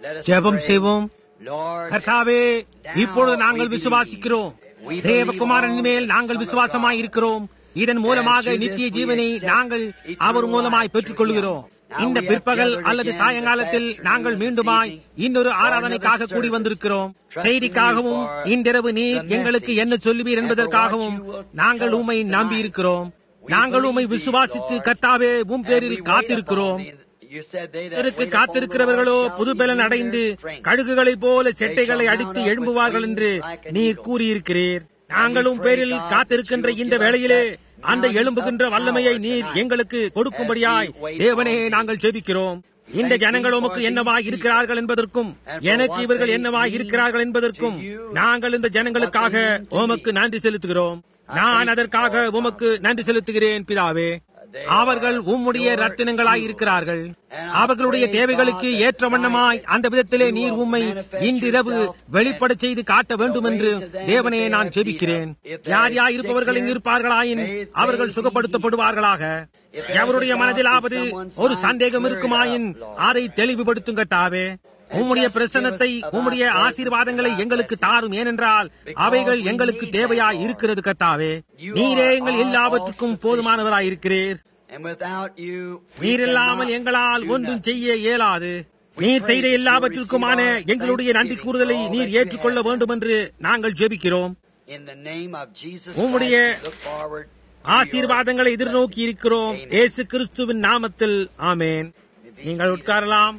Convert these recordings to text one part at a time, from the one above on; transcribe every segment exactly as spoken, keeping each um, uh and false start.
ஜெபம் செய்வோம். கர்த்தாவே, இப்பொழுது நாங்கள் விசுவாசிக்கிறோம். தேவகுமாரன் மேல் நாங்கள் விசுவாசமாய் இருக்கிறோம். இதன் மூலமாக நித்திய ஜீவனை நாங்கள் அவர் மூலமாய் பெற்றுக் கொள்கிறோம். இந்த பிற்பகல் அல்லது சாயங்காலத்தில் நாங்கள் மீண்டுமாய் இன்னொரு ஆராதனைக்காக கூடி வந்திருக்கிறோம். செய்திக்காகவும் இன்றிரவு நீர் எங்களுக்கு என்ன சொல்லுவீர் என்பதற்காகவும் நாங்கள் உம்மை நம்பி இருக்கிறோம். நாங்கள் உம்மை விசுவாசித்து கர்த்தாவே உம் பேரில் காத்திருக்கிறோம். காத்திருக்கிறவர்களோ புதுபலன் அடைந்து கழுகுகளைப் போல செட்டைகளை அடித்து எழும்புவார்கள் என்று நீர் கூறியிருக்கிறீர். நாங்களும் பேரில் காத்திருக்கின்ற இந்த வேளையிலே அந்த எழும்புகின்ற வல்லமையை நீர் எங்களுக்கு கொடுக்கும்படியாய் தேவனே நாங்கள் ஜெபிக்கிறோம். இந்த ஜனங்கள் உமக்கு என்னவாய் இருக்கிறார்கள் என்பதற்கும் எனக்கு இவர்கள் என்னவாய் இருக்கிறார்கள் என்பதற்கும் நாங்கள் இந்த ஜனங்களுக்காக உமக்கு நன்றி செலுத்துகிறோம். நான் அதற்காக உமக்கு நன்றி செலுத்துகிறேன் பிதாவே. அவர்கள் உம்முடைய ரத்தினங்களாய் இருக்கிறார்கள். அவர்களுடைய தேவைகளுக்கு ஏற்ற வண்ணமாய் அந்த விதத்திலே நீர் உம்மை இன்றிரவு வெளிப்பட செய்து காட்ட வேண்டும் என்று தேவனே நான் ஜெபிக்கிறேன். யார் யார் இருப்பவர்கள் இங்கு இருப்பார்களாயின் அவர்கள் சுகப்படுத்தப்படுவார்களாக. எவருடைய மனதிலாவது ஒரு சந்தேகம் இருக்குமாயின் அதை தெளிவுபடுத்தும் கர்த்தாவே. உம்முடைய பிரசன்னத்தை உம்முடைய ஆசீர்வாதங்களை எங்களுக்கு தாரும். ஏனென்றால் அவைகள் எங்களுக்கு தேவையாய் இருக்கிறது கர்த்தாவே. நீரே எங்கள் எல்லாவற்றுக்கும் போதுமானவராய் இருக்கிறீர். நீர் இல்லாமல் எங்களால் ஒன்றும் செய்ய இயலாது. நீர் செய்த எல்லாவற்றிற்குமான எங்களுடைய நன்றி கூறுதலை நீர் ஏற்றுக்கொள்ள வேண்டும் என்று நாங்கள் ஜெபிக்கிறோம். உம்முடைய ஆசீர்வாதங்களை எதிர்நோக்கி இருக்கிறோம். இயேசு கிறிஸ்துவின் நாமத்தில் ஆமேன். நீங்கள் உட்காரலாம்.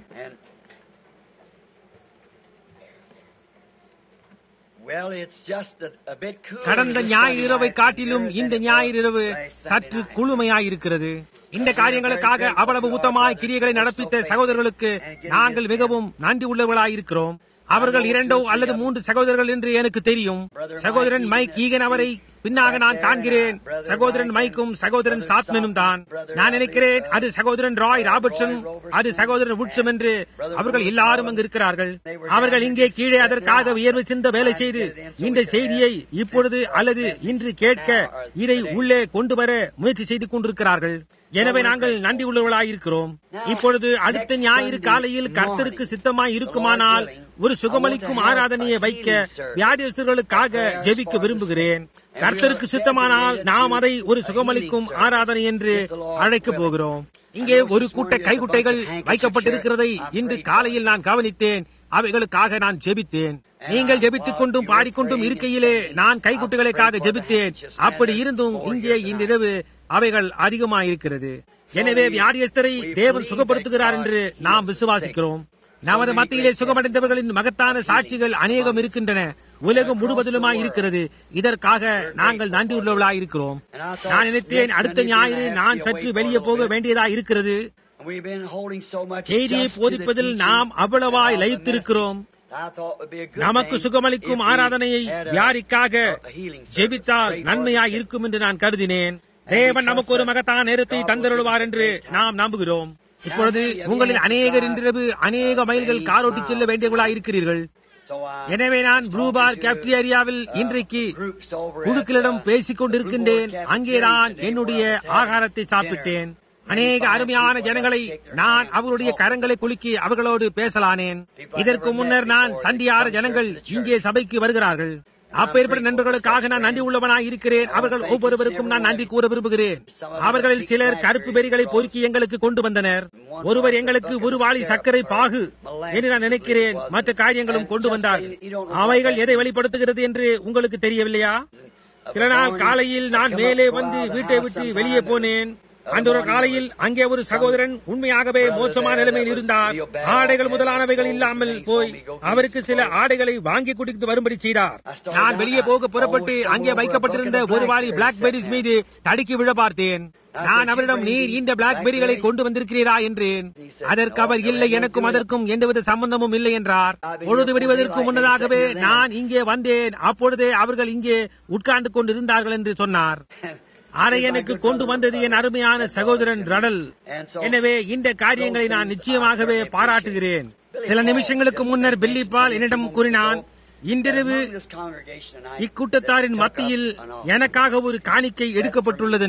கடந்த ஞாயிறு இரவை காட்டிலும் இந்த ஞாயிறு இரவு சற்று குளுமையாயிருக்கிறது. இந்த காரியங்களுக்காக அவ்வளவு உத்தமாய் கிரியைகளை நடப்பித்த சகோதரர்களுக்கு நாங்கள் மிகவும் நன்றி உள்ளவர்களாயிருக்கிறோம். அவர்கள் இரண்டோ அல்லது மூன்று சகோதரர்கள் என்று எனக்கு தெரியும். சகோதரன் மைக் ஈகன் அவரை பின்னாக நான் காண்கிறேன். சகோதரன் மைக்கும் சகோதரன் சாத்மனும் தான். நான் நினைக்கிறேன் அது சகோதரன் ராய் ராபர்ட்சன், அது சகோதரன் உட்சம் என்று அவர்கள் எல்லாரும் அங்கு இருக்கிறார்கள். அவர்கள் இங்கே கீழே அதற்காக உயர்வு சிந்த வேலை செய்து இந்த செய்தியை இப்பொழுது அல்லது இன்று கேட்க இதை உள்ளே கொண்டு வர முயற்சி செய்து கொண்டிருக்கிறார்கள். எனவே நாங்கள் நன்றி உள்ளவர்களாயிருக்கிறோம். இப்பொழுது அடுத்த ஞாயிறு காலையில் கர்த்தருக்கு சித்தமாய் இருக்குமானால் ஒரு சுகமளிக்கும் ஆராதனையை வைக்க வியாதியஸ்தர்களுக்காக ஜெபிக்க விரும்புகிறேன். கர்த்தருக்கு சித்தமானால் நாம் அதை ஒரு சுகமளிக்கும் ஆராதனை என்று அழைக்கப் போகிறோம். இங்கே ஒரு கூட்ட கைகுட்டைகள் வைக்கப்பட்டிருக்கிறதை இன்று காலையில் நான் கவனித்தேன். அவைகளுக்காக நான் ஜெபித்தேன். நீங்கள் ஜெபித்துக் கொண்டும் பாடிக்கொண்டும் இருக்கையிலே நான் கைகுட்டைகளுக்காக ஜெபித்தேன். அப்படி இருந்தும் இங்கே இன்றிரவு அவைகள் அதிகமாயிருக்கிறது. எனவே வியாதியஸ்தரை தேவன் சுகப்படுத்துகிறார் என்று நாம் விசுவாசிக்கிறோம். நமது மத்தியிலே சுகமடைந்தவர்களின் மகத்தான சாட்சிகள் அநேகம் இருக்கின்றன. உலகம் முழுவதிலுமாய் இருக்கிறது. இதற்காக நாங்கள் நன்றி உள்ளவர்களாயிருக்கிறோம். நான் நினைத்தேன் அடுத்த ஞாயிறு நான் சற்று வெளியே போக வேண்டியதா இருக்கிறது. செய்தியை போதிப்பதில் நாம் அவ்வளவாய் லயித்திருக்கிறோம். நமக்கு சுகமளிக்கும் ஆராதனையை யாருக்காக ஜெபித்தால் நன்மையாய் இருக்கும் என்று நான் கருதினேன். தேவன் நமக்கு ஒரு மகத்தான நேரத்தை தந்தருள்வார் என்று நாம் நம்புகிறோம். இப்பொழுது உங்களில் அநேகர் இன்றிரவு அநேக மைல்கள் காரோட்டி செல்ல வேண்டியவர்களாய் இருக்கிறீர்கள். எனவே நான் ப்ளூ பார் கேப்டீரியாவில் இன்றைக்கு குழுக்களிடம் பேசிக் கொண்டிருக்கின்றேன். அங்கே நான் என்னுடைய ஆகாரத்தை சாப்பிட்டேன். அநேக அருமையான ஜனங்களை நான் அவருடைய கரங்களை குலுக்கி அவர்களோடு பேசலானேன். இதற்கு முன்னர் நான் சந்தியார ஜனங்கள் இங்கே சபைக்கு வருகிறார்கள். அப்பேற்பட்ட நண்பர்களுக்காக நான் நன்றி உள்ளவனாய் இருக்கிறேன். அவர்கள் ஒவ்வொருவருக்கும் நான் நன்றி கூற விரும்புகிறேன். அவர்களில் சிலர் கருப்பு பெரிகளை பொறுக்கி எங்களுக்கு கொண்டு வந்தனர். ஒருவர் எங்களுக்கு ஒரு வாளி சர்க்கரை பாகு என்று நான் நினைக்கிறேன் மற்ற காரியங்களும் கொண்டு வந்தார். அவைகள் எதை வெளிப்படுத்துகிறது என்று உங்களுக்கு தெரியவில்லையா? சில நாள் காலையில் நான் மேலே வந்து வீட்டை விட்டு வெளியே போனேன். அந்த ஒரு காலையில் அங்கே ஒரு சகோதரன் உண்மையாகவே மோசமான நிலைமையில் இருந்தார். ஆடைகள் முதலானவைகள் இல்லாமல் போய் அவருக்கு சில ஆடைகளை வாங்கி குடித்து வரும்படி செய்தார். நான் வெளியே போக புறப்பட்டு அங்கே வைக்கப்பட்டிருந்த ஒரு வாளி பிளாக்பெரிஸ் மீது தடுக்கி விழ பார்த்தேன். நான் அவரிடம் நீர் இந்த பிளாக்பெரிகளை கொண்டு வந்திருக்கிறீரா என்றேன். அதற்கு அவர் இல்லை, எனக்கும் அதற்கும் எந்தவித சம்பந்தமும் இல்லை என்றார். பொழுது விடுவதற்கு முன்னதாகவே நான் இங்கே வந்தேன். அப்பொழுதே அவர்கள் இங்கே உட்கார்ந்து கொண்டிருந்தார்கள் என்று சொன்னார். அதை எனக்கு கொண்டு வந்தது என் அருமையான சகோதரன் ரடல். எனவே இந்த காரியங்களை நான் நிச்சயமாகவே பாராட்டுகிறேன். சில நிமிஷங்களுக்கு முன்னர் பில்லிபால் என்னிடம் கூறினான், இன்றிரவு இக்கூட்டத்தாரின் மத்தியில் எனக்காக ஒரு காணிக்கை எடுக்கப்பட்டுள்ளது என்று.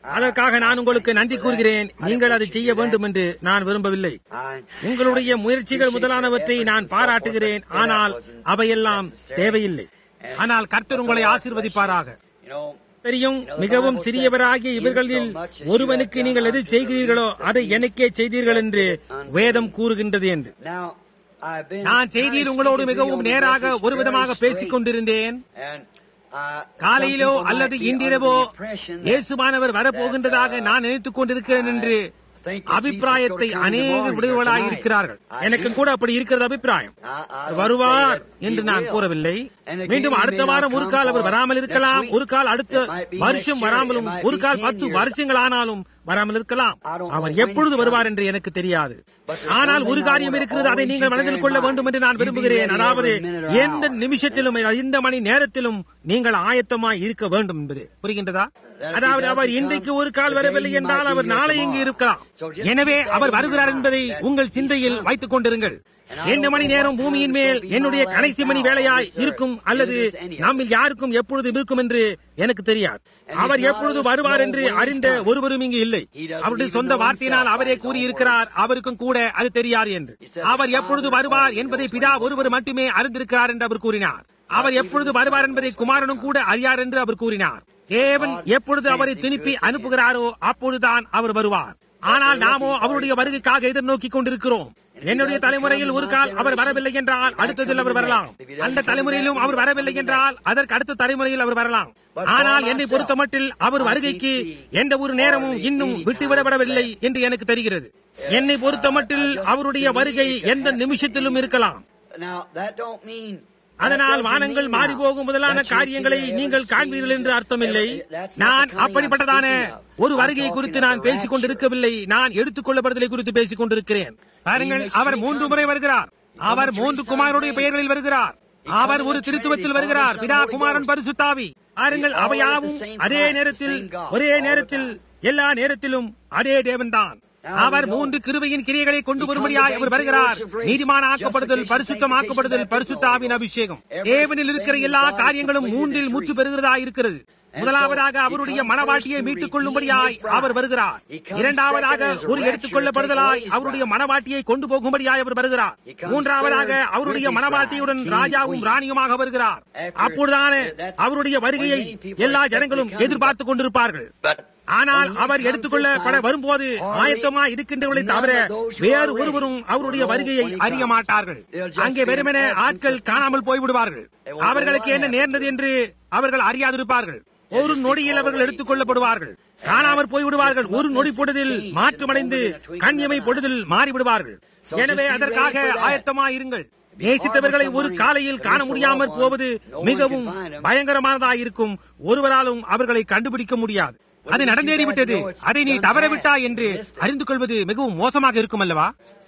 அதற்காக நான் உங்களுக்கு நன்றி கூறுகிறேன். நீங்கள் அதை செய்ய வேண்டும் என்று நான் விரும்பவில்லை. உங்களுடைய முயற்சிகள் முதலானவற்றை நான் பாராட்டுகிறேன். ஆனால் அவையெல்லாம் தேவையில்லை. ஆனால் கர்த்தர் உங்களை ஆசீர்வதிப்பாராக. தெரியும், மிகவும் சிறியவராகிய இவர்களில் ஒருவனுக்கு நீங்கள் எது செய்கிறீர்களோ அதை எனக்கே செய்தீர்கள் என்று வேதம் கூறுகின்றது என்று. நான் செய்தியில் உங்களோடு மிகவும் நேராக ஒரு விதமாக பேசிக் கொண்டிருந்தேன். காலையிலோ அல்லது இன்றிரவோ இயேசுவானவர் வரப்போகின்றதாக நான் நினைத்துக் கொண்டிருக்கிறேன் என்று அபிப்பிராயத்தை அநேகர் உடையவர்களாக இருக்கிறார்கள். எனக்கு கூட அப்படி இருக்கிறது அபிப்பிராயம். வருவார் என்று நான் கூறவில்லை. மீண்டும் அடுத்த வாரம் ஒரு கால் அவர் வராமல் இருக்கலாம், ஒரு கால் அடுத்த வருஷம் வராமலும், ஒரு கால் பத்து வருஷங்கள் ஆனாலும் வராமல் இருக்கலாம். அவர் எப்பொழுது வருவார் என்று எனக்கு தெரியாது. ஆனால் ஒரு காரியம் இருக்கிறது, அதை நீங்கள் மனதில் கொள்ள வேண்டும் என்று நான் விரும்புகிறேன். அதாவது எந்த நிமிஷத்திலும் எந்த மணி நேரத்திலும் நீங்கள் ஆயத்தமாய் இருக்க வேண்டும் என்பது புரிகின்றதா? அதாவது அவர் இன்றைக்கு ஒரு கால் வரவில்லை என்றால் அவர் நாளை இங்கு இருக்கலாம். எனவே அவர் வருகிறார் என்பதை உங்கள் சிந்தையில் வைத்துக் கொண்டிருங்கள். எந்த மணி நேரம் பூமியின் மேல் என்னுடைய கடைசி மணி வேலையாய் இருக்கும் அல்லது நம்மில் யாருக்கும் எப்பொழுது இருக்கும் என்று எனக்கு தெரியாது. அவர் எப்பொழுது வருவார் என்று அறிந்த ஒருவரும் இங்கு இல்லை. அவருடைய சொந்த வார்த்தையினால் அவரே கூறியிருக்கிறார், அவருக்கும் கூட அது தெரியாது என்று. அவர் எப்பொழுது வருவார் என்பதை பிதா ஒருவர் மட்டுமே அறிந்திருக்கிறார் என்று அவர் கூறினார். அவர் எப்பொழுது வருவார் என்பதை குமாரனும் கூட அறியார் என்று அவர் கூறினார். தேவன் எப்பொழுது அவரை திருப்பி அனுப்புகிறாரோ அப்பொழுதுதான் அவர் வருவார். ஆனால் நாமோ அவருடைய வருகைக்காக எதிர்நோக்கிக் கொண்டிருக்கிறோம். என்னுடைய தலைமுறையில் ஒரு கால் அவர் வரவில்லை என்றால் அடுத்ததில் அவர் வரலாம். அந்த தலைமுறையிலும் அவர் வரவில்லை என்றால் அதற்கு அடுத்த தலைமுறையில் அவர் வரலாம். ஆனால் என்னை பொறுத்த மட்டில் அவர் வருகைக்கு எந்த ஒரு நேரமும் இன்னும் விட்டுவிடப்படவில்லை என்று எனக்கு தெரிகிறது. என்னை பொறுத்த மட்டில் அவருடைய வருகை எந்த நிமிஷத்திலும் இருக்கலாம். அதனால் வானங்கள் மாறி போகும் முதலான காரியங்களை நீங்கள் காண்பீர்கள் என்று அர்த்தமில்லை. நான் அப்படிப்பட்டதான ஒரு வருகை குறித்து நான் பேசிக் கொண்டிருக்கவில்லை. நான் எடுத்துக் கொள்ளப்படுதலை குறித்து பேசிக் கொண்டிருக்கிறேன். பாருங்கள், அவர் மூன்று முறை வருகிறார். அவர் மூன்று குமாரனுடைய பெயர்களில் வருகிறார். அவர் ஒரு திருத்துவத்தில் வருகிறார், பிதா, குமாரன், பரிசுத்தாவி. பாருங்கள், அவையாவும் அதே நேரத்தில், ஒரே நேரத்தில், எல்லா நேரத்திலும் அதே தேவன்தான். அவர் மூன்று கிருபையின் கிரியைகளை கொண்டு வரும்படியாய் அவர் வருகிறார். நீதிமானாக்கப்படுதல், பரிசுத்தமாக்கப்படுதல், பரிசுத்தாவின் அபிஷேகம். தேவனில் இருக்கிற எல்லா காரியங்களும் மூன்றில் முற்று பெறுகிறதா இருக்கிறது. முதலாவதாக அவருடைய மனவாட்டியை மீட்டுக் கொள்ளும்படியாய் அவர் வருகிறார். இரண்டாவதாக ஒரு எடுத்துக் கொள்ளப்படுதலாய் அவருடைய மனவாட்டியை கொண்டு போகும்படியாய் அவர் வருகிறார். மூன்றாவதாக அவருடைய மனவாட்டியுடன் ராஜாவும் ராணியுமாக வருகிறார். அப்பொழுதான அவருடைய வருகையை எல்லா ஜனங்களும் எதிர்பார்த்துக் கொண்டிருப்பார்கள். ஆனால் அவர் எடுத்துக்கொள்ளப்பட வரும்போது ஆயத்தமாய் இருக்கின்றவர்களை தவிர வேறு ஒருவரும் அவருடைய வருகையை அறிய மாட்டார்கள். அங்கே வெறுமன ஆட்கள் காணாமல் போய்விடுவார்கள். அவர்களுக்கு என்ன நேர்ந்தது என்று அவர்கள் அறியாதிருப்பார்கள். ஒரு நொடியில் அவர்கள் எடுத்துக் கொள்ளப்படுவார்கள், காணாமற் போய்விடுவார்கள். ஒரு நொடி பொழுதில் மாற்றமடைந்து கண்ணியமை பொழுதில் மாறிவிடுவார்கள். எனவே அதற்காக ஆயத்தமாயிருங்கள். நேசித்தவர்களை ஒரு காலையில் காண முடியாமற் போவது மிகவும் பயங்கரமானதாயிருக்கும். ஒருவராலும் அவர்களை கண்டுபிடிக்க முடியாது. அது நடந்தேறிவிட்டது, அதை நீ தவறவிட்டாய் என்று அறிந்து கொள்வது மிகவும் மோசமாக இருக்கும் அல்லவா?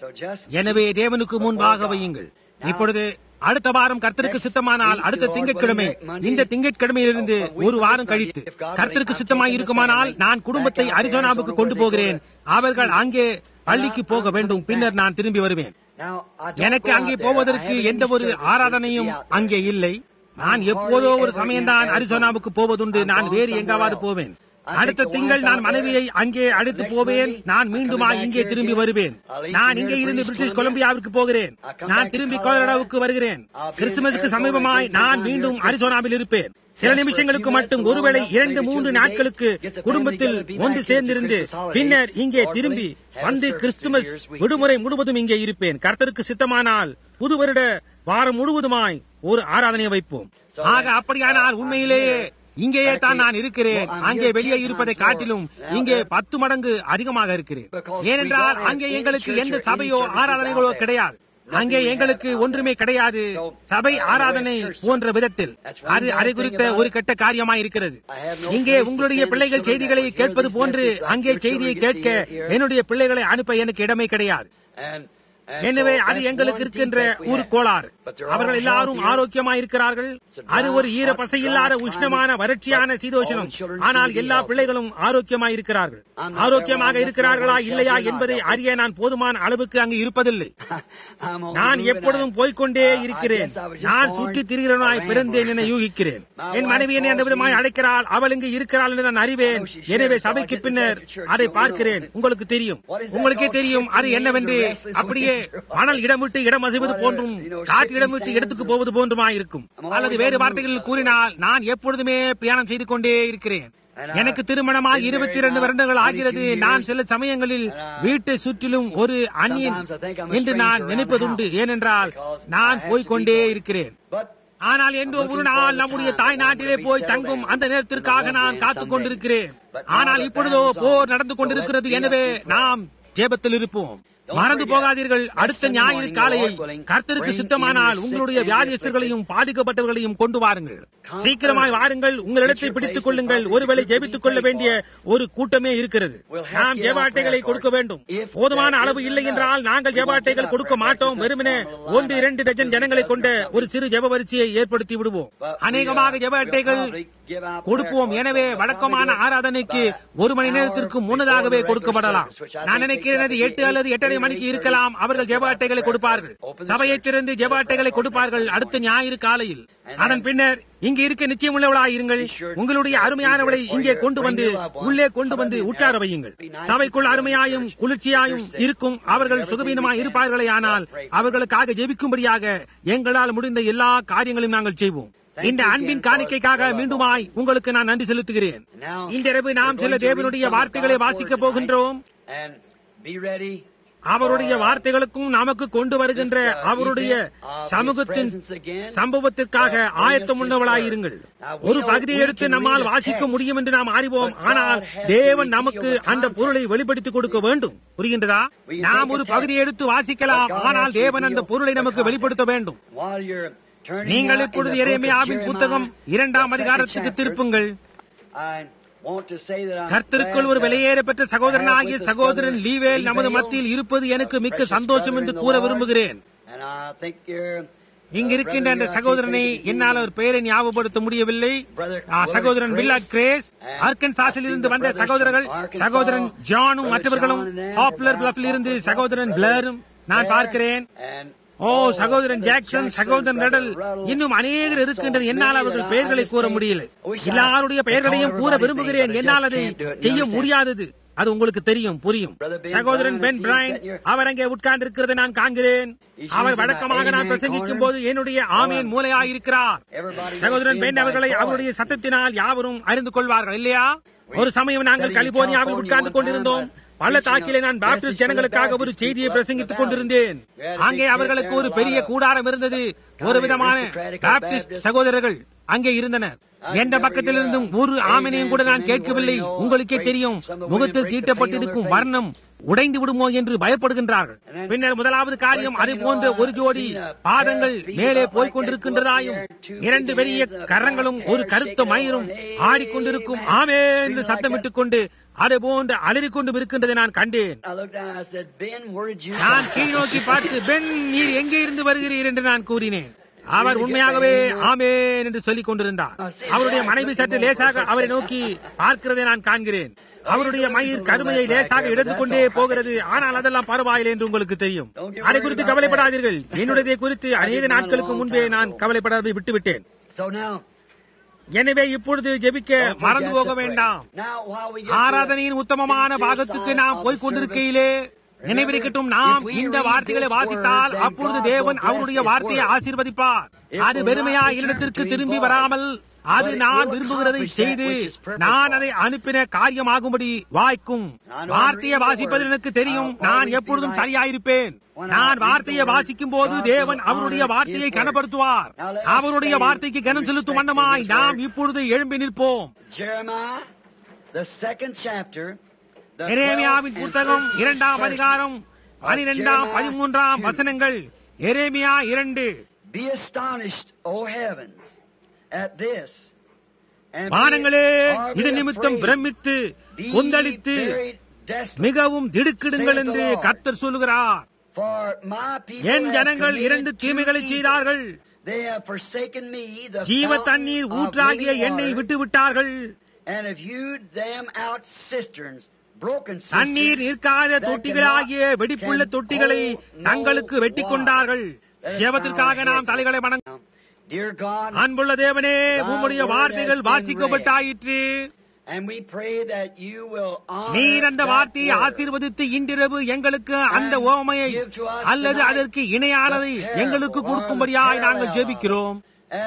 எனவே தேவனுக்கு முன்பாக வையுங்கள். இப்பொழுது அடுத்த வாரம் கர்த்தருக்கு சித்தமானால் அடுத்த திங்கட்கிழமை, இந்த திங்கட்கிழமையிலிருந்து ஒரு வாரம் கழித்து கர்த்தருக்கு சித்தமாய் இருக்குமானால் நான் குடும்பத்தை அரிசோனாவுக்கு கொண்டு போகிறேன். அவர்கள் அங்கே பள்ளிக்கு போக வேண்டும். பின்னர் நான் திரும்பி வருவேன். எனக்கு அங்கே போவதற்கு எந்த ஒரு ஆராதனையும் அங்கே இல்லை. நான் எப்போதோ ஒரு சமயம்தான் அரிசோனாவுக்கு போவதுண்டு. நான் வேறு எங்காவது போவேன். அடுத்த திங்கள் நான் மனைவியை அங்கே அழைத்து போவேன். நான் மீண்டுமா இங்கே திரும்பி வருவேன். நான் இங்கே இருந்து பிரிட்டிஷ் கொலம்பியாவிற்கு போகிறேன். நான் திரும்பி கொலராடோவுக்கு வருகிறேன். கிறிஸ்துமஸுக்கு சமீபமாய் நான் மீண்டும் அரிசோனாவில் இருப்பேன். சில நிமிஷங்களுக்கு மட்டும், ஒருவேளை இரண்டு மூன்று நாட்களுக்கு குடும்பத்தில் ஒன்று சேர்ந்திருந்து பின்னர் இங்கே திரும்பி வந்து கிறிஸ்துமஸ் விடுமுறை முழுவதும் இங்கே இருப்பேன். கர்த்தருக்கு சித்தமானால் புது வருட வாரம் முழுவதுமாய் ஒரு ஆராதனை வைப்போம். ஆக அப்படியானால் உண்மையிலேயே இங்கேயே தான் நான் இருக்கிறேன். அங்கே வெளியே இருப்பதை காட்டிலும் இங்கே பத்து மடங்கு அதிகமாக இருக்கிறேன். ஏனென்றால் அங்கே எங்களுக்கு எந்த சபையோ ஆராதனைகளோ கிடையாது. அங்கே எங்களுக்கு ஒன்றுமே கிடையாது. சபை ஆராதனை போன்ற விதத்தில் அது அதை குறித்த ஒரு கெட்ட காரியமாய் இருக்கிறது. இங்கே உங்களுடைய பிள்ளைகள் செய்திகளை கேட்பது போன்று அங்கே செய்தியை கேட்க என்னுடைய பிள்ளைகளை அனுப்ப எனக்கு இடமே கிடையாது. எனவே அது எங்களுக்கு இருக்கின்ற ஒரு கோளாறு. அவர்கள் எல்லாரும் ஆரோக்கியமாக இருக்கிறார்கள். அது ஒரு ஈர பசை இல்லாத உஷ்ணமான வறட்சியான சீதோஷனம். ஆனால் எல்லா பிள்ளைகளும் ஆரோக்கியமாக இருக்கிறார்கள். ஆரோக்கியமாக இருக்கிறார்களா இல்லையா என்பதை அறிய நான் போதுமான அளவுக்கு அங்கு இருப்பதில்லை. நான் எப்பொழுதும் போய்கொண்டே இருக்கிறேன். நான் சுற்றி திரிகிறவனாய் பிறந்தேன் என யூகிக்கிறேன். என் மனைவி என்னை அந்த விதமாய் அழைக்கிறாள். அவள் இங்கு இருக்கிறாள் என்று நான் அறிவேன். எனவே சபைக்கு பின்னர் அதை பார்க்கிறேன். உங்களுக்கு தெரியும், உங்களுக்கே தெரியும் அது என்னவென்று. அப்படியே மணல் இடம் விட்டு இடம் அசைவது போன்றும் காற்று இடம் விட்டு இடத்துக்கு போவது போன்றுமாயிருக்கும். அல்லது வேறு வார்த்தைகளில் கூறினால், நான் எப்பொழுதுமே பிரயாணம் செய்து கொண்டே இருக்கிறேன். எனக்கு திருமணமாக இருபத்தி இரண்டு வருடங்கள் ஆகிறது. நான் சில சமயங்களில் வீட்டை சுற்றிலும் ஒரு அந்நியன் என்று நான் நினைப்பதுண்டு. ஏனென்றால் நான் போய்கொண்டே இருக்கிறேன். ஆனால் என்று ஒரு நாள் நம்முடைய தாய் நாட்டிலே போய் தங்கும் அந்த நேரத்திற்காக நான் காத்துக் கொண்டிருக்கிறேன். ஆனால் இப்பொழுதோ போர் நடந்து கொண்டிருக்கிறது. எனவே நாம் ஜெபத்தில் இருப்போம். மறந்து போகாதீர்கள், அடுத்த ஞாயிறு காலையை கர்த்தருக்கு சித்தமானால் உங்களுடைய வியாதியஸ்தர்களையும் பாதிக்கப்பட்டவர்களையும் கொண்டு வாருங்கள். சீக்கிரமாய் வாருங்கள். உங்களிடத்தை பிடித்துக் கொள்ளுங்கள். ஒருவேளை ஜெபித்துக் கொள்ள வேண்டிய ஒரு கூட்டமே இருக்கிறது. நாம் ஜெப அட்டைகளை கொடுக்க வேண்டும். போதுமான அளவு இல்லை என்றால் நாங்கள் ஜெப அட்டைகள் கொடுக்க மாட்டோம். வெறுமனே ஒன்று இரண்டு டஜன் ஜனங்களை கொண்ட ஒரு சிறு ஜெப வரிசையை ஏற்படுத்தி விடுவோம். அநேகமாக ஜெப அட்டைகள் கொடுப்போம். எனவே வழக்கமான ஆராதனைக்கு ஒரு மணி நேரத்திற்கு முன்னதாகவே கொடுக்கப்படலாம். நான் நினைக்கிறேன் எட்டு அல்லது எட்டரை மணிக்கு இருக்கலாம். அவர்கள் ஜெப அட்டைகளை கொடுப்பார்கள். சபையை திறந்து ஜெப அட்டைகளை கொடுப்பார்கள் அடுத்த ஞாயிறு காலையில். அதன் பின்னர் இங்கு இருக்க நிச்சயமுள்ளவளாய் இருங்கள். உங்களுடைய அருமையானவளை இங்கே கொண்டு வந்து உள்ளே கொண்டு வந்து உட்கார வையுங்கள். சபைக்குள் அருமையாயும் குளிர்ச்சியாயும் இருக்கும். அவர்கள் சுகவீனமாய் இருப்பார்களே, ஆனால் அவர்களுக்காக ஜெபிக்கும்படியாக எங்களால் முடிந்த எல்லா காரியங்களையும் நாங்கள் செய்வோம். இந்த அன்பின் காணிக்கைக்காக மீண்டுமாய் உங்களுக்கு நான் நன்றி செலுத்துகிறேன். இந்த இரவு நாம் சில தேவனுடைய வார்த்தைகளை வாசிக்க போகின்றோம். அவருடைய வார்த்தைகளுக்கும் நமக்கு கொண்டு வருகின்ற அவருடைய சமூகத்தின் சம்பவத்திற்காக ஆயத்தம் உள்ளவளாயிருங்கள். ஒரு பகுதியை எடுத்து நம்மால் வாசிக்க முடியும் என்று நாம் அறிவோம். ஆனால் தேவன் நமக்கு அந்த பொருளை வெளிப்படுத்திக் கொடுக்க வேண்டும். புரிகின்றதா? நாம் ஒரு பகுதியை எடுத்து வாசிக்கலாம், ஆனால் தேவன் அந்த பொருளை நமக்கு வெளிப்படுத்த வேண்டும். நீங்கள் இப்பொழுது எரேமியாவின் புத்தகம் இரண்டாம் அதிகாரத்துக்கு திருப்புங்கள். கர்த்தருக்குள் ஒரு வெளியேற பெற்ற சகோதரனாகிய சகோதரன் லீவேல் நமது மத்தியில் இருப்பது எனக்கு மிக்க சந்தோஷம் என்று கூற விரும்புகிறேன். இங்க இருக்கின்ற அந்த சகோதரனை என்னால் ஒரு பெயரை ஞாபகப்படுத்த முடியவில்லை. சகோதரன் வில்லாட் கிரேஸ், ஆர்கன்சாஸில் இருந்து வந்த சகோதரர்கள் சகோதரன் ஜானும் மற்றவர்களும், பாப்புலர் பிளப்பில் இருந்து சகோதரன் பிளரும் நான் பார்க்கிறேன். ஓ சகோதரன் ஜாக்சன், சகோதரன் ரெடல், இன்னும் அநேகர் இருக்கின்றனர். என்னால் அவர்கள் பெயர்களை கூற முடியல. எல்லாருடைய பெயர்களையும் கூற விரும்புகிறேன். என்னால் அதை செய்ய முடியாதது. அது உங்களுக்கு தெரியும், புரியும். சகோதரன் பென் பிரைன் அவர் அங்கே உட்கார்ந்து இருக்கிறதை நான் காண்கிறேன். அவர் வழக்கமாக நான் பிரசங்கிக்கும் போது என்னுடைய ஆமேன் மூலையாயிருக்கிறார். சகோதரன் பென் அவர்களை அவருடைய சத்தத்தினால் யாவரும் அறிந்து கொள்வார்கள் இல்லையா? ஒரு சமயம் நாங்கள் கலிபோர்னியாவில் உட்கார்ந்து கொண்டிருந்தோம். பள்ளத்தாக்கிலே நான் பாப்டிஸ்ட் ஜனங்களுக்காக ஒரு செய்தியை பிரசங்கித்துக் கொண்டிருந்தேன். அங்கே அவர்களுக்கு ஒரு பெரிய கூடாரம் இருந்தது. ஒரு விதமான பாப்டிஸ்ட் சகோதரர்கள் அங்கே இருந்தனர். எந்த பக்கத்தில் இருந்தும் ஒரு ஆமனையும் கூட நான் கேட்கவில்லை. உங்களுக்கே தெரியும், முகத்தில் தீட்டப்பட்டிருக்கும் வர்ணம் உடைந்து விடுமோ என்று பயப்படுகின்றார்கள். பின்னர் முதலாவது காரியம், அதே போன்ற ஒரு ஜோடி பாதங்கள் மேலே போய்கொண்டிருக்கின்றதாயும் இரண்டு பெரிய கரங்களும் ஒரு கருத்த மயிரும் ஆடிக்கொண்டிருக்கும் ஆமே என்று சத்தமிட்டுக் கொண்டு அதே போன்று அலறிக்கொண்டு இருக்கின்றதை நான் கண்டேன். நான் கீழ் நோக்கி பார்த்து, பென் நீர் எங்கே இருந்து வருகிறீர் என்று நான் கூறினேன். அவர் உண்மையாகவே ஆமேன் என்று சொல்லிக் கொண்டிருந்தார். அவருடைய மனைவி சற்று லேசாக அவரை நோக்கி பார்க்கிறதை நான் காண்கிறேன். அவருடைய மயிர் கருமையை லேசாக எடுத்துக் கொண்டே போகிறது. ஆனால் அதெல்லாம் பரவாயில்லை என்று உங்களுக்கு தெரியும். அதை குறித்து கவலைப்படாதீர்கள். என்னுடைய குறித்து அநேக நாட்களுக்கு முன்பே நான் கவலைப்படாத விட்டுவிட்டேன். எனவே இப்பொழுது ஜெபிக்க மறந்து போக வேண்டாம். ஆராதனையின் உத்தமமான பாகத்துக்கு நாம் போய்கொண்டிருக்கையிலே நினைவிருக்கட்டும், நாம் இந்த வார்த்தைகளை வாசித்தால் அப்பொழுது தேவன் அவருடைய வார்த்தையை ஆசீர்வதிப்பார். அது வெறுமையா இல்லத்திற்கு திரும்பி வராமல் அது நான் விரும்புகிறதை செய்து நான் அதை அனுப்பின காரியமாகும்படி வாய்க்கும். வார்த்தையை வாசிப்பதில் எனக்கு தெரியும், நான் எப்பொழுதும் சரியாயிருப்பேன். நான் வார்த்தையை வாசிக்கும் போது தேவன் அவருடைய வார்த்தையை கனப்படுத்துவார். அவருடைய வார்த்தைக்கு கனம் செலுத்தும் வண்ணமாய் நாம் இப்பொழுது எழும்பி நிற்போம். எரேமியாவின் புத்தகம் இரண்டாம் அதிகாரம் பனிரெண்டாம் பதிமூன்றாம் வசனங்கள். எரேமியா இரண்டு. வானங்களே இது நிமித்தம் பிரமித்து கொந்தளித்து மிகவும் திடுக்கிடுங்கள் என்று கர்த்தர் சொல்லுகிறார். என் ஜனங்கள் இரண்டு தீமைகளை செய்தார்கள். ஜீவ தண்ணீர் ஊற்றாகிய எண்ணெய் விட்டு விட்டார்கள். தண்ணீர் நிற்காத தொட்டிகளாகிய வெடிப்புள்ள தொட்டிகளை தங்களுக்கு வெட்டிக் கொண்டார்கள். ஜெபத்திற்காக நாம் தலைகளை வணங்க. அன்புள்ள தேவனே, உம்முடைய வார்த்தைகள் வாசிக்கப்பட்டாயிற்று. நீர் அந்த வார்த்தையை ஆசீர்வதித்து இன்றிரவு எங்களுக்கு அந்த ஓமையை அல்லது அதற்கு இணையானதை எங்களுக்கு கொடுக்கும்படியாய் நாங்கள் ஜெபிக்கிறோம்.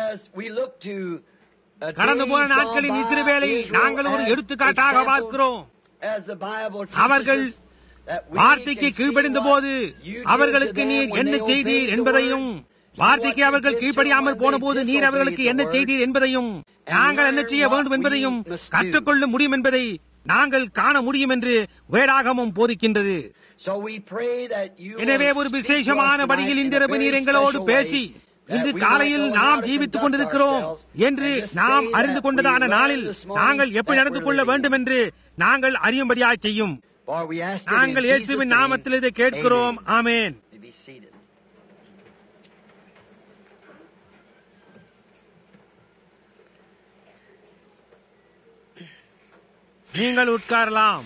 கடந்த போன நாட்களின் இஸ்ரவேலை நாங்கள் ஒரு எடுத்துக்காட்டாக பார்க்கிறோம். அவர்கள் வார்த்தைக்கு கீழ்ப்படிந்த போது அவர்களுக்கு நீர் என்ன செய்தீர் என்பதையும், வார்த்தைக்கு அவர்கள் கீழ்ப்படியாமல் போன போது நீர் அவர்களுக்கு என்ன செய்தீர் என்பதையும், நாங்கள் என்ன செய்ய வேண்டும் என்பதையும் கற்றுக்கொள்ள முடியும் என்பதை நாங்கள் காண முடியும் என்று வேதாகமம் போதிக்கின்றது. எனவே ஒரு விசேஷமான படியில் இன்றிரவு நீர் எங்களோடு பேசி, இன்று காலையில் நாம் ஜீவித்துக் கொண்டிருக்கிறோம் என்று நாம் அறிந்து கொண்டதான நாளில் நாங்கள் எப்படி நடந்து கொள்ள வேண்டும் என்று நாங்கள் அறியும்படியாய் செய்யும். நாங்கள் இயேசுவின் நாமத்தில் இதை கேட்கிறோம். ஆமென். நீங்கள் உட்காரலாம்.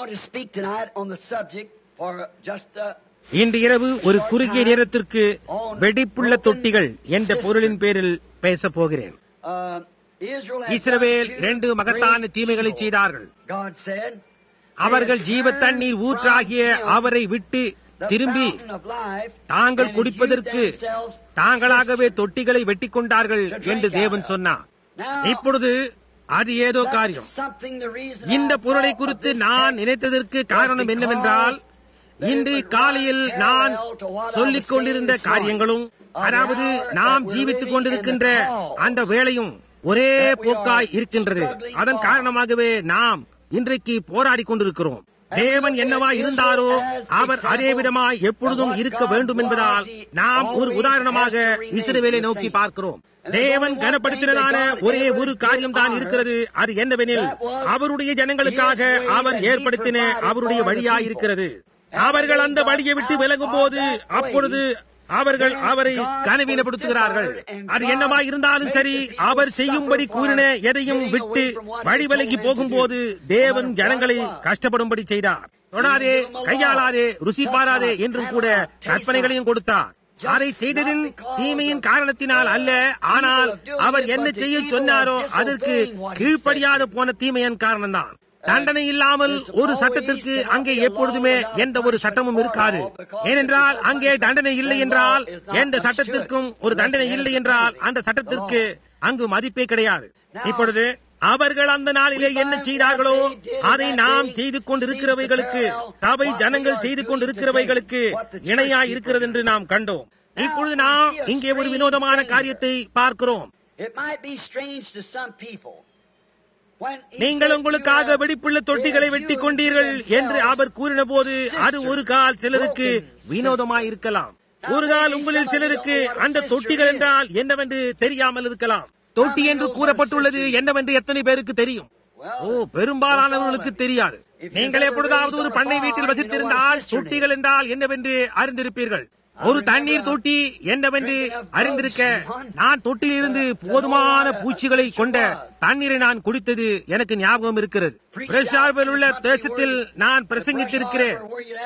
இன்று இரவு ஒரு குறுகிய நேரத்திற்கு வெடிப்புள்ள தொட்டிகள் என்ற பொருளின் பேரில் பேசப் போகிறேன். இஸ்ரவேல் இரண்டு மகத்தான தீமைகளை செய்தார்கள். அவர்கள் ஜீவ தண்ணீர் ஊற்றாகிய அவரை விட்டு திரும்பி தாங்கள் குடிப்பதற்கு தாங்களாகவே தொட்டிகளை வெட்டிக் கொண்டார்கள் என்று தேவன் சொன்னார். இப்பொழுது அது ஏதோ காரியம். இந்த பொருளை குறித்து நான் நினைத்ததற்கு காரணம் என்னவென்றால், இன்று காலையில் நான் சொல்லிக் கொண்டிருந்த காரியங்களும், அதாவது நாம் ஜீவித்துக் கொண்டிருக்கின்ற அந்த வேளையும் ஒரே போக்காய் இருக்கின்றது. அதன் காரணமாகவே நாம் இன்றைக்கு போராடி கொண்டிருக்கிறோம். தேவன் என்னவா இருந்தாரோ அவர் அதே விதமாய் எப்பொழுதும் இருக்க வேண்டும் என்பதால் நாம் ஒரு உதாரணமாக இஸ்ரவேலை நோக்கி பார்க்கிறோம். தேவன் கனப்படுத்தினதான ஒரே ஒரு காரியம் தான் இருக்கிறது. அது என்னவெனில், அவருடைய ஜனங்களுக்காக அவர் ஏற்படுத்தின அவருடைய வழியாயிருக்கிறது. அவர்கள் அந்த வழியை விட்டு விலகும் போது அப்பொழுது அவர்கள் அவரை கனவீனப்படுத்துகிறார்கள். அது என்னவா இருந்தாலும் சரி, அவர் செய்யும்படி கூறின எதையும் விட்டு வழி விலகி போகும்போது தேவன் ஜனங்களை கஷ்டப்படும்படி செய்தார். தொடாதே, கையாளாதே, ருசி பாராதே என்றும் கூட கற்பனைகளையும் கொடுத்தார். அதை செய்ததின் தீமையின் காரணத்தினால் அல்ல, ஆனால் அவர் என்ன செய்ய சொன்னாரோ அதற்கு கீழ்ப்படியாத போன தீமையின் காரணம்தான். தண்டனை இல்லாமல் ஒரு சட்டத்திற்கு அங்கே எப்பொழுதுமே எந்த ஒரு சட்டமும் இருக்காது. ஏனென்றால் அங்கே தண்டனை இல்லை என்றால், எந்த சட்டத்திற்கும் ஒரு தண்டனை இல்லை என்றால் அந்த சட்டத்திற்கு அங்கு மதிப்பே கிடையாது. இப்பொழுது அவர்கள் அந்த நாளிலே என்ன செய்தார்களோ அதை நாம் செய்து கொண்டிருக்கிறவைகளுக்கு, சபை ஜனங்கள் செய்து கொண்டிருக்கிறவைகளுக்கு இணையாய் இருக்கிறது என்று நாம் கண்டோம். இப்பொழுது நாம் இங்கே ஒரு வினோதமான காரியத்தை பார்க்கிறோம். நீங்கள் உங்களுக்காக வெடிப்புள்ள தொட்டிகளை வெட்டி கொண்டீர்கள் என்று அவர் கூறின போது அது ஒரு கால் சிலருக்கு வினோதமாயிருக்கலாம். ஒரு கால் உங்களில் சிலருக்கு அந்த தொட்டிகள் என்றால் என்னவென்று தெரியாமல் இருக்கலாம். தொட்டி என்று கூறப்பட்டுள்ளது என்னவென்று எத்தனை பேருக்கு தெரியும்? ஓ, பெரும்பாலானவர்களுக்கு தெரியாது. நீங்கள் எப்பொழுதாவது ஒரு பண்ணை வீட்டில் வசித்திருந்தால் தொட்டிகள் என்றால் என்னவென்று அறிந்திருப்பீர்கள். ஒரு தண்ணீர் தொட்டி என்னவென்று அறிந்திருக்க, நான் தொட்டியிலிருந்து போதுமான பூச்சிகளை கொண்ட தண்ணீரை நான் குடித்தது எனக்கு ஞாபகம் இருக்கிறது. பிரஷாவில் உள்ள தேசத்தில் நான் பிரசங்கித்திருக்கிறேன்.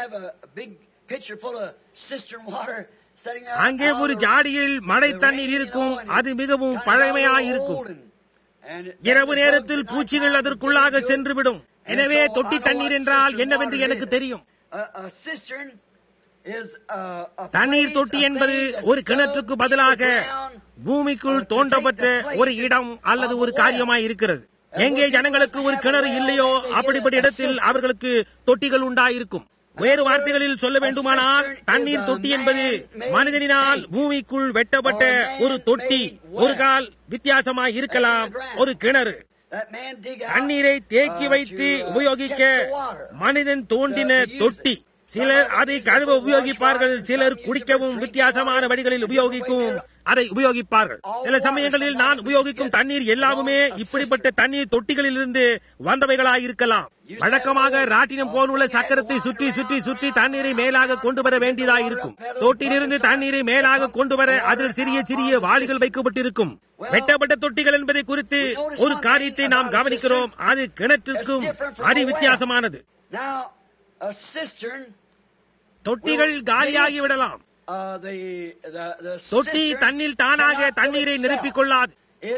அங்கே ஒரு ஜாடியில் மழை தண்ணீர் இருக்கும். அது மிகவும் பழமையாயிருக்கும். இரவு நேரத்தில் பூச்சிகள் அதற்குள்ளாக சென்றுவிடும். எனவே தொட்டி தண்ணீர் என்றால் என்னவென்று எனக்கு தெரியும். தண்ணீர் தொட்டி என்பது ஒரு கிணற்றுக்கு பதிலாக பூமிக்குள் தோண்டப்பட்ட ஒரு இடம் அல்லது ஒரு காரியமாய் இருக்கிறது. எங்கே ஜனங்களுக்கு ஒரு கிணறு இல்லையோ அப்படிப்பட்ட இடத்தில் அவர்களுக்கு தொட்டிகள் உண்டாயிருக்கும். வேறு வார்த்தைகளில் சொல்ல வேண்டுமானால், தண்ணீர் தொட்டி என்பது மனிதனினால் பூமிக்குள் வெட்டப்பட்ட ஒரு தொட்டி. ஒரு கால் வித்தியாசமாய் இருக்கலாம். ஒரு கிணறு தண்ணீரை தேக்கி வைத்து உபயோகிக்க மனிதன் தோண்டின தொட்டி. சிலர் அதை கழுவ உபயோகிப்பார்கள், சிலர் குடிக்கவும் வித்தியாசமான வழிகளில் உபயோகிக்கவும் அதை உபயோகிப்பார்கள். சில சமயங்களில் நான் உபயோகிக்கும் தண்ணீர் எல்லாமே இப்படிப்பட்ட தண்ணீர் தொட்டிகளில் இருந்து வந்தவைகளாய் இருக்கலாம். வழக்கமாக ராட்டினம் போலுள்ள சக்கரத்தை சுற்றி சுற்றி சுற்றி தண்ணீரை மேலாக கொண்டு வர வேண்டியதாக இருக்கும். தொட்டியிலிருந்து தண்ணீரை மேலாக கொண்டு வர அதில் சிறிய சிறிய வாளிகள் வைக்கப்பட்டிருக்கும். வெட்டப்பட்ட தொட்டிகள் என்பதை குறித்து ஒரு காரியத்தை நாம் கவனிக்கிறோம். அது கிணற்றுக்கும் அடி வித்தியாசமானது. தொட்டிகள் காலியாகி விடலாம். தொட்டி தண்ணீர் தானாக தண்ணீரை நிரப்பிக் கொள்ளாது.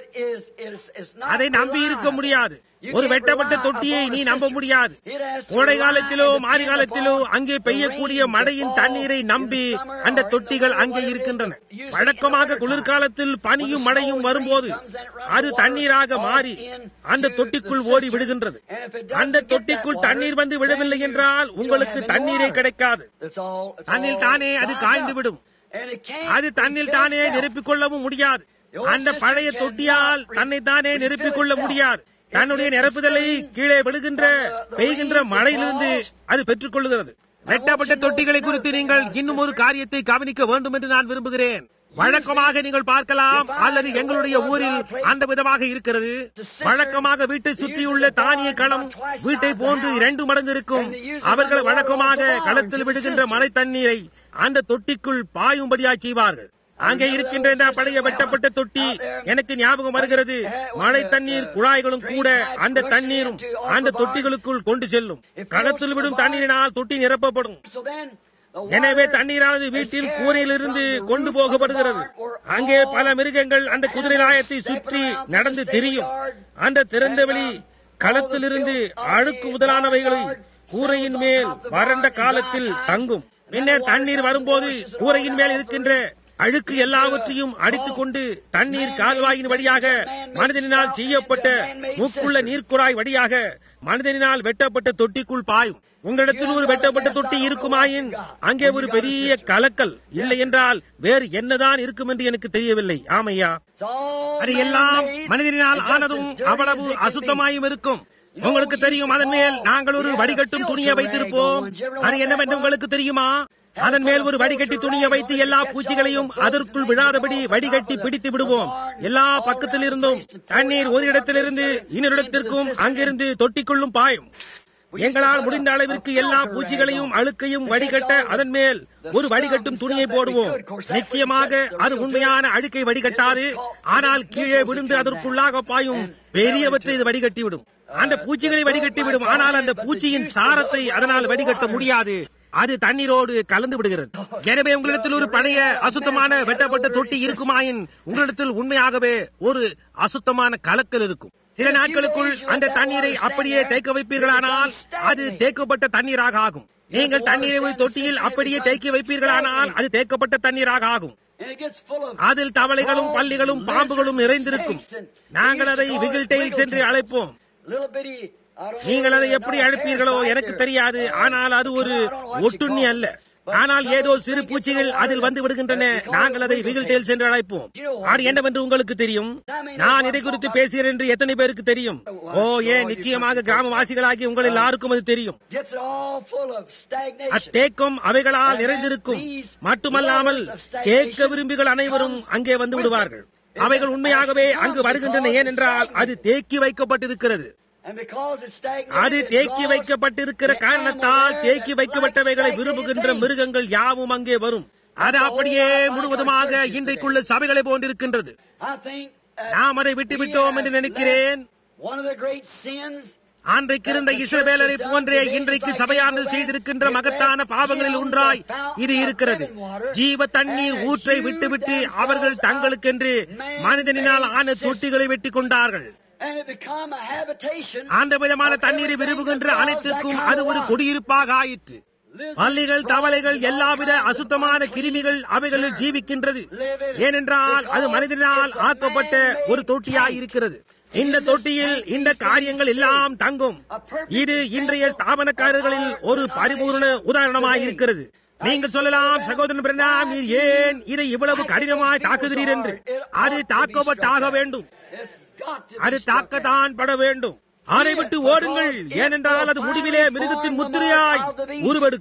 அதை நம்பி இருக்க முடியாது. ஒரு வெட்டப்பட்ட தொட்டியை நீ நம்ப முடியாது. கோடை காலத்திலோ மாரி காலத்திலோ அங்கே பெய்யக்கூடிய மழையின் தண்ணீரை நம்பி அந்த தொட்டிகள் அங்கே இருக்கின்றன. வழக்கமாக குளிர்காலத்தில் பனியும் மழையும் வரும்போது அது தண்ணீராக மாறி அந்த தொட்டிக்குள் ஓடி விடுகின்றது. அந்த தொட்டிக்குள் தண்ணீர் வந்து விடவில்லை என்றால் உங்களுக்கு தண்ணீரே கிடைக்காது. தண்ணீர் தானே அது காய்ந்து விடும். அது தண்ணீர் தானே நிரப்பிக் கொள்ளவும் முடியாது. அந்த பழைய தொட்டியால் தன்னை தானே நிரப்பிக் கொள்ள முடியாது. தன்னுடைய நிரப்புதலை கீழே விழுகின்ற பெய்கின்ற மழையிலிருந்து அது பெற்றுக் கொள்ளுகிறது. வெட்டப்பட்ட தொட்டிகளை குறித்து நீங்கள் இன்னும் ஒரு காரியத்தை கவனிக்க வேண்டும் என்று நான் விரும்புகிறேன். வழக்கமாக நீங்கள் பார்க்கலாம், அல்லது எங்களுடைய ஊரில் அந்த விதமாக இருக்கிறது. வழக்கமாக வீட்டை சுற்றியுள்ள தானிய களம் வீட்டை போன்று இரண்டு மடங்கு இருக்கும். அவர்கள் வழக்கமாக களத்தில் விடுகின்ற மழை தண்ணீரை அந்த தொட்டிக்குள் பாயும்படியாக செய்வார்கள். அங்கே இருக்கின்ற இந்த பழைய வெட்டப்பட்ட தொட்டி எனக்கு ஞாபகம் வருகிறது. மழை தண்ணீர் குழாய்களும் கூட அந்த தண்ணீரும் அந்த தொட்டிகளுக்குள் கொண்டு செல்லும். களத்தில் விடும் தண்ணீரினால் தொட்டி நிரப்பப்படும். எனவே தண்ணீரானது வீட்டில் கூரையிலிருந்து கொண்டு போகப்படுகிறது. அங்கே பல மிருகங்கள் அந்த குதிரை லாயத்தை சுற்றி நடந்து திரியும். அந்த திறந்தவெளி களத்திலிருந்து அழுக்கு முதலானவைகளை கூரையின் மேல் வறண்ட காலத்தில் தங்கும். பின்னர் தண்ணீர் வரும்போது கூரையின் மேல் இருக்கின்ற அழுக்கு எல்லாவற்றையும் அடித்துக் கொண்டு தண்ணீர் கால்வாயின் வழியாக மனிதனால் செய்யப்பட்ட மூக்குள்ள நீர்க்குழாய் வழியாக மனிதனால் வெட்டப்பட்ட தொட்டிக்குள் பாயும். உங்களிடத்தில் ஒரு வெட்டப்பட்ட தொட்டி இருக்குமாயின் அங்கே ஒரு பெரிய கலக்கல் இல்லை என்றால் வேறு என்னதான் இருக்கும் என்று எனக்கு தெரியவில்லை. ஆமையா, அது எல்லாம் மனிதனால் ஆனதும் அவ்வளவு அசுத்தமாயும் இருக்கும். உங்களுக்கு தெரியும், அதன் மேல் நாங்கள் ஒரு வடிகட்டும் துணியை வைத்திருப்போம். அது என்னவென்று உங்களுக்கு தெரியுமா? அதன் மேல் ஒரு வடிகட்டி துணியை வைத்து எல்லா பூச்சிகளையும் அதற்குள் விழாதபடி வடிகட்டி பிடித்து விடுவோம். எல்லா பக்கத்தில் இருந்தும் தண்ணீர் ஒரு இடத்திலிருந்து இன்னொரு இடத்திற்கும் அங்கிருந்து தொட்டிக்குள்ளும் பாயும். எங்களால் முடிந்த அளவிற்கு எல்லா பூச்சிகளையும் அழுக்கையும் வடிகட்ட அதன் மேல் ஒரு வடிகட்டும் துணியை போடுவோம். நிச்சயமாக அது உண்மையான அழுக்கை வடிகட்டாது, ஆனால் கீழே விழுந்து அதற்குள்ளாக பாயும் பெரியவற்றை இது வடிகட்டி விடும். அந்த பூச்சிகளை வடிகட்டி விடும், ஆனால் அந்த பூச்சியின் சாரத்தை அதனால் வடிகட்ட முடியாது. அது தண்ணீரோடு கலந்து விடுகிறது. எனவே உங்களிடத்தில் ஒரு பழைய அசுத்தமான வெட்டப்பட்ட தொட்டி இருக்குமாயின் உங்களிடத்தில் உண்மையாகவே ஒரு அசுத்தமான கலக்கல் இருக்கும். சில நாட்களுக்குள் அந்த தண்ணீரை அப்படியே தேக்க வைப்பீர்களானால் அது தேக்கப்பட்ட தண்ணீராக ஆகும். நீங்கள் தண்ணீரை ஒரு தொட்டியில் அப்படியே தேக்கி வைப்பீர்களானால் அது தேக்கப்பட்ட தண்ணீராக ஆகும். அதில் தவளைகளும் பல்லிகளும் பாம்புகளும் நிறைந்திருக்கும். நாங்கள் அதை விகில் டெயில்ஸ் என்று அழைப்போம். நீங்கள் அதை எப்படி அழைப்பீர்களோ எனக்கு தெரியாது, ஆனால் அது ஒரு ஒட்டுண்ணி அல்ல. ஆனால் ஏதோ சிறு பூச்சிகள் அதில் வந்து விடுகின்றன. நாங்கள் அதை விகில் டெயில்ஸ் என்று அழைப்போம். அது என்னவென்று உங்களுக்கு தெரியும்? நான் இதை குறித்து பேசுகிறேன் என்று எத்தனை பேருக்கு தெரியும்? ஓ, ஏன், நிச்சயமாக கிராமவாசிகளாகி உங்கள் எல்லாருக்கும் அது தெரியும். அத்தேக்கம் அவைகளால் நிறைந்திருக்கும். மட்டுமல்லாமல் தேக்க விரும்பிகள் அனைவரும் அங்கே வந்து விடுவார்கள். அவைகள் உண்மையாகவே அங்கு வருகின்றன. ஏனென்றால் அது தேக்கி வைக்கப்பட்டிருக்கிறது. அது தேக்கி வைக்கப்பட்டிருக்கிற காரணத்தால் தேக்கி வைக்கப்பட்டவைகளை விரும்புகின்ற மிருகங்கள் யாவும் அங்கே வரும். அது அப்படியே முழுவதுமாக இன்றைக்குள்ள சபைகளை போன்றிருக்கின்றது. நாம் அதை விட்டுவிட்டோம் என்று நினைக்கிறேன். அன்றைக்கு இருந்த இஸ்ரவேலரை போன்றே இன்றைக்கு சபையானது செய்திருக்கின்ற மகத்தான பாவங்களில் ஒன்றாய் இது இருக்கிறது. ஜீவ தண்ணீர் ஊற்றை விட்டுவிட்டு அவர்கள் தங்களுக்கென்று மனிதனினால் ஆன தொட்டிகளை வெட்டி கொண்டார்கள். அந்த விதமான தண்ணீரை விரும்புகின்ற அனைத்திற்கும் அது ஒரு குடியிருப்பாக ஆயிற்று. பல்லிகள், தவளைகள், எல்லாவித அசுத்தமான கிருமிகள் அவைகளில் ஜீவிக்கின்றது. ஏனென்றால் அது மனிதனால் ஆக்கப்பட்ட ஒரு தொட்டியாய் இருக்கிறது. இந்த தொட்டியில் இந்த காரியங்கள் எல்லாம் தங்கும். இது இன்றைய ஸ்தாபனக்காரர்களில் ஒரு பரிபூர்ண உதாரணமாய் இருக்கிறது. நீங்கள் சொல்லலாம், சகோதரன் பிரண்ணாம், நீர் ஏன் இதை இவ்வளவு கடினமாய் தாக்குகிறீர் என்று. அது தாக்கப்பட்டாக வேண்டும். அது தாக்கத்தான் பட வேண்டும். அதை விட்டு ஓடுங்கள், ஏனென்றால் அது முடிவிலே மிருகத்தின் முத்திரையாய் உருவெடுக்கும்.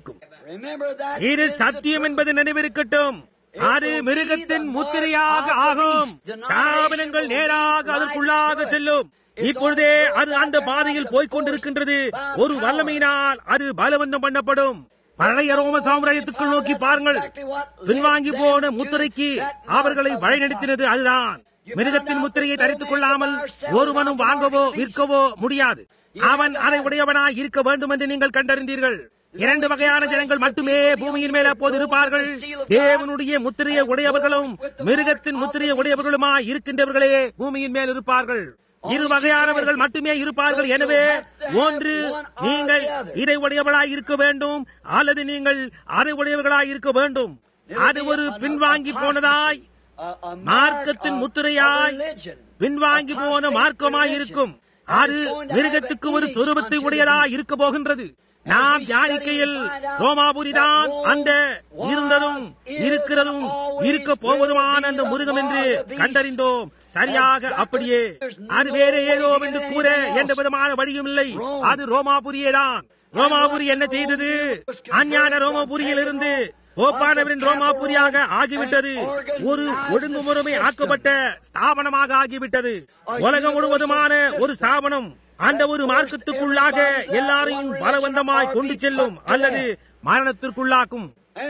இது சத்தியம் என்பது நினைவிருக்கட்டும். அது மிருகத்தின் முத்திரையாக ஆகும். ஸ்தாபனங்கள் நேராக அதற்குள்ளாக செல்லும். இப்பொழுதே அது அந்த பாதையில் போய்கொண்டிருக்கின்றது. ஒரு வல்லமையினால் அது பலவந்தம் பண்ணப்படும். பழைய ரோம சாம்ராஜ்யத்துக்குள் நோக்கி பாருங்கள். பின்வாங்கி போன முத்திரைக்கு அவர்களை வழிநடத்தினது அதுதான். மிருகத்தின் முத்திரையை தரித்துக் கொள்ளாமல் ஒருவனும் வாங்கவோ விற்கவோ முடியாது. அவன் அதை உடையவனாய் இருக்க வேண்டும் என்று நீங்கள் கண்டறிந்தீர்கள். இரண்டு வகையான ஜனங்கள் மட்டுமே பூமியின் மேல் அப்போது இருப்பார்கள். தேவனுடைய முத்திரையை உடையவர்களும் மிருகத்தின் முத்திரையை உடையவர்களுமாய் இருக்கின்றவர்களே பூமியின் மேல் இருப்பார்கள். இரு வகையானவர்கள் மட்டுமே இருப்பார்கள். எனவே ஒன்று நீங்கள் இதை உடையவர்களாய் இருக்க வேண்டும், அல்லது நீங்கள் அதை உடையவர்களாய் இருக்க வேண்டும். அது ஒரு பின்வாங்கி போனதாய் மார்க்கத்தின் முத்திரையாய் பின்வாங்கி போன மார்க்கமாய் இருக்கும். அது மிருகத்துக்கு ஒரு சொரூபத்தை உடையதாய் இருக்க போகின்றது. நாம் தியானிக்கையில் ரோமாபுரிதான் அந்த இருந்ததும் இருக்கிறதும் இருக்க போவதுமான அந்த மிருகம் என்று கண்டறிந்தோம். சரியாக அப்படியே. அது வேற ஏதோ என்று கூற எந்த விதமான வழியும் இல்லை. அது ரோமாபுரியேதான். ரோமாபுரி என்ன செய்தது? அஞ்ஞான ரோமாபுரியில் இருந்து போப்பானவரின் ரோமாபுரியாக ஆகிவிட்டது. ஒரு ஒழுங்குமுறைமை ஆக்கப்பட்ட ஸ்தாபனமாக ஆகிவிட்டது. உலகம் முழுவதுமான ஒரு ஸ்தாபனம் அந்த ஒரு மார்க்கத்துக்குள்ளாக எல்லாரையும் பலவந்தமாய் கொண்டு செல்லும் அல்லது மரணத்திற்குள்ளாக்கும்.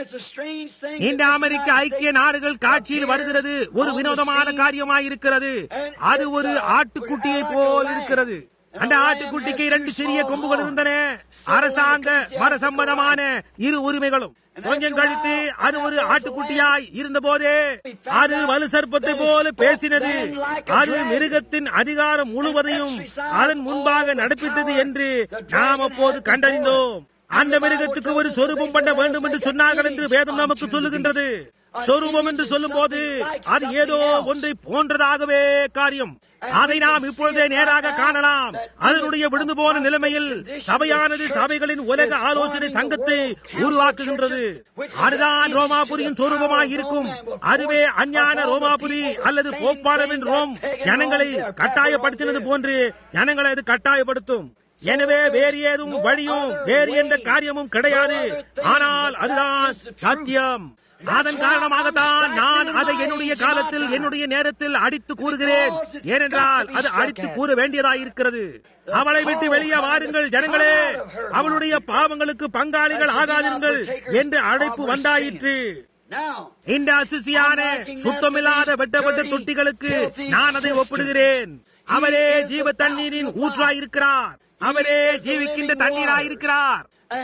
இந்த அமெரிக்க ஐக்கிய நாடுகள் காட்சியில் வருகிறது. ஒரு வினோதமான காரியமாயிருக்கிறது. அது ஒரு ஆட்டுக்குட்டியை போல் இருக்கிறது. அந்த ஆட்டுக்குட்டிக்கு இரண்டு சிறிய கொம்புகள் இருந்தன. அரசாங்க மர சம்பந்தமான இரு உரிமைகளும். கொஞ்சம் கழித்து அது ஒரு ஆட்டுக்குட்டியாய் இருந்த போதே அது வலு சர்ப்பத்தை போல பேசினது. அது மிருகத்தின் அதிகாரம் முழுவதையும் அதன் முன்பாக நடப்பித்தது என்று நாம் அப்போது கண்டறிந்தோம். அந்த மிருகத்துக்கு ஒரு சொரூபம் பண்ண வேண்டும் என்று சொன்னார்கள் என்று வேதம் நமக்கு சொல்லுகின்றது. சொரூபம் என்று சொல்லும் போது அது ஏதோ ஒன்றை போன்றதாகவே காரியம். அதை நாம் இப்பொழுதே நேராக காணலாம். அதனுடைய விழுந்து போன நிலைமையில் சபையானது சபைகளின் உலக ஆலோசனை சங்கத்தை உருவாக்குகின்றது. அதுதான் ரோமாபுரியின் சொரூபமாய் இருக்கும். அதுவே அஞ்ஞான ரோமாபுரி அல்லது போப்பானவின் ரோம் ஜனங்களை கட்டாயப்படுத்தினது போன்று ஜனங்களை அது கட்டாயப்படுத்தும். எனவே வேறு ஏதும் வழியும் வேறு எந்த காரியமும் கிடையாது. ஆனால் அதுதான் சத்தியம். அதன் காரணமாகத்தான் நான் அதை என்னுடைய காலத்தில் என்னுடைய நேரத்தில் அடித்து கூறுகிறேன். ஏனென்றால் அது அடித்து கூற வேண்டியதாயிருக்கிறது. அவளை விட்டு வெளியே வாருங்கள் ஜனங்களே, அவளுடைய பாவங்களுக்கு பங்காளிகள் ஆகாதீர்கள் என்று அழைப்பு வந்தாயிற்று. இந்த அசுசியான சுத்தமில்லாத வெட்டப்பட்ட தொட்டிகளுக்கு நான் அதை ஒப்பிடுகிறேன். அவரே ஜீவ தண்ணீரின் ஊற்றாயிருக்கிறார். அவரே ஜீவிக்கின்ற தண்ணீராயிருக்கிறார்.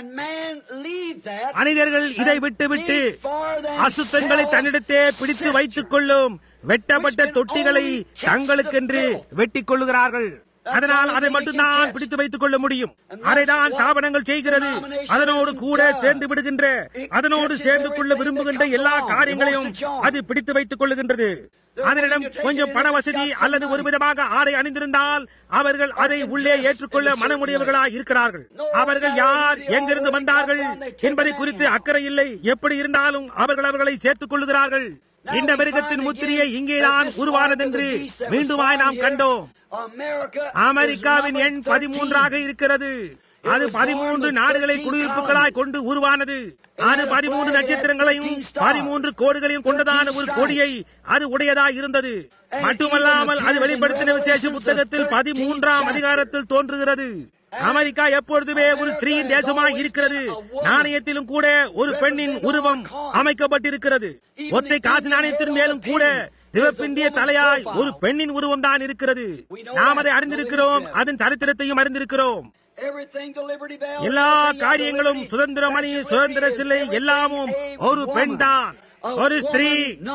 மனிதர்கள் இதை விட்டுவிட்டு அசுத்தங்களை தன்னிடத்தே பிடித்து வைத்துக் கொள்ளும் வெட்டப்பட்ட தொட்டிகளை தங்களுக்கென்று வெட்டிக் கொள்ளுகிறார்கள். அதனால் அதை மட்டும்தான் பிடித்து வைத்துக் கொள்ள முடியும். அதைதான் ஸ்தாபனங்கள் செய்கிறது. அதனோடு கூட சேர்ந்து விடுகின்ற, அதனோடு சேர்ந்து கொள்ள விரும்புகின்ற எல்லா காரியங்களையும் அது பிடித்து வைத்துக் கொள்ளுகின்றது. அதனிடம் கொஞ்சம் பண வசதி அல்லது ஒரு விதமாக ஆடை அணிந்திருந்தால் அவர்கள் அதை உள்ளே ஏற்றுக்கொள்ள மனமுடையவர்களாய் இருக்கிறார்கள். அவர்கள் யார், எங்கிருந்து வந்தார்கள் என்பதை குறித்து அக்கறை இல்லை. எப்படி இருந்தாலும் அவர்கள் அவர்களை சேர்த்துக் கொள்ளுகிறார்கள். இந்த மிருகத்தின் முத்திரையை இங்கேதான் உருவானதென்று மீண்டுமாய் நாம் கண்டோம். அமெரிக்காவின் எண் பதிமூன்றாக இருக்கிறது. அது பதிமூன்று நாடுகளை குடியிருப்புகளாய் கொண்டு உருவானது. அது பதிமூன்று நட்சத்திரங்களையும் பதிமூன்று கோடுகளையும் கொண்டதான ஒரு கொடியை அது உடையதாய் இருந்தது. மட்டுமல்லாமல் அது வெளிப்படுத்தின விசேஷ புத்தகத்தில் பதிமூன்றாம் அதிகாரத்தில் தோன்றுகிறது. அமெரிக்கா எப்பொழுதுமே ஒரு ஸ்திரீயின் தேசமாய் இருக்கிறது. நாணயத்திலும் கூட ஒரு பெண்ணின் உருவம் அமைக்கப்பட்டிருக்கிறது. ஒற்றை காசு நாணயத்தின் மேலும் கூட சிவப்பிந்திய தலையாய் ஒரு பெண்ணின் உருவம் தான் இருக்கிறது. நாம் அதை அறிந்திருக்கிறோம். அதன் சரித்திரத்தையும் அறிந்திருக்கிறோம். எல்லா காரியங்களும் சுதந்திரமணி, சுதந்திர சிலை எல்லாமும் ஒரு பெண் தான், ஒரு ஸ்திரீ.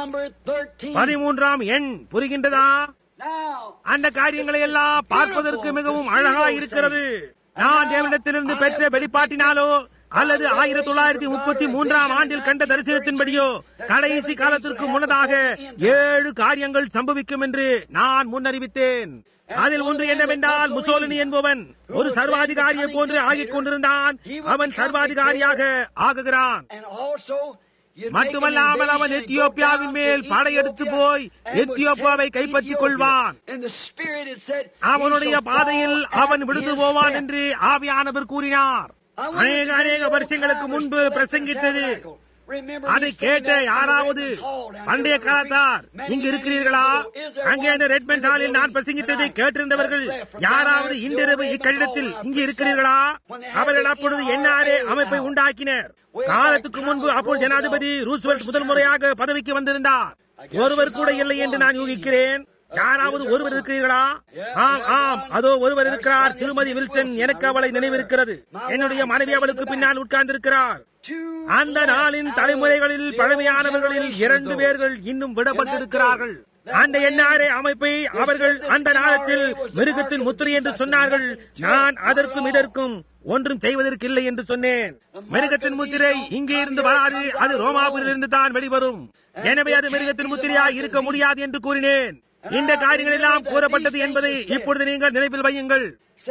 பதிமூன்றாம் எண் புரிகின்றதா? அந்த காரியங்களை எல்லாம் பார்ப்பதற்கு மிகவும் அழகா இருக்கிறது. நான் தேவனிடத்திலிருந்து பெற்ற வெளிப்பாட்டினாலோ அல்லது ஆயிரத்தி தொள்ளாயிரத்தி முப்பத்தி மூன்றாம் ஆண்டில் கண்ட தரிசனத்தின்படியோ கடைசி காலத்திற்கு முன்னதாக ஏழு காரியங்கள் சம்பவிக்கும் என்று நான் முன்னறிவித்தேன். அதில் ஒன்று என்னவென்றால், முசோலினி என்பவன் ஒரு சர்வாதிகாரியை போன்று ஆகிக் கொண்டிருந்தான். அவன் சர்வாதிகாரியாக ஆகுகிறான். மட்டுமல்லாமல் அவன் எத்தியோப்பியாவின் மேல் படையெடுத்து போய் எத்தியோப்பியாவை கைப்பற்றிக் கொள்வான். அவனுடைய பாதையில் அவன் விழுந்து போவான் என்று ஆவியானவர் கூறினார். அநேக அநேக வருஷங்களுக்கு முன்பு பிரசங்கித்தது. அதை கேட்ட யாராவது பண்டைய காலத்தார் இங்கு இருக்கிறீர்களா? அங்கே அந்த ரெட்மண்ட் ஹாலில் நான் பிரசங்கித்ததை கேட்டிருந்தவர்கள் யாராவது இன்றிரவு இக்கட்டிடத்தில் இங்கு இருக்கிறீர்களா? அவர்கள் அப்பொழுது என்ஆர்ஏ அமைப்பை உண்டாக்கினர். காலத்துக்கு முன்பு அப்போது ஜனாதிபதி ரூஸ்வெல்ட் முதல் முறையாக பதவிக்கு வந்திருந்தார். ஒருவர் கூட இல்லை என்று நான் யூகிக்கிறேன். யாராவது ஒருவர் இருக்கிறீர்களா? ஆம் ஆம், அதோ ஒருவர் இருக்கிறார். திருமதி வில்சன். எனக்கு அவளை நினைவிருக்கிறது. என்னுடைய மனைவி அவளுக்கு பின்னால் உட்கார்ந்திருக்கிறார். அந்த நாளின் தலைமுறைகளில் பழமையானவர்களில் இரண்டு பேர்கள் இன்னும் விடப்பட்டிருக்கிறார்கள். அந்த என்ஆர்ஏ அமைப்பை அவர்கள் அந்த நாளத்தில் மிருகத்தின் முத்திரை என்று சொன்னார்கள். நான் அதற்கும் இதற்கும் ஒன்றும் செய்வதற்கு இல்லை என்று சொன்னேன். மிருகத்தின் முத்திரை இங்கே இருந்து வராது, அது ரோமாபுரிலிருந்து தான் வெளிவரும். எனவே அது மிருகத்தின் முத்திரையாக இருக்க முடியாது என்று கூறினேன். இந்த காரியங்கள் எல்லாம் கூறப்பட்டது என்பதை இப்பொழுது நீங்கள் நினைவில் வையுங்கள்.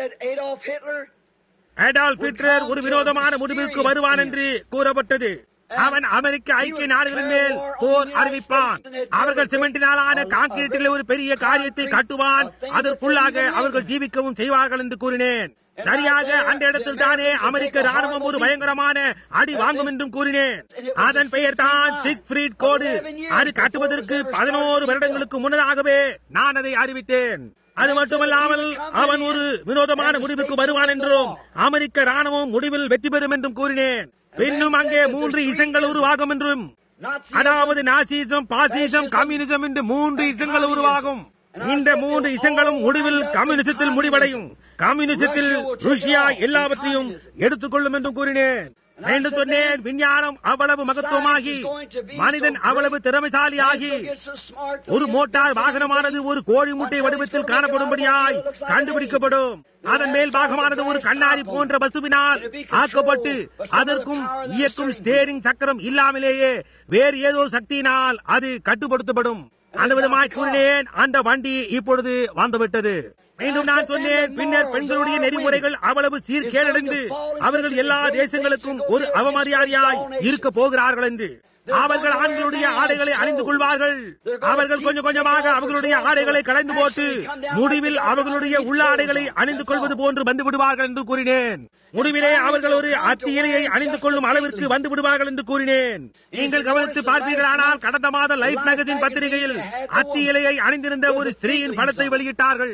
அடால்ஃப் ஹிட்லர் ஒரு வினோதமான முடிவிற்கு வருவான் என்று கூறப்பட்டது. அவன் அமெரிக்க ஐக்கிய நாடுகளின் மேல் போர் அறிவிப்பான். அவர்கள் சிமெண்டினாலான கான்கிரீட்டில் ஒரு பெரிய காரியத்தை கட்டுவான். அதற்குள்ளாக அவர்கள் ஜீவிக்கவும் செய்வார்கள் என்று கூறினேன். சரியாக அந்த இடத்தில் தானே அமெரிக்க ராணுவம் ஒரு பயங்கரமான அடி வாங்கும் என்றும் கூறினேன். அதன் பெயர் தான் சிக்ஃப்ரீட் கோடு. அது கட்டுவதற்கு பதினோரு வருடங்களுக்கு முன்னதாகவே நான் அதை அறிவித்தேன். அது மட்டுமல்லாமல் அவன் ஒரு வினோதமான முடிவுக்கு வருவான் என்றும் அமெரிக்க ராணுவம் முடிவில் வெற்றி பெறும் என்றும் கூறினேன். பின்னும் அங்கே மூன்று இசங்கள் உருவாகும் என்றும், அதாவது நாசிசம், பாசிசம், கம்யூனிசம் என்று மூன்று இசங்கள் உருவாகும். இந்த மூன்று இசங்களும் முடிவில் கம்யூனிசத்தில் முடிவடையும். கம்யூனிசத்தில் ருஷ்யா எல்லாவற்றையும் எடுத்துக்கொள்ளும் என்றும் கூறினேன். என்று சொன்னேன். விஞ்ஞானம் அவ்வளவு மகத்துவமாகி, மனிதன் அவ்வளவு திறமைசாலியாகி, ஒரு மோட்டார் வாகனமானது ஒரு கோழி முட்டை வடிவத்தில் காணப்படும்படியாய் கண்டுபிடிக்கப்படும். அதன் மேல் பாகமானது ஒரு கண்ணாடி போன்ற வஸ்துவினால் ஆக்கப்பட்டு அதற்கும் இயக்கும் ஸ்டேரிங் சக்கரம் இல்லாமலேயே வேறு ஏதோ சக்தியினால் அது கட்டுப்படுத்தப்படும். அந்த விதமாய் கூறினேன். அந்த வண்டி இப்பொழுது வந்துவிட்டது. மீண்டும் நான் சொன்னேன். பின்னர் பெண்களுடைய நெறிமுறைகள் அவ்வளவு சீர்கேடடைந்து அவர்கள் எல்லா தேசங்களுக்கும் ஒரு அவமரியாதையாய் இருக்க போகிறார்கள் என்று. அவர்கள் ஆண்களுடைய ஆடைகளை அணிந்து கொள்வார்கள். அவர்கள் கொஞ்சம் கொஞ்சமாக அவர்களுடைய ஆடைகளை களைந்து போட்டு முடிவில் அவர்களுடைய உள்ள ஆடைகளை அணிந்து கொள்வது போன்று வந்து விடுவார்கள் என்று கூறினேன். முடிவிலே அவர்கள் ஒரு அத்தி இலையை அணிந்து கொள்ளும் அளவிற்கு வந்து விடுவார்கள் என்று கூறினேன். நீங்கள் கவனித்து பார்ப்பீர்களானால் கடந்த மாத லைஃப் மேகசின் பத்திரிகையில் அத்தி இலையை அணிந்திருந்த ஒரு ஸ்திரீயின் படத்தை வெளியிட்டார்கள்.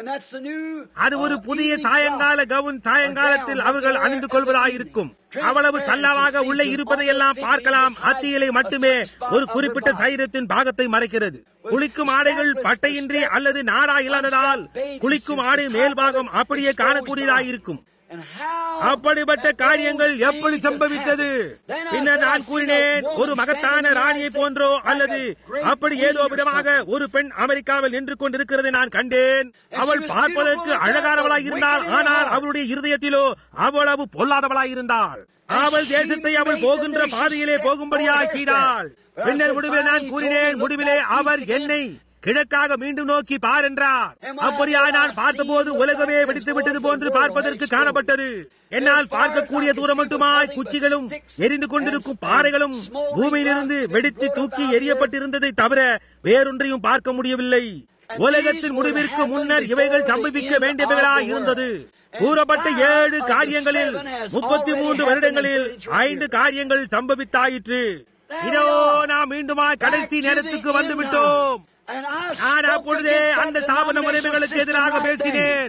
அது ஒரு புதிய சாயங்கால கவுன். சாயங்காலத்தில் அவர்கள் அணிந்து கொள்வதாயிருக்கும். அவ்வளவு சல்லாவாக உள்ளே இருப்பதையெல்லாம் பார்க்கலாம். அத்தி இலை மட்டுமே ஒரு குறிப்பிட்ட சரீரத்தின் பாகத்தை மறைக்கிறது. குளிக்கும் ஆடைகள் பட்டையின்றி அல்லது நாரா இல்லாததால் குளிக்கும் ஆடை மேல் பாகம் அப்படியே காணக்கூடியதாயிருக்கும். அப்படிப்பட்ட காரியங்கள் எப்படி சம்பவித்தது? பின்னர் நான் கூறினேன், ஒரு மகத்தான ராணியை போன்றோ அல்லது அப்படி ஏதோ விதமாக ஒரு பெண் அமெரிக்காவில் நின்று கொண்டிருக்கிறதை நான் கண்டேன். அவள் பார்ப்பதற்கு அழகானவளாய் இருந்தாள். ஆனால் அவளுடைய இருதயத்திலோ அவ்வளவு பொல்லாதவளாய் இருந்தாள். அவள் தேசத்தை அவள் போகின்ற பாதையிலே போகும்படியாய் செய்தாள். பின்னர் முடிவில் நான் கூறினேன், முடிவிலே அவர் என்னை கிழக்காக மீண்டும் நோக்கி பார் என்றார். அப்படியா நான் பார்த்தபோது உலகமே வெடித்து விட்டது போன்று பார்ப்பதற்கு காணப்பட்டது. என்னால் பார்க்கக்கூடிய தூரம் மட்டுமாய் குச்சிகளும் எரிந்து கொண்டிருக்கும் பாறைகளும் பூமியிலிருந்து வெடித்து தூக்கி எரியப்பட்டிருந்ததை தவிர வேறொன்றையும் பார்க்க முடியவில்லை. உலகத்தின் முடிவிற்கு முன்னர் இவைகள் சம்பவிக்க வேண்டியவைகளாய் இருந்தது. கூறப்பட்ட ஏழு காரியங்களில் முப்பத்தி மூன்று வருடங்களில் ஐந்து காரியங்கள் சம்பவித்தாயிற்று. இதோ நாம் மீண்டுமா கடைசி நேரத்துக்கு வந்துவிட்டோம். நான் அப்பொழுதே அந்த ஸ்தாபன முறைமைகளுக்கு எதிராக பேசினேன்.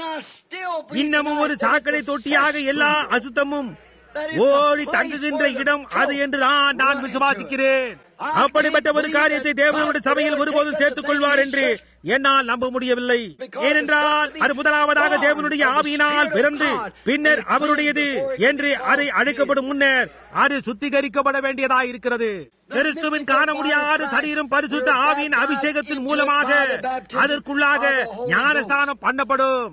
இன்னமும் ஒரு சாக்கடை தொட்டியாக எல்லா அசுத்தமும் ஓடி தங்குகின்ற இடம் அது என்று நான் நான் விசுவாசிக்கிறேன். அப்படிப்பட்ட ஒரு காரியத்தை தேவனுடைய சபையில் ஒருபோதும் சேர்த்துக் கொள்வார் என்று என்னால் நம்ப முடியவில்லை. ஏனென்றால் அது முதலாவதாக தேவனுடைய ஆவியினால் பிறந்து பின்னர் அவருடையது என்று அதை அழைக்கப்படும் முன்னர் அது சுத்திகரிக்கப்பட வேண்டியதாக இருக்கிறது. கிறிஸ்துவின் காண முடியாத சரீரம் பரிசுத்த ஆவியின் அபிஷேகத்தின் மூலமாக அதற்குள்ளாக ஞானஸ்நானம் பண்ணப்படும்.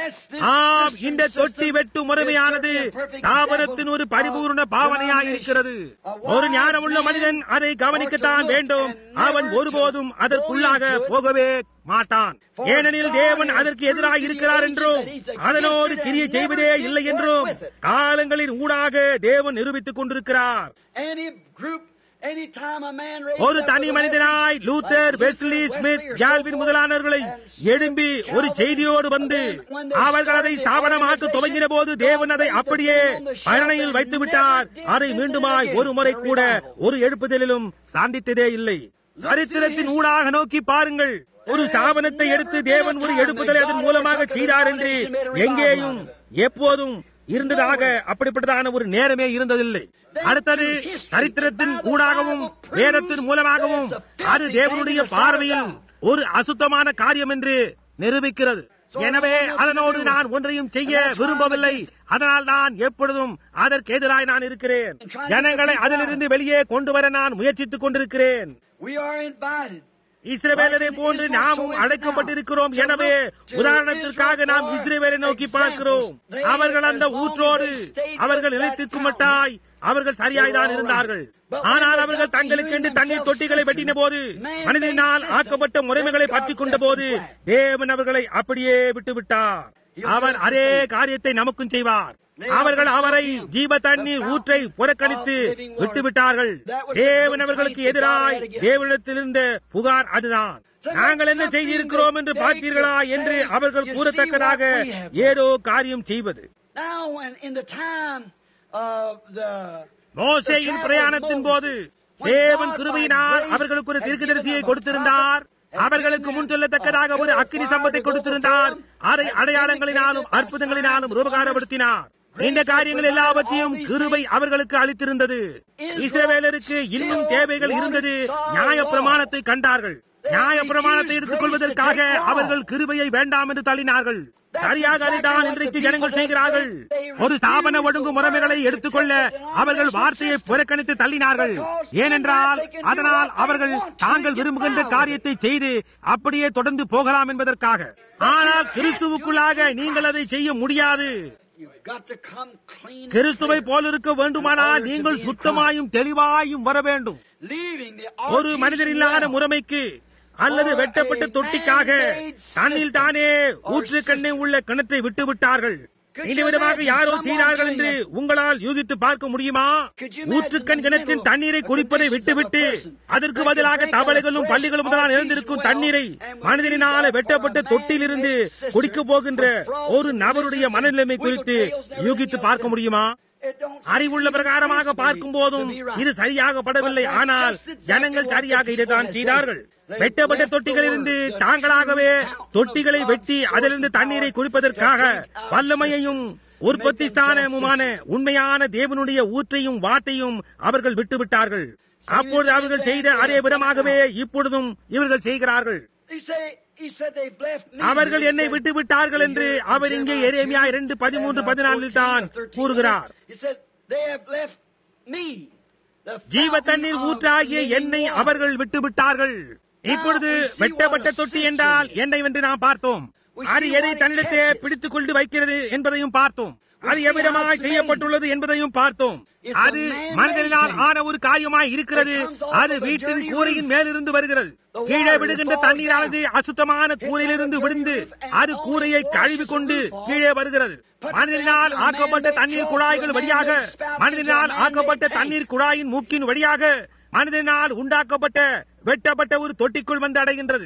ஆம், இந்த தொட்டி வெட்டு முறைமையானது தாபனத்தின் ஒரு பரிபூர்ண பாவனையாக இருக்கிறது. ஒரு ஞானமுள்ள மனிதன் அதை கவனிக்கத்தான் வேண்டும். அவன் ஒருபோதும் அதற்குள்ளாக போகவே மாட்டான். ஏனெனில் தேவன் அதற்கு எதிராக இருக்கிறார் என்றும் அதனோடு கிரியை செய்வதே இல்லை என்றும் காலங்களின் ஊடாக தேவன் நிரூபித்துக் கொண்டிருக்கிறார். ஒரு தனி மனிதனாய் லூத்தர், வெஸ்லி, ஸ்மித், ஜால்வின் முதலானவர்களை எழும்பி ஒரு செய்தியோடு வந்து அவர்கள் அதை ஸ்தாபனமாக்க துவங்கின போது தேவன் அதை அப்படியே பரணையில் வைத்து விட்டார். அதை மீண்டுமாய் ஒரு முறை கூட ஒரு எழுப்புதலிலும் சாந்தித்ததே இல்லை. சரித்திரத்தின் ஊடாக நோக்கி பாருங்கள். ஒரு ஸ்தாபனத்தை எடுத்து தேவன் ஒரு எழுப்புதலை அதன் மூலமாக செய்தார் என்று எங்கேயும் எப்போதும் இருந்ததாக அப்படிப்பட்டதான ஒரு நேரமே இருந்ததில்லை. அடுத்தது சரித்திரத்தின் ஊடாகவும் வேதத்தின் மூலமாகவும் அது தேவனுடைய பார்வையில் ஒரு அசுத்தமான காரியம் என்று நிரூபிக்கிறது. எனவே அதனோடு நான் ஒன்றையும் செய்ய விரும்பவில்லை. அதனால் நான் எப்பொழுதும் அதற்கு எதிராய் நான் இருக்கிறேன். ஜனங்களை அதிலிருந்து வெளியே கொண்டு வர நான் முயற்சித்துக் கொண்டிருக்கிறேன். இஸ்ரவேலரை போன்று நாமும் அழைக்கப்பட்டிருக்கிறோம். எனவே உதாரணத்திற்காக நாம் இஸ்ரவேலை நோக்கி பார்க்கிறோம். அவர்கள் அந்த ஊற்றோடு அவர்கள் நிலைத்திருக்கும் மட்டாய் அவர்கள் சரியாய்தான் இருந்தார்கள். ஆனால் அவர்கள் தங்களுக்கென்று தண்ணீர் தொட்டிகளை வெட்டின போது, மனிதனால் ஆக்கப்பட்ட முறைமைகளை பற்றிக் கொண்ட போது தேவன் அவர்களை அப்படியே விட்டுவிட்டார். அவர் அதே காரியத்தை நமக்கும் செய்வார். அவர்கள் அவரை ஜீவ தண்ணீர் ஊற்றை புறக்கணித்து விட்டுவிட்டார்கள். தேவன் அவர்களுக்கு எதிராய் தேவனிடத்திலிருந்த புகார் அதுதான். நாங்கள் என்ன செய்திருக்கிறோம் என்று பார்த்தீர்களா என்று அவர்கள் கூறத்தக்கதாக ஏதோ காரியம் செய்வது. மோசேயின் பிரயாணத்தின் போது தேவன் கிருபையினால் அவர்களுக்கு ஒரு தீர்க்கதரிசியை கொடுத்திருந்தார். அவர்களுக்கு முன் சொல்லத்தக்கதாக ஒரு அக்கினி சம்பத்தை கொடுத்திருந்தார். அதை அடையாளங்களினாலும் அற்புதங்களினாலும் ரூபகாரப்படுத்தினார். இந்த காரியங்கள் எல்லாவற்றையும் கிருபை அவர்களுக்கு அளித்திருந்தது. இஸ்ரவேலருக்கு இன்னும் தேவைகள் இருந்தது. நியாய பிரமாணத்தை கண்டார்கள். நியாய பிரமாணத்தை எடுத்துக் கொள்வதற்காக அவர்கள் கிருபையை வேண்டாம் என்று தள்ளினார்கள். சரியாக அதைத்தான் இன்றைக்கு ஜனங்கள் செய்கிறார்கள். ஒரு ஸ்தாபன ஒழுங்கு முறைமைகளை எடுத்துக்கொள்ள அவர்கள் வார்த்தையை புறக்கணித்து தள்ளினார்கள். ஏனென்றால் அதனால் அவர்கள் தாங்கள் விரும்புகின்ற காரியத்தை செய்து அப்படியே தொடர்ந்து போகலாம் என்பதற்காக. ஆனால் கிறிஸ்துவுக்குள்ளாக நீங்கள் அதை செய்ய முடியாது. கிறிஸ்துவை போல் இருக்க வேண்டுமானால் நீங்கள் சுத்தமாயும் தெளிவாயும் வர வேண்டும். ஒரு மனிதர் இல்லாத முறைமைக்கு அல்லது வெட்டப்பட்ட தொட்டிக்காக தண்ணில் தானே ஊற்று கண்ணை உள்ள கிணற்றை விட்டு விட்டார்கள். இந்த விதமாக யாரோ செய்தார்கள் என்று உங்களால் யூகித்து பார்க்க முடியுமா? ஊற்றுக்கண் கிணற்றின் தண்ணீரை குடிப்பதை விட்டுவிட்டு அதற்கு பதிலாக தவளைகளும் பள்ளிகளும் முதலால் இழந்திருக்கும் தண்ணீரை மனிதனால வெட்டப்பட்ட தொட்டிலிருந்து குடிக்க போகின்ற ஒரு நபருடைய மனநிலைமை குறித்து யூகித்து பார்க்க முடியுமா? அறிவுள்ள பிரகாரமாக பார்க்கும் போதும் இது சரியாக படவில்லை. ஆனால் ஜனங்கள் சரியாக இதைத்தான் செய்தார்கள். வெட்டப்பட்ட தொட்டிகளிலிருந்து தாங்களாகவே தொட்டிகளை வெட்டி அதிலிருந்து தண்ணீரை குடிப்பதற்காக வல்லமையையும் உற்பத்தி ஸ்தானமுமான உண்மையான தேவனுடைய ஊற்றையும் வார்த்தையும் அவர்கள் விட்டுவிட்டார்கள். அப்பொழுது அவர்கள் செய்த அதே விதமாகவே இப்பொழுதும் இவர்கள் செய்கிறார்கள். அவர்கள் என்னை விட்டு விட்டார்கள் என்று அவர் இங்கே எரேமியா இரண்டு பதிமூன்று பதினான்கில் தான் கூறுகிறார். ஜீவ தண்ணீர் ஊற்றாகிய என்னை அவர்கள் விட்டு விட்டார்கள். இப்பொழுது வெட்டப்பட்ட தொட்டி என்றால் என்னை வென்று நாம் பார்த்தோம். அது எதை தன்னிடத்தே பிடித்துக் கொண்டு வைக்கிறது என்பதையும் பார்த்தோம். அது எவ்விதமாய் செய்யப்பட்டுள்ளது என்பதையும் பார்த்தோம். அது மனிதனால் ஆன ஒரு காரியமாய் இருக்கிறது. அது வீட்டின் கூரையின் மேலிருந்து வருகிறது. கீழே விடுகின்ற தண்ணீரானது அசுத்தமான கூரையிலிருந்து விழுந்து அது கூரையை கழுவி கொண்டு கீழே வருகிறது. மனிதனால் ஆக்கப்பட்ட தண்ணீர் குழாய்கள் வழியாக, மனிதனால் ஆக்கப்பட்ட தண்ணீர் குழாயின் மூக்கின் வழியாக மனிதனால் உண்டாக்கப்பட்ட வெட்டப்பட்ட ஒரு தொட்டிக்குள் வந்து அடைகின்றது.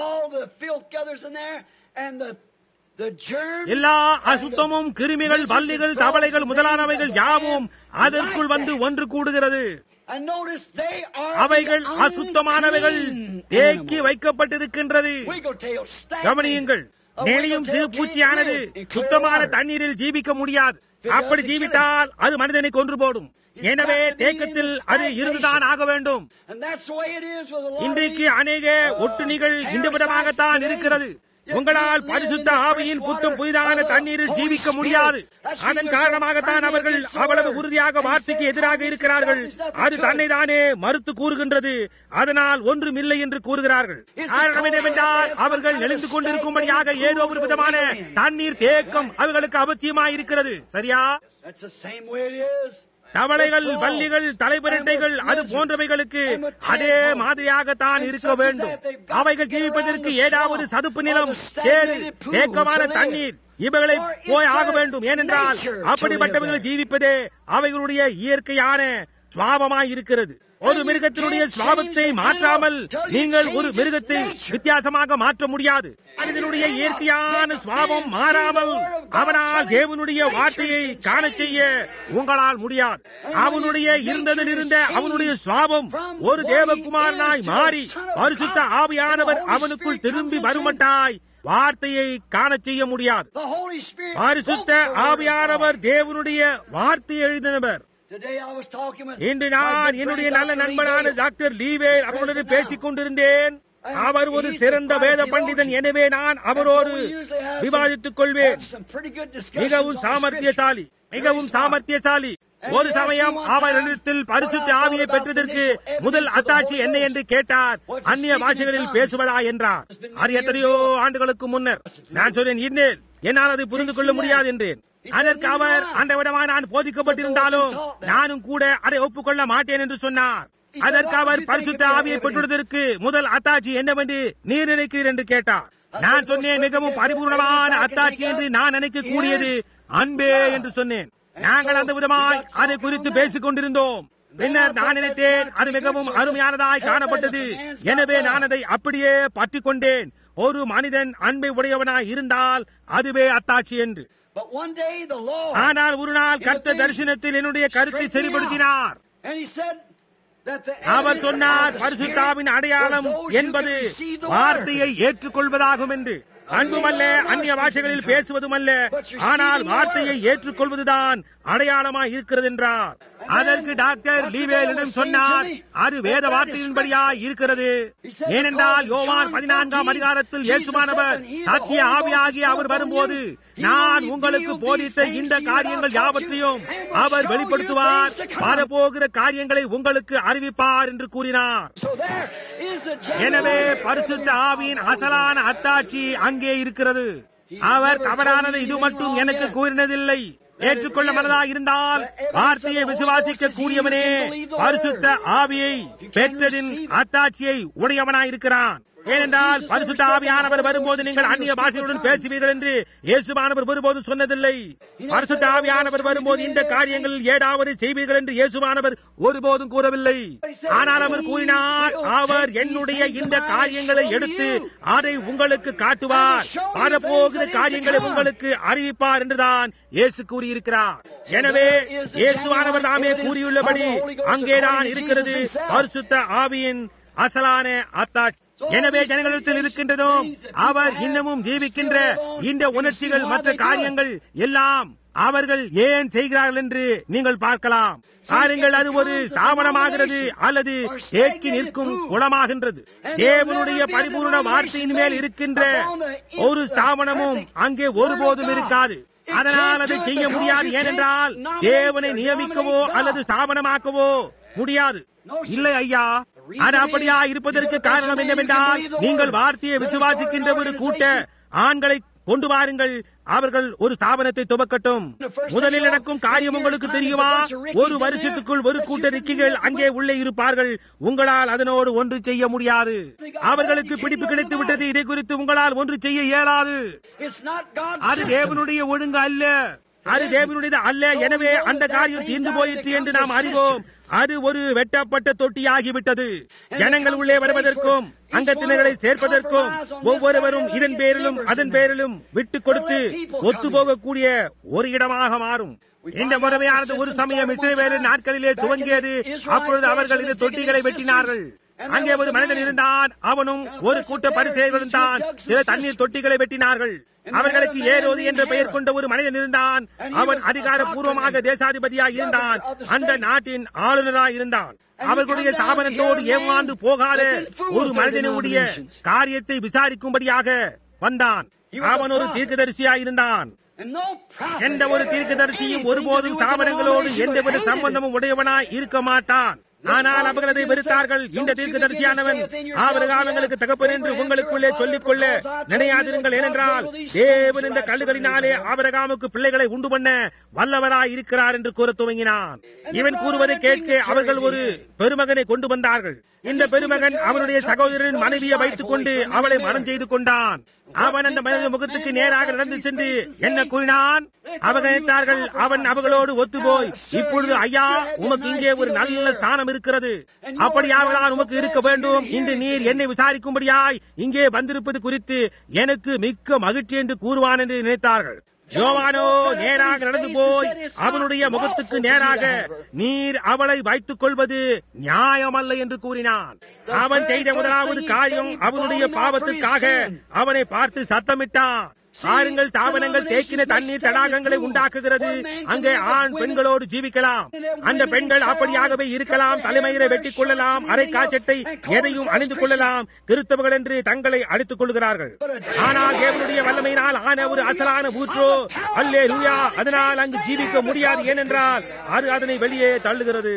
எல்லா அசுத்தமும் கிருமிகள், பல்லிகள், தவளைகள் முதலானவைகள் யாவும் அதற்குள் வந்து ஒன்று கூடுகிறது. அவைகள் அசுத்தமானவைகள் தேக்கி வைக்கப்பட்டிருக்கின்றது. கவனியுங்கள், நெளியும் சிறு பூச்சியானது சுத்தமான தண்ணீரில் ஜீவிக்க முடியாது. அப்படி ஜீவித்தால் அது மனிதனை கொன்று போடும். எனவே தேக்கத்தில் அது இருந்துதான் ஆக வேண்டும். இன்றைக்கு அநேக ஒட்டுணிகள் இந்த விதமாகத்தான் இருக்கிறது. உங்களால் பரிசுத்த ஆவியின் புத்தம் புதிதான தண்ணீரில் ஜீவிக்க முடியாது. அதன் காரணமாகத்தான் அவர்கள் அவ்வளவு உறுதியாக வார்த்தைக்கு எதிராக இருக்கிறார்கள். அது தன்னை தானே மறுத்து கூறுகின்றது. அதனால் ஒன்றும் இல்லை என்று கூறுகிறார்கள். காரணம் என்னவென்றால் அவர்கள் நெளிந்து கொண்டிருக்கும்படியாக ஏதோ ஒரு விதமான தண்ணீர் தேக்கம் அவர்களுக்கு அவசியமாய் இருக்கிறது. சரியா? தவளைகள், பல்லிகள், தலைபரட்டைகள் அது போன்றவைகளுக்கு அதே மாதிரியாகத்தான் இருக்க வேண்டும். அவைகள் ஜீவிப்பதற்கு ஏதாவது சதுப்பு நிலம், சேறு, தேக்கமான தண்ணீர் இவைகளை போய் ஆக வேண்டும். ஏனென்றால் அப்படிப்பட்டவைகளை ஜீவிப்பதே அவைகளுடைய இயற்கையான சுவாபமாய் இருக்கிறது. ஒரு மிருகத்தினுடைய சுவாபத்தை மாற்றாமல் நீங்கள் ஒரு மிருகத்தை வித்தியாசமாக மாற்ற முடியாது. மனிதனுடைய இயற்கையான சுவாபம் மாறாமல் அவனால் தேவனுடைய வார்த்தையை காண செய்ய உங்களால் முடியாது. அவனுடைய இருந்ததில் இருந்த அவனுடைய சுவாபம் ஒரு தேவகுமாரனாய் மாறி பரிசுத்த ஆவியானவர் அவனுக்குள் திரும்பி வருமட்டாய் வார்த்தையை காண செய்ய முடியாது. பரிசுத்த ஆவியானவர் தேவனுடைய வார்த்தையை எழுதினவர். இன்று நான் என்னுடைய நல்ல நண்பனான டாக்டர் லீவே அவருடன் பேசிக் கொண்டிருந்தேன். அவர் ஒரு சிறந்த வேத பண்டிதன். எனவே நான் அவரோடு விவாதித்துக் கொள்வேன். மிகவும் சாமர்த்தியசாலி, மிகவும் சாமர்த்தியசாலி. ஒரு சமயம் அவரிடத்தில் பரிசுத்த ஆவியை பெற்றதற்கு முதல் அத்தாட்சி என்ன என்று கேட்டார். அந்நிய பாஷைகளில் பேசுவதா என்றார். அது எத்தனையோ ஆண்டுகளுக்கு முன்னர். நான் சொன்னேன், இன்னேன் என்னால் அதை புரிந்து கொள்ள முடியாது என்றேன். அதற்கு அவர் அந்த விடமாக நான் போதிக்கப்பட்டிருந்தாலும் நானும் கூட அதை ஒப்புக்கொள்ள மாட்டேன் என்று சொன்னார். அதற்கு அவர் பரிசுத்த ஆவியை பெற்றுவதற்கு முதல் அத்தாட்சி என்னவென்று நீர் நினைக்கிறீர் என்று கேட்டார். நான் சொன்னேன், மிகவும் பரிபூர்ணமான அத்தாட்சி என்று நான் நினைக்க கூடியது அன்பே என்று சொன்னேன். நாங்கள் அந்த விதமாய் அதை குறித்து பேசிக் கொண்டிருந்தோம். பின்னர் நான் நினைத்தேன் அது மிகவும் அருமையானதாய் காணப்பட்டது. எனவே நான் அதை அப்படியே பற்றிக் கொண்டேன். ஒரு மனிதன் அன்பை உடையவனாய் இருந்தால் அதுவே அத்தாட்சி என்று. ஆனால் ஒரு நாள் கர்த்தர் தரிசனத்தில் என்னுடைய கருத்தை சரிபடுத்தினார். அவர் சொன்னார், பரிசுத்தாவின் அடையாளம் என்பது வார்த்தையை ஏற்றுக்கொள்வதாகும் என்று. அன்புமல்ல, அந்நிய பாஷைகளில் பேசுவதும் அல்ல, ஆனால் வார்த்தையை ஏற்றுக்கொள்வதுதான் அடையாளமாய் இருக்கிறது என்றார். அதற்கு டாக்டர் லீவேலிடம் சொன்னார், அது வேத வார்த்தையின்படியா இருக்கிறது. ஏனென்றால் யோவான் பதினான்காம் அதிகாரத்தில் இயேசுவானவர் சத்திய ஆவியாகிய அவர் வரும்போது நான் உங்களுக்கு போதித்த இந்த காரியங்கள் யாவற்றையும் அவர் வெளிப்படுத்துவார், வரப்போகிற காரியங்களை உங்களுக்கு அறிவிப்பார் என்று கூறினார். எனவே பரிசுத்த ஆவியின் அசலான அத்தாட்சி அங்கே இருக்கிறது. அவர் தவறானது இது மட்டும் எனக்கு கூறினதில்லை. ஏற்றுக்கொள்ள மனதாக இருந்தால் வார்த்தையை விசுவாசிக்க கூடியவனே பரிசுத்த ஆவியை பெற்றதின் அத்தாட்சியை உடையவனாயிருக்கிறான். ஏனென்றால் பரிசுத்த ஆவியானவர் வரும்போது நீங்கள் அந்நிய பாஷையுடன் பேசுவீர்கள் என்று இயேசுவானவர் ஒருபோது சொன்னதில்லை. பரிசுத்த ஆவியானவர் வரும்போது இந்த காரியங்களில் ஏதாவது செய்வீர்கள் என்று இயேசுவானவர் ஒருபோதும் கூறவில்லை. ஆனால் அவர் கூறினார், அவர் என்னுடைய இந்த காரியங்களை எடுத்து அதை உங்களுக்கு காட்டுவார், வரப்போகிற காரியங்களை உங்களுக்கு அறிவிப்பார் என்றுதான் இயேசு கூறியிருக்கிறார். எனவே இயேசுவானவர் தாமே கூறியுள்ளபடி அங்கேதான் இருக்கிறது பரிசுத்த ஆவியின் அசலான அத்தாட்சி. எனவே ஜனங்களிடத்தில் இருக்கின்றதும் அவர் இன்னமும் ஜீவிக்கின்ற இந்த உணர்ச்சிகள் மற்ற காரியங்கள் எல்லாம் அவர்கள் ஏன் செய்கிறார்கள் என்று நீங்கள் பார்க்கலாம். பாருங்கள், அது ஒரு ஸ்தாபனமாகிறது அல்லது தேக்கி நிற்கும் குளமாகின்றது. தேவனுடைய பரிபூர்ண வார்த்தையின் மேல் இருக்கின்ற ஒரு ஸ்தாபனமும் அங்கே ஒருபோதும் இருக்காது. அதனால் அதை செய்ய முடியாது. ஏனென்றால் தேவனை நியமிக்கவோ அல்லது ஸ்தாபனமாக்கவோ முடியாது. இல்லை ஐயா, அது அப்படியா இருப்பதற்கு காரணம் என்னவென்றால் நீங்கள் வார்த்தையை விசுவாசிக்கின்ற ஒரு கூட்ட ஆண்களை கொண்டு வாருங்கள், அவர்கள் ஒரு ஸ்தாபனத்தை துவக்கட்டும். முதலில் நடக்கும் காரியம் உங்களுக்கு தெரியுமா? ஒரு வருஷத்துக்குள் ஒரு கூட்ட ரிக்கிகள் அங்கே உள்ளே இருப்பார்கள். உங்களால் அதனோடு ஒன்று செய்ய முடியாது. அவர்களுக்கு பிடிப்பு கிடைத்து விட்டது. இதை குறித்து உங்களால் ஒன்று செய்ய இயலாது. அது தேவனுடைய ஒழுங்கு அல்ல, அது தேவனுடையது அல்ல. எனவே அந்த காரியம் தீர்ந்து போயிற்று என்று நாம் அறிவோம். அது ஒரு வெட்டப்பட்ட தொட்டியாகிவிட்டது. ஜனங்கள் உள்ளே வருவதற்கும் அங்கத்தினர்களை சேர்ப்பதற்கும் ஒவ்வொருவரும் இதன் பேரிலும் அதன் பேரிலும் விட்டுக் கொடுத்து ஒத்து போகக்கூடிய ஒரு இடமாக மாறும். இந்த முறைமையானது ஒரு சமயம் இஸ்ரவேலின் நாட்களிலே துவங்கியது. அப்பொழுது அவர்கள் இந்த தொட்டிகளை வெட்டினார்கள். அங்கே ஒரு மனிதன் இருந்தான். அவனும் ஒரு கூட்ட பரிசேயர்களும் தான் சில தண்ணீர் தொட்டிகளை வெட்டினார்கள். அவர்களுக்கு ஏரோது என்ற பெயர் கொண்ட ஒரு மனிதன் இருந்தான். அவன் அதிகாரப்பூர்வமாக தேசாதிபதியாக இருந்தான். அந்த நாட்டின் ஆளுநராக இருந்தான். அவர்களுடைய ஸ்தாபனத்தோடு ஏமாந்து போகாத ஒரு மனிதனுடைய காரியத்தை விசாரிக்கும்படியாக வந்தான். அவன் ஒரு தீர்க்கதரிசியாக இருந்தான். எந்த ஒரு தீர்க்கதரிசியும் ஒருபோதும் ஸ்தாபனங்களோடு எந்தவித சம்பந்தமும் உடையவனாய் இருக்க மாட்டான். ஆனால் அவர்கள் அதை வெறுத்தார்கள். இந்த தீர்க்கதரிசியானவன் ஆபிரகாமுக்கு தகப்பன் என்று உங்களுக்குள்ளே சொல்லிக் கொள்ள நினையாதிருங்கள். ஏனென்றால் தேவன் இந்த கல்லுகளினாலே ஆபிரகாமுக்கு பிள்ளைகளை உண்டு பண்ண வல்லவராய் இருக்கிறார் என்று கூற துவங்கினான். இவன் கூறுவதை கேட்க அவர்கள் ஒரு பெருமகனை கொண்டு வந்தார்கள். இந்த பெருமகன் அவனுடைய சகோதரன் மனைவியை வைத்துக் கொண்டு அவளை மனம் செய்து கொண்டான். அவன் அந்த மனித முகத்துக்கு நேராக நடந்து சென்று என்ன கூறினான்? அவர்கள் நினைத்தார்கள் அவன் அவர்களோடு ஒத்துப்போய், இப்பொழுது ஐயா, உமக்கு இங்கே ஒரு நல்ல ஸ்தானம் இருக்கிறது, அப்படியாவதான் உமக்கு இருக்க வேண்டும். இன்று நீர் என்னை விசாரிக்கும்படியாய் இங்கே வந்திருப்பது குறித்து எனக்கு மிக்க மகிழ்ச்சி என்று கூறுவான் என்று நினைத்தார்கள். யோவானோ நேராக நடந்து போய் அவனுடைய முகத்துக்கு நேராக, நீர் அவளை வைத்துக் கொள்வது நியாயமல்ல என்று கூறினான். அவன் செய்த முதலாவது காரியம் அவனுடைய பாவத்துக்காக அவனை பார்த்து சத்தமிட்டான். பாருங்கள், தாவனங்கள் தேக்கின தண்ணீர் தடாகங்களை உண்டாக்குகிறது. அங்கே ஆண் பெண்களோடு ஜீவிக்கலாம். அந்த பெண்கள் அப்படியாகவே இருக்கலாம். தலைமயிரை வெட்டிக் கொள்ளலாம், அரை காச்சட்டை எதையும் அணிந்து கொள்ளலாம். கிறிஸ்தவர்கள் என்று தங்களை அடித்துக் கொள்கிறார்கள். ஆனால் தேவனுடைய வல்லமையினால் ஆன ஒரு அசலான ஊற்றோ, அல்லேலூயா, அதனால் அங்கு ஜீவிக்க முடியாது. ஏனென்றால் அது அதனை வெளியே தள்ளுகிறது.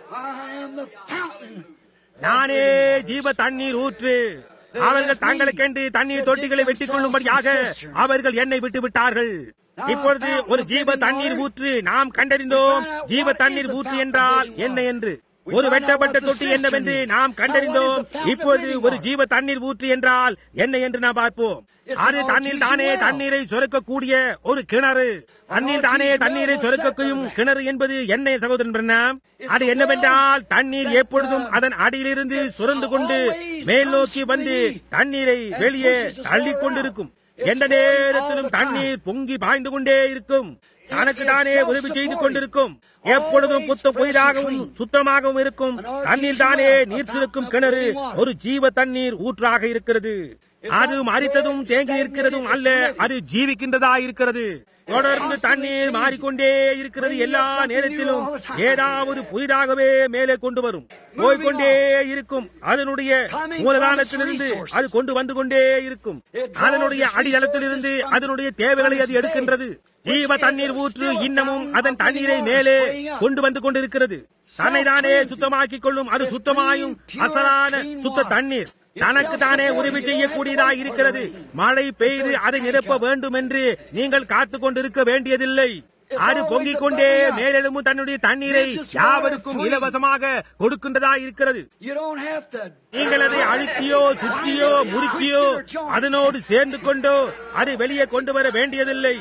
நானே ஜீவ தண்ணீர் ஊற்று. அவர்கள் தங்களுக்கென்று தண்ணீர் தொட்டிகளை வெட்டிக் கொள்ளும்படியாக அவர்கள் என்னை விட்டு விட்டார்கள். இப்பொழுது ஒரு ஜீவ தண்ணீர் ஊற்று நாம் கண்டறிந்தோம். ஜீவ தண்ணீர் ஊற்று என்றால் என்ன என்று, ஒரு வெட்டப்பட்ட தொட்டி என்னவென்று நாம் கண்டறிந்தோம். இப்பொழுது ஒரு ஜீவ தண்ணீர் ஊற்று என்றால் என்ன என்று நாம் பார்ப்போம். அது தண்ணீர் தானே தண்ணீரை சுரக்கக்கூடிய ஒரு கிணறு. தண்ணீர் தானே தண்ணீரை சுரக்கக்கூடிய கிணறு என்பது என்ன சகோதரன் பிரண்ணாம்? அது என்னவென்றால் தண்ணீர் எப்பொழுதும் அதன் அடியிலிருந்து சுரந்து கொண்டு மேல் நோக்கி வந்து தண்ணீரை வெளியே தள்ளிக் கொண்டிருக்கும். எந்த நேரத்திலும் தண்ணீர் பொங்கி பாய்ந்து கொண்டே இருக்கும். தனக்கு தானே உதவி செய்து கொண்டிருக்கும். எப்பொழுதும் புத்த புதிதாகவும் சுத்தமாகவும் இருக்கும். தண்ணீர் தானே நீர் சுரக்கும் கிணறு ஒரு ஜீவ தண்ணீர் ஊற்றாக இருக்கிறது. அது மரித்ததும் தேங்கி இருக்கிறதும் அல்ல, அது ஜீவிக்கின்றதா இருக்கிறது. தொடர்ந்து தண்ணீர் மாறிக்கொண்டே இருக்கிறது. எல்லா நேரத்திலும் ஏதாவது புதிதாகவே மேலே கொண்டு வரும், போய்கொண்டே இருக்கும். அதனுடைய மூலதானத்திலிருந்து அது கொண்டு வந்து கொண்டே இருக்கும். அதனுடைய அடித்தளத்திலிருந்து அதனுடைய தேவைகளை அது எடுக்கின்றது. ஜீவ தண்ணீர் ஊற்று இன்னமும் அதன் தண்ணீரை மேலே கொண்டு வந்து கொண்டிருக்கிறது. தன்னைதானே சுத்தமாக்கிக் கொள்ளும். அது சுத்தமாயும் அசலான சுத்த தண்ணீர் தனக்கு தானே உதவி செய்யக்கூடியதா இருக்கிறது. மழை பெய்து அதை நிரப்ப வேண்டும் என்று நீங்கள் காத்துக் கொண்டிருக்க வேண்டியதில்லை. அது பொங்கிக் கொண்டே மேலெழும் தன்னுடைய தண்ணீரை யாவருக்கும் இலவசமாக கொடுக்கின்றதா இருக்கிறது. நீங்கள் அதை அழுத்தியோ சுற்றியோ முறுக்கியோ அதனோடு சேர்ந்து கொண்டோ அதை வெளியே கொண்டு வர வேண்டியதில்லை.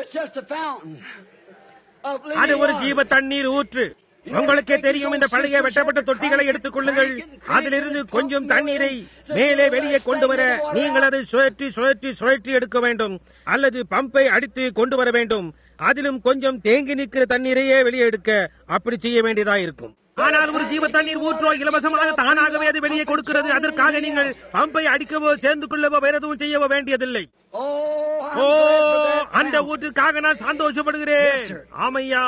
அது ஒரு ஜீவ தண்ணீர் ஊற்று. உங்களுக்கே தெரியும், இந்த பழைய வெட்டப்பட்ட தொட்டிகளை எடுத்துக் கொள்ளுங்கள். அதிலிருந்து கொஞ்சம் தண்ணீரை மேலே வெளியே கொண்டு வர நீங்கள் அதை சுழற்றி சுழற்றி சுழற்றி எடுக்க வேண்டும், அல்லது பம்பை அடித்து கொண்டு வர வேண்டும். அதிலும் கொஞ்சம் தேங்கி நிற்கிற தண்ணீரையே வெளியே எடுக்க அப்படி செய்ய வேண்டியதா இருக்கும். ஆனால் ஒரு ஜீவ தண்ணீர் ஊற்றோ இலவசமாக தானாகவே அது வெளியே கொடுக்கிறது. அதற்காக நீங்கள் பம்பை அடிக்கவோ சேர்ந்து கொள்ளவோ வேற எதுவும் செய்யவோ வேண்டியதில்லை. ஓ, அந்த ஊற்றுக்காக நான் சந்தோஷப்படுகிறேன். ஆமையா,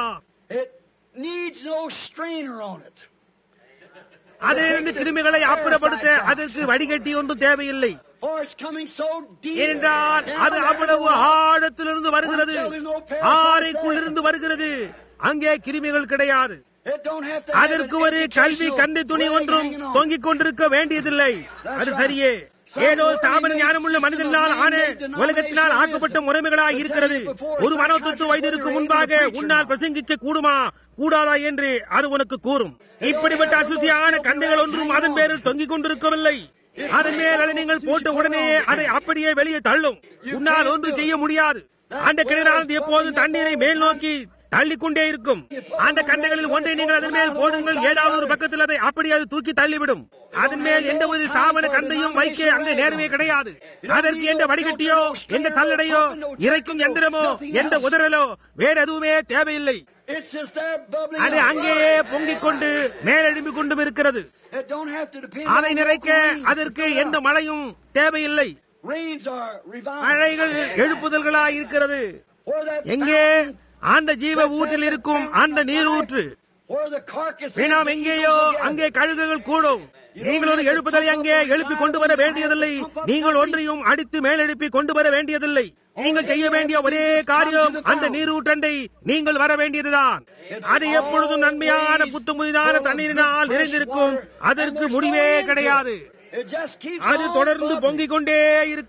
அதிலிருந்து கிருமிகளை அப்புறப்படுத்த அதற்கு வடிகட்டி ஒன்றும் தேவையில்லை. ஏனென்றால் அது அவ்வளவு ஆழத்திலிருந்து வருகிறது, ஆறைக்குள்ளிருந்து வருகிறது. அங்கே கிருமிகள் கிடையாது. அதற்கு ஒரு கல்வி கந்தை துணி ஒன்றும் தொங்கிக் கொண்டிருக்க வேண்டியதில்லை. அது சரியே. ஏதோ ஸ்தாபன ஞானமுள்ள மனிதனால் ஆன உலகத்தினால் ஆக்கப்பட்ட முறைமைகளாய் இருக்கிறது. ஒரு மனோதத்துவ வைத்தியருக்கு முன்பாக உன்னால் பிரசங்கிக்க கூடுமா கூடாதா என்று அது உனக்கு கூறும். இப்படிப்பட்ட அசுசியான கந்தைகள் ஒன்றும் அதன் பேரில் தொங்கிக் கொண்டிருக்கவில்லை. அதன் மேல் அதை நீங்கள் போட்ட உடனே அதை அப்படியே வெளியே தள்ளும். உன்னால் ஒன்று செய்ய முடியாது. அந்த கிணறானது எப்போதும் தண்ணீரை மேல் நோக்கி தள்ளிக்கொண்டே இருக்கும். அந்த கண்டைகளில் ஒன்றை நீங்கள் அதன் மேல் போடுங்கள். ஏதாவது ஒரு பக்கத்தில் அதை அப்படி அது தூக்கி தள்ளிவிடும். அதன் மேல் எந்த ஒரு சாமன கந்தையும் வைக்க அங்கே நேர்வே கிடையாது. அதற்கு எந்த வடிகட்டியோ எந்த சல்லடையோ இறைக்கும் எந்திரமோ எந்த உதறலோ வேற எதுவுமே தேவையில்லை. அது அங்கேயே பொங்கிக் கொண்டு மேலெழும்பிக் கொண்டும் இருக்கிறது. அதை நிறைக்க அதற்கு எந்த மழையும் தேவையில்லை. மழைகள் எழுப்புதல்களாய் இருக்கிறது. எங்கே அந்த ஜீவ ஊற்றில் இருக்கும் அந்த நீர் ஊற்று நாம் எங்கேயோ அங்கே கழுகுகள் கூடும். நீங்கள் ஒரு எழுப்புதலை அங்கே எழுப்பி கொண்டு வர வேண்டியதில்லை. நீங்கள் ஒன்றையும் அடித்து மேலெழுப்பி கொண்டு வர வேண்டியதில்லை. நீங்கள் செய்ய வேண்டிய ஒரே காரியம் அந்த நீரூற்றண்டை நீங்கள் வர வேண்டியதுதான். அது எப்பொழுதும் நன்மையான புத்துமுதிதான தண்ணீரினால் நிறைந்திருக்கும். அதற்கு முடிவே கிடையாது. அது தொடர்ந்து பொங்கிக் கொண்டே இருக்கும்.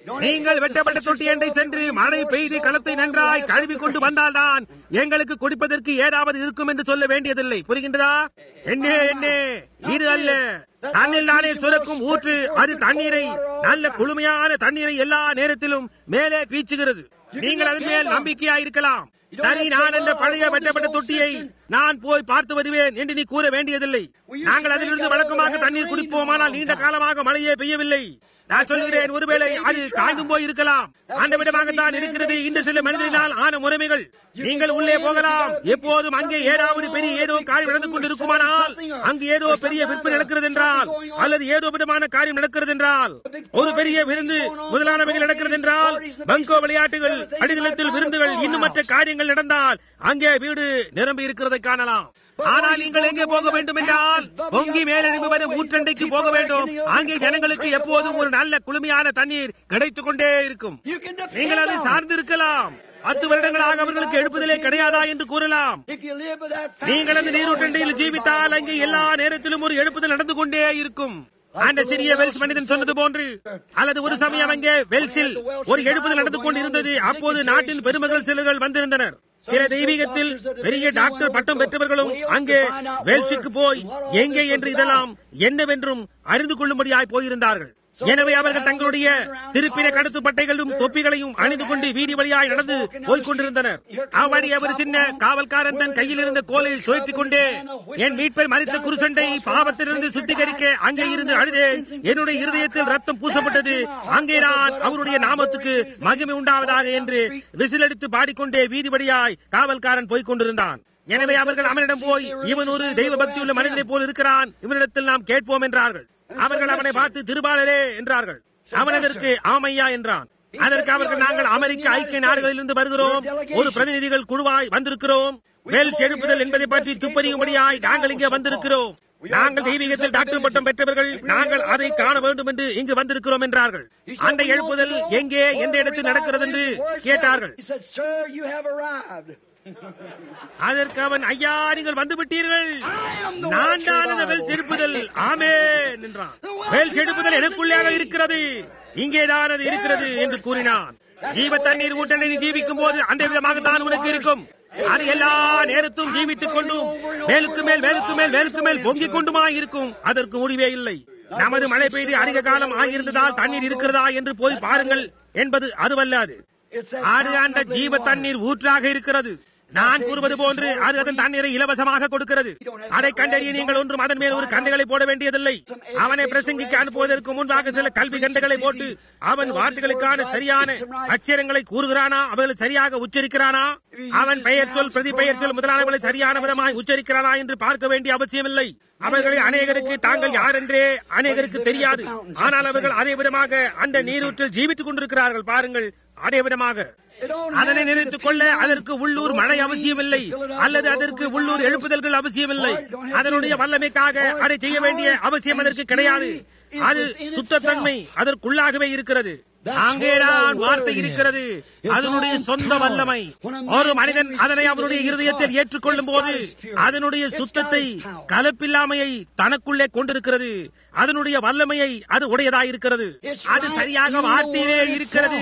நீங்கள் வெட்டப்பட்ட தொட்டி அண்டை சென்று மழை பெய்து களத்தை நன்றாய் கழுவி கொண்டு வந்தால்தான் எங்களுக்கு குடிப்பதற்கு ஏதாவது இருக்கும் என்று சொல்ல வேண்டியதில்லை. புரிகின்றதா? என்ன என்ன இது அல்ல, தண்ணில் தானே சுரக்கும் ஊற்று. அது தண்ணீரை, நல்ல குளுமையான தண்ணீரை எல்லா நேரத்திலும் மேலே பீச்சுகிறது. நீங்கள் அதன் மேல் நம்பிக்கையா இருக்கலாம். சரி, நான் அந்த பழைய வெட்டப்பட்ட தொட்டியை நான் போய் பார்த்து வருவேன் என்று நீ கூற வேண்டியதில்லை. நாங்கள் அதிலிருந்து வழக்கமாக தண்ணீர் குடிப்போமானால் நீண்ட காலமாக மழையே பெய்யவில்லை. நான் சொல்கிறேன், ஒருவேளை அது காய்ந்தும் போய் இருக்கலாம். அந்த விதமாகத்தான் இருக்கிறது இந்த சில மனிதனால் ஆன முறைமைகள். நீங்கள் உள்ளே போகலாம். எப்போதும் அங்கே ஏதாவது பெரிய ஏதோ காரியம் நடந்து கொண்டிருக்குமானால், அங்கு ஏதோ பெரிய விற்பனை நடக்கிறது என்றால், அல்லது ஏதோ விதமான காரியம் நடக்கிறது என்றால், ஒரு பெரிய விருந்து முதலானவைகள் நடக்கிறது என்றால், பங்கோ விளையாட்டுகள், அடிநிலத்தில் விருந்துகள், இன்னும் மற்ற காரியங்கள் நடந்தால் அங்கே வீடு நிரம்பி இருக்கிறதை காணலாம். ஆனால் நீங்கள் எங்கே போக வேண்டும் என்றால், பொங்கி மேலெழும்பி வரும் ஊற்றண்டைக்கு போக வேண்டும். அங்கே ஜனங்களுக்கு எப்போதும் ஒரு நல்ல குளுமையான தண்ணீர் கிடைத்துக் கொண்டே இருக்கும். நீங்கள் அதை சார்ந்திருக்கலாம். பத்து வருடங்களாக அவர்களுக்கு எழுப்புதலே கிடையாதா என்று கூறலாம். நீங்கள் அந்த நீரூற்றண்டையில் ஜீவித்தால் அங்கே எல்லா நேரத்திலும் ஒரு எழுப்புதல் நடந்து கொண்டே இருக்கும். அந்த சிறிய வெல்ஸ் மனிதன் சொன்னது போன்று, அல்லது ஒரு சமயம் அங்கே வெல்ஸில் ஒரு எழுப்புதல் நடந்து கொண்டிருந்தது. அப்போது நாட்டின் பெருமகள் சிலர்கள் வந்திருந்தனர். சில தெய்வீகத்தில் பெரிய டாக்டர் பட்டம் பெற்றவர்களும் அங்கே வெல்ஸுக்கு போய் எங்கே என்று இதெல்லாம் என்னவென்றும் அறிந்து கொள்ளும்படியாய் போயிருந்தார்கள். எனவே அவர்கள் தங்களுடைய திருப்பின கடத்து பட்டைகளும் தொப்பிகளையும் அணிந்து கொண்டு வீதி வழியாய் நடந்து போய்க் கொண்டிருந்தனர். அவரை அவர் சின்ன காவல்காரன் தன் கையில் இருந்த கோலை சுழற்றிக் கொண்டே, என் மீட்பை மறித்த குருசண்டை பாவத்திலிருந்து சுத்திகரிக்க அங்கே இருந்து அழுதேன். என்னுடைய இருதயத்தில் ரத்தம் பூசப்பட்டது. அங்கே நான் அவருடைய நாமத்துக்கு மகிமை உண்டாவதாக என்று விசிலடித்து பாடிக்கொண்டே வீதி வழியாய் காவல்காரன் போய்க் கொண்டிருந்தான். எனவே அவர்கள் அவனிடம் போய், இவன் ஒரு தெய்வ பக்தியுள்ள மனிதனை போல் இருக்கிறான், இவனிடத்தில் நாம் கேட்போம் என்றார்கள். அவர்கள் அவனை பார்த்து, திருபாலரே என்றார்கள். அவன் அதற்கு ஆமையா என்றான். அதற்கு அவர்கள், நாங்கள் அமெரிக்க ஐக்கிய நாடுகளிலிருந்து வருகிறோம், ஒரு பிரதிநிதிகள் குழுவாய் வந்திருக்கிறோம். வெல்ஸ் எழுப்புதல் என்பதை பற்றி துப்பறியும்படியாய் நாங்கள் இங்கே வந்திருக்கிறோம். நாங்கள் தெய்வீகத்தில் டாக்டர் பட்டம் பெற்றவர்கள், நாங்கள் அதை காண வேண்டும் என்று இங்கு வந்திருக்கிறோம் என்றார்கள். அந்த எழுப்புதல் எங்கே, எந்த இடத்தில் நடக்கிறது என்று கேட்டார்கள். அதற்கு அவன், ஐயா, நீங்கள் வந்து விட்டீர்கள், நான் தான் அந்த வெல்ஸ் எழுப்புதல், ஆமென் என்றான். வெல்ஸ் எழுப்புதல் எனக்குள்ளே இருக்கிறது, இங்கேதான் அது இருக்கிறது என்று கூறினான். ஜீவ தண்ணீர் ஊட்டனை ஜீவிக்கும் போது அந்த விதமாகத்தான் உனக்கு இருக்கும். அது எல்லா நேரத்தும் ஜீவித்துக் கொண்டும் மேலுக்கு மேல் மேலுக்கு மேல் மேலுக்கு மேல் பொங்கிக் கொண்டுமா இருக்கும். அதற்கு முடிவே இல்லை. நமது மழை பெய்து அதிக காலம் ஆகியிருந்ததால் தண்ணீர் இருக்கிறதா என்று போய் பாருங்கள் என்பது அதுவல்லாது. அது அந்த ஜீவ தண்ணீர் ஊற்றாக இருக்கிறது. நான் கூறுவது போன்று அது அதன் தண்ணீரை இலவசமாக கொடுக்கிறது. அதை கண்டறிய நீங்கள் ஒன்றும் அதன் மேல் ஒரு கண்டைகளை போட வேண்டியதில்லை. அவனை பிரசங்கிக்க அனுப்புவதற்கு முன்பாக சில கல்வி கண்டைகளை போட்டு அவன் வார்த்தைகளுக்கான சரியான அச்சரங்களை கூறுகிறானா, அவர்களை சரியாக உச்சரிக்கிறானா, அவன் பெயர் சொல் பிரதி பெயர் சொல் முதலானவர்களை சரியான விதமாய் உச்சரிக்கிறானா என்று பார்க்க வேண்டிய அவசியமில்லை. அவர்களை அநேகருக்கு தாங்கள் யார் என்றே அநேகருக்கு தெரியாது. ஆனால் அவர்கள் அதே விதமாக அந்த நீரூற்றில் ஜீவித்துக் கொண்டிருக்கிறார்கள். பாருங்கள், அதே விதமாக அதனை நினைத்துக் கொள்ள அதற்கு உள்ளூர் மழை அவசியமில்லை, அல்லது அதற்கு உள்ளூர் எழுப்புதல்கள் அவசியமில்லை. அதனுடைய வல்லமைக்காக அதை செய்ய வேண்டிய அவசியம் அதற்கு கிடையாது. அது சுத்தத்தன்மை அதற்குள்ளாகவே இருக்கிறது. அங்கேதான் வார்த்தை இருக்கிறது, அதனுடைய சொந்த வல்லமை. ஒரு மனிதன் அதனை அவருடைய இருதயத்தில் ஏற்றுக்கொள்ளும் போது அதனுடைய சுத்தத்தை, கலப்பில்லாமையை தனக்குள்ளே கொண்டிருக்கிறது. அதனுடைய வல்லமையை அது உடையதாயிருக்கிறது. அது சரியாக வார்த்தையிலே இருக்கிறது.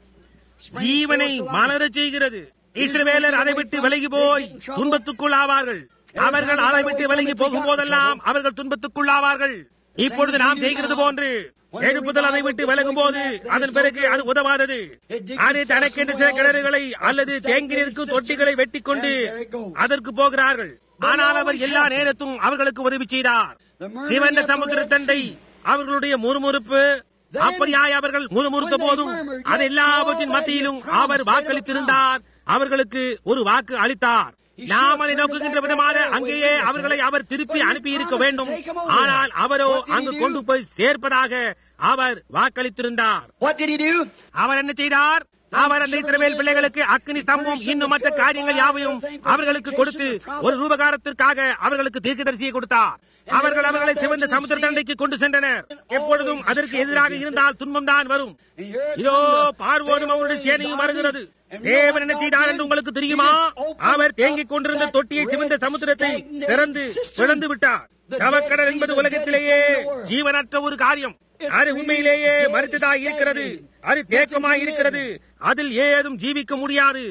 ஜீவனை மலர செய்கிறது. இஸ்ரவேலர் அதை விட்டு விலகி போய் துன்பத்துக்குள் ஆவார்கள். அவர்கள் அதை விட்டு விலகி போகும் போதெல்லாம் அவர்கள் துன்பத்துக்குள் ஆவார்கள். இப்பொழுது நாம் செய்கிறது போன்று எழுப்புதல் அதை விட்டு விலகும் போது அதன் பிறகு அது உதவாதது. அது தனக்கென்று சில கிணறுகளை அல்லது தேங்கி நிற்கும் தொட்டிகளை வெட்டி கொண்டு அதற்கு போகிறார்கள். ஆனால் அவர் எல்லா நேரத்தும் அவர்களுக்கு உதவி செய்தார். சிவந்த சமுத்திர தண்டை அவர்களுடைய முறுமுறுப்பு, அப்படியாய் அவர்கள் முறுமுறுத்த போதும் அது எல்லாவற்றின் மத்தியிலும் அவர் வாக்களித்திருந்தார். அவர்களுக்கு ஒரு வாக்கு அளித்தார். நாம் அதை நோக்குகின்ற விதமாக அங்கேயே அவர்களை அவர் திருப்பி அனுப்பி இருக்க வேண்டும். ஆனால் அவரோ அங்கு கொண்டு போய் சேர்ப்பதாக அவர் வாக்களித்திருந்தார். அவர் என்ன செய்தார்? அவர் அந்த இஸ்ரவேல் பிள்ளைகளுக்கு அக்கினி ஸ்தம்பம் இன்னும் மற்ற காரியங்கள் யாவையும் அவர்களுக்கு கொடுத்து ஒரு ரூபகாரத்திற்காக அவர்களுக்கு தீர்க்கதரிசியை கொடுத்தார். அவர்கள் அவர்களை சிவந்த சமுத்திர தண்டைக்கு கொண்டு சென்றனர். எப்பொழுதும் அதற்கு எதிராக இருந்தால் துன்பம் தான் வரும். இதோ பார்வோனும் அவருடைய சேனையும் வருகிறது. தேவன் என்ன செய்தார் என்று உங்களுக்கு தெரியுமா? அவர் தேங்கிக் கொண்டிருந்த தொட்டியை சிவந்த சமுத்திரத்தை திறந்து திறந்து விட்டார். சவக்கடல் என்பது உலகத்திலேயே ஜீவனற்ற ஒரு காரியம். அது உண்மையிலேயே மரித்ததாய் இருக்கிறது, அது தேக்கமாய் இருக்கிறது, அதில் ஏதும் ஜீவிக்க முடியாது.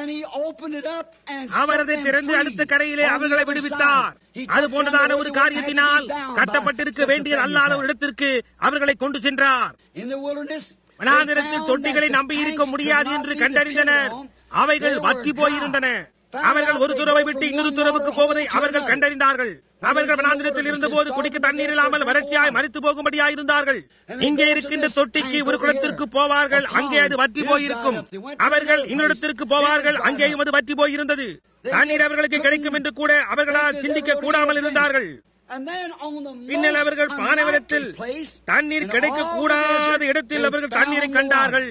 அவர் அதை திறந்து அடுத்த கரையிலே அவர்களை விடுவித்தார். அது போன்றதான ஒரு காரியத்தினால் கட்டப்பட்டிருக்க வேண்டிய அல்லாத ஒரு இடத்திற்கு அவர்களை கொண்டு சென்றார். வனாந்திரத்தில் தொட்டிகளை நம்பி இருக்க முடியாது என்று கண்டறிந்தனர். அவைகள் வற்றி போயிருந்தன. அவர்கள் ஒரு துறவை விட்டு இன்னொரு துறவுக்கு போவதை அவர்கள் கண்டறிந்தார்கள். அவர்கள் வனாந்திரத்தில் இருந்தபோது குடிக்க தண்ணீர் இல்லாமல் வறட்சியாய் மரித்து போகும்படியாய் இருந்தார்கள். இங்கே இருக்கின்ற தொட்டிக்கு ஒரு குளத்திற்கு போவார்கள், அங்கே அது வற்றி போயிருக்கும். அவர்கள் இன்னொருத்திற்கு போவார்கள், அங்கேயும் அது வற்றி போயிருந்தது. தண்ணீர் அவர்களுக்கு கிடைக்கும் என்று கூட அவர்களால் சிந்திக்க கூடாமல் இருந்தார்கள். பின்னர் அவர்கள் பானவரத்தில் தண்ணீர் கிடைக்க கூடாத இடத்தில் அவர்கள் தண்ணீரை கண்டார்கள்.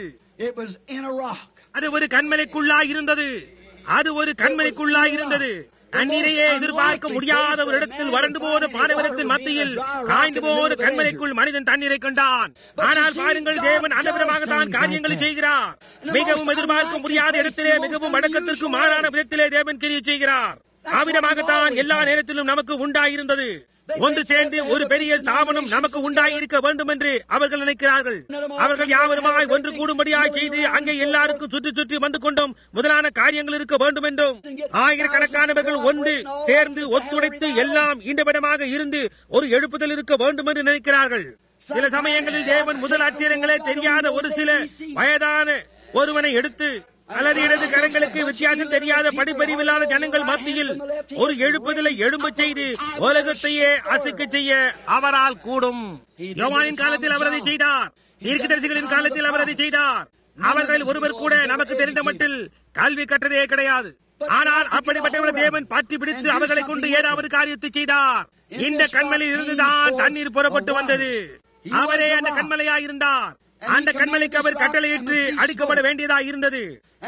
அது ஒரு கண்மலைக்குள்ளாய் இருந்தது. அது ஒரு கண்மலைக்குள்ளாய் இருந்தது. தண்ணீரையே எதிர்பார்க்க முடியாத ஒரு இடத்தில் வறண்டு போன பாலைவனத்தின் மத்தியில் காய்ந்து போன கண்மலைக்குள் மனிதன் தண்ணீரை கண்டான். ஆனால் பாருங்கள், தேவன் அந்த விதமாக தான் காரியங்களை செய்கிறார். மிகவும் எதிர்பார்க்க முடியாத இடத்திலே மிகவும் அடக்கத்திற்கு மாறான விதத்திலே தேவன் கிரியை செய்கிறார். அவ்விதமாகத்தான் எல்லா நேரத்திலும் நமக்கு உண்டாயிருந்தது. ஒன்று சேர்ந்து ஒரு பெரிய ஸ்தாபனம் நமக்கு உண்டாயிருக்க வேண்டும் என்று அவர்கள் நினைக்கிறார்கள். அவர்கள் யாவருமாய் ஒன்று கூடும்படியாய் செய்து அங்கே எல்லாருக்கும் சுற்றி சுற்றி வந்து கொண்டும் முதலான காரியங்கள் இருக்க வேண்டும் என்றும், ஆயிரக்கணக்கானவர்கள் ஒன்று சேர்ந்து ஒத்துழைத்து எல்லாம் இந்தவிடமாக இருந்து ஒரு எழுப்புதல் இருக்க வேண்டும் என்று நினைக்கிறார்கள். சில சமயங்களில் தேவன் முதல் ஆச்சரியங்களே தெரியாத ஒரு சில வயதான ஒருவனை எடுத்து அல்லது இடது கரங்களுக்கு வித்தியாசம் தெரியாத படிப்பறிவில்லாத ஜனங்கள் மத்தியில் ஒரு எழுப்புதலை எழும்ப செய்து உலகத்தையே அசைக்க செய்ய அவரால் கூடும். யோவானின் காலத்தில் அவர் அதை செய்தார். தீர்க்கதரிசிகளின் காலத்தில் அவர் அதை செய்தார். அவர்கள் ஒருவர் கூட நமக்கு தெரிந்த மட்டில் கல்வி கற்றதே கிடையாது. ஆனால் அப்படிப்பட்ட தேவன் பற்றி பிடித்து அவர்களை கொண்டு ஏதாவது காரியத்தை செய்தார். இந்த கண்மலையில் இருந்துதான் தண்ணீர் புறப்பட்டு வந்தது. அவரே அந்த கண்மலையாயிருந்தார். அந்த கண்மலைக்கு அவர் கட்டளையிட்டு அடிக்கப்பட வேண்டியதாக இருந்தது.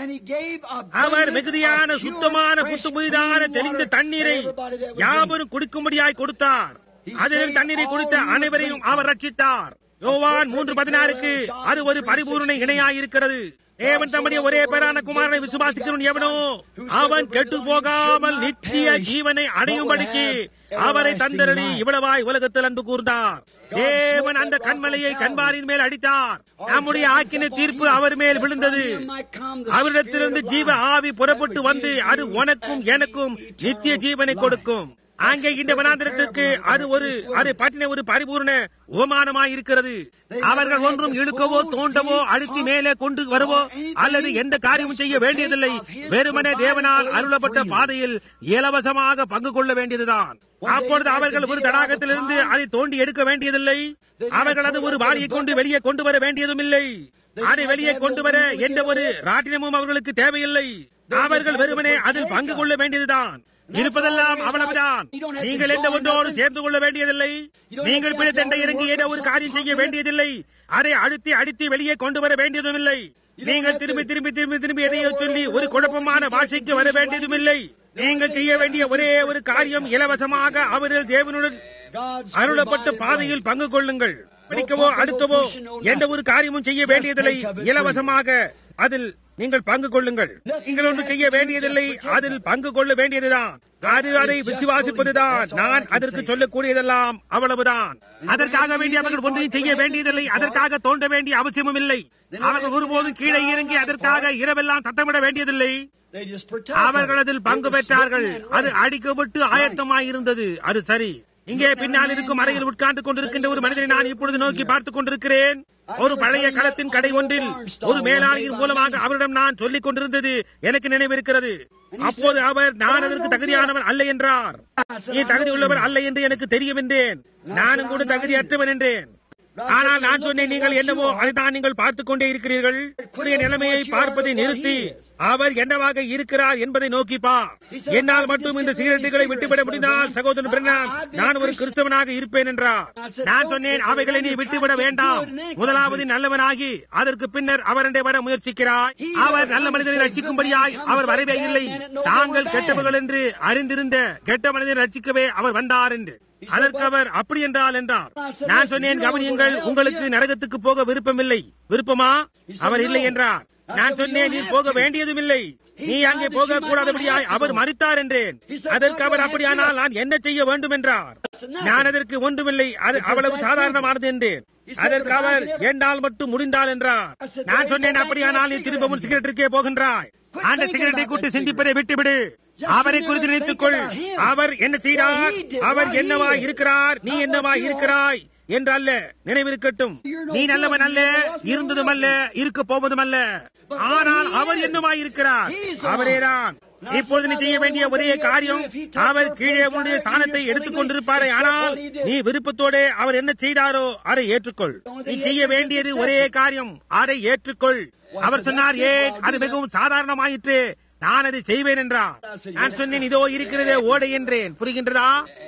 அவர் மிகுதியான சுத்தமான புத்து புதிதான தெளிந்த தண்ணீரை யாவரும் குடிக்கும்படியாய் கொடுத்தார். அதில் தண்ணீரை குடித்த அனைவரையும் அவர் ரட்சித்தார். யோவான் மூன்று பதினாறுக்கு அது ஒரு பரிபூர்ண இணையாயிருக்கிறது. தேவன் தம்முடைய ஒரே பேரான குமாரனை விசுவாசிக்கிறவன் எவனோ அவன் கெட்டு போகாமல் நித்திய ஜீவனை அடையும்படிக்கு அவரை தந்தரடி இவ்வளவாய் உலகத்தில் அன்பு கூர்ந்தார். தேவன் அந்த கண்மலையை கண்பாரின் மேல் அடித்தார். நம்முடைய ஆக்கின தீர்ப்பு அவர் மேல் விழுந்தது. அவரிடத்திலிருந்து ஜீவ ஆவி புறப்பட்டு வந்து அது உனக்கும் எனக்கும் நித்திய ஜீவனை கொடுக்கும். அங்கே இந்த வனாந்திரத்திற்கு அது ஒரு அதை பற்றின ஒரு பரிபூர்ண உபமானமாய் இருக்கிறது. அவர்கள் ஒன்றும் இழுக்கவோ தோண்டவோ அழுத்தி மேலே கொண்டு வரவோ அல்லது எந்த காரியமும் செய்ய வேண்டியதில்லை. வெறுமனே தேவனால் அருளப்பட்ட பாதையில் இலவசமாக பங்கு கொள்ள வேண்டியதுதான். அப்பொழுது அவர்கள் ஒரு தடாகத்திலிருந்து அதை தோண்டி எடுக்க வேண்டியதில்லை. அவர்கள் அது ஒரு வாளியை கொண்டு வெளியே கொண்டு வர வேண்டியதும் இல்லை. அதை வெளியே கொண்டு வர எந்த ஒரு ராட்டினமும் அவர்களுக்கு தேவையில்லை. அவர்கள் வெறுமனே அதில் பங்கு கொள்ள வேண்டியதுதான். இருப்பதெல்லாம் அவ்வளவுதான். நீங்கள் எந்த ஒன்றோடு சேர்ந்து கொள்ள வேண்டியதில்லை. நீங்கள் பிழைத்தண்டை இறங்கி ஏதோ ஒரு காரியம் செய்ய வேண்டியதில்லை. அதை அழுத்தி அடித்து வெளியே கொண்டு வர வேண்டியதும் இல்லை. நீங்கள் திரும்பி திரும்பி திரும்பி திரும்பி எதையோ சொல்லி ஒரு குழப்பமான வாழ்க்கைக்கு வர வேண்டியதும் இல்லை. நீங்கள் செய்ய வேண்டிய ஒரே ஒரு காரியம் இலவசமாக அவர்கள் தேவனுடன் அருளப்பட்ட பாதையில் பங்கு கொள்ளுங்கள். படிக்கவோ அடுத்தவோ எந்த ஒரு காரியமும் செய்ய வேண்டியதில்லை. இலவசமாக அதில் நீங்கள் பங்கு கொள்ளுங்கள். நீங்கள் ஒன்று செய்ய வேண்டியதில்லை, அதில் பங்கு கொள்ள வேண்டியதுதான். அது அதை விசுவாசிப்பதுதான். நான் அதற்கு சொல்லக்கூடியதெல்லாம் அவ்வளவுதான். அதற்காக வேண்டிய அவர்கள் ஒன்றையும் செய்ய வேண்டியதில்லை. அதற்காக தோண்ட வேண்டிய அவசியமும் இல்லை. அவர்கள் ஒருபோதும் கீழே இறங்கி அதற்காக இரவெல்லாம் சத்தமிட வேண்டியதில்லை. அவர்கள் அதில் பங்கு பெற்றார்கள். அது அடிக்கப்பட்டு ஆயத்தமாயிருந்தது. அது சரி. இங்கே பின்னால் இருக்கும் அறையில் உட்கார்ந்து கொண்டிருக்கின்ற ஒரு மனிதனை நான் இப்பொழுது நோக்கி பார்த்துக் கொண்டிருக்கிறேன். ஒரு பழைய களத்தின் கடை ஒன்றில் ஒரு மேலாளியின் மூலமாக அவரிடம் நான் சொல்லிக் கொண்டிருந்தது எனக்கு நினைவிருக்கிறது. அப்போது அவர் நான் அதற்கு தகுதியானவர் அல்ல என்றார். நீ தகுதி உள்ளவர் அல்ல என்று எனக்கு தெரியும் என்றேன். நானும் கூட தகுதியற்றவன் என்றேன். ஆனால் நான் சொன்னேன், நீங்கள் என்னவோ அதைத்தான் நீங்கள் பார்த்துக் கொண்டே இருக்கிறீர்கள். நிலைமையை பார்ப்பதை நிறுத்தி அவர் என்னவாக இருக்கிறார் என்பதை நோக்கி பா. என்னால் மட்டும் இந்த சிகரெட்டுகளை விட்டுவிட முடிந்தால் சகோதரன் பிரணாம் நான் ஒரு கிறிஸ்தவனாக இருப்பேன் என்றார். நான் சொன்னேன், அவைகளை நீ விட்டுவிட வேண்டாம். முதலாவது நல்லவனாகி அதற்கு பின்னர் அவரண்டை வர முயற்சிக்கிறாய். அவர் நல்ல மனிதனை ரட்சிக்கும்படியாய் அவர் வரவே இல்லை. தாங்கள் கெட்டவர்கள் என்று அறிந்திருந்த கெட்ட மனிதனை ரட்சிக்கவே அவர் வந்தார் என்று. அதற்கு அவர் அப்படி என்றால் என்றார். நான் சொன்னேன், கவனியுங்கள், உங்களுக்கு நரகத்துக்கு போக விருப்பமில்லை. விருப்பமா? அவர் இல்லை என்றார். நான் சொன்னேன், நீ போக வேண்டியதும் இல்லை, நீ அங்கே போக கூடாதபடியாய் அவர் மரித்தார் என்றேன். அதற்கு அவர், அப்படியானால் நான் என்ன செய்ய வேண்டும் என்றார். நான் அதற்கு ஒன்றுமில்லை, அது அவ்வளவு சாதாரணமானது என்றேன். அதற்கு அவர், என்னால் மட்டும் முடிந்தால் என்றார். நான் சொன்னேன், அப்படியானால் நீ திரும்பவும் சிகரெட்டிற்கே போகின்றாய். அந்த சிகரெட்டை கூட்டி சிந்திப்பதை விட்டுவிடு. அவரை குறித்து நினைத்துக்கொள். அவர் என்ன செய்தார், அவர் என்னவா இருக்கிறார், நீ என்னவா இருக்கிறாய் என்று அல்ல. நினைவிருக்கட்டும், நீ நல்லவன் அல்ல, இருந்ததும் அல்ல, இருக்க போவதும் அல்ல. ஆனால் அவர் என்னவா இருக்கிறார், அவரேதான். இப்பொழுது நீ செய்ய வேண்டிய ஒரே காரியம், அவர் கீழே உன்னுடைய ஸ்தானத்தை எடுத்துக் கொண்டிருப்பாரே, ஆனால் நீ விருப்பத்தோட அவர் என்ன செய்தாரோ அதை ஏற்றுக்கொள். நீ செய்ய வேண்டியது ஒரே காரியம், அதை ஏற்றுக்கொள். அவர் சொன்னார், ஏன், அது மிகவும் சாதாரணமாயிற்று, நான் அதை செய்வேன் என்றார். நான் சொன்னேன், இதோ இருக்கிறதே ஓடை என்றேன். புரிகின்றதா?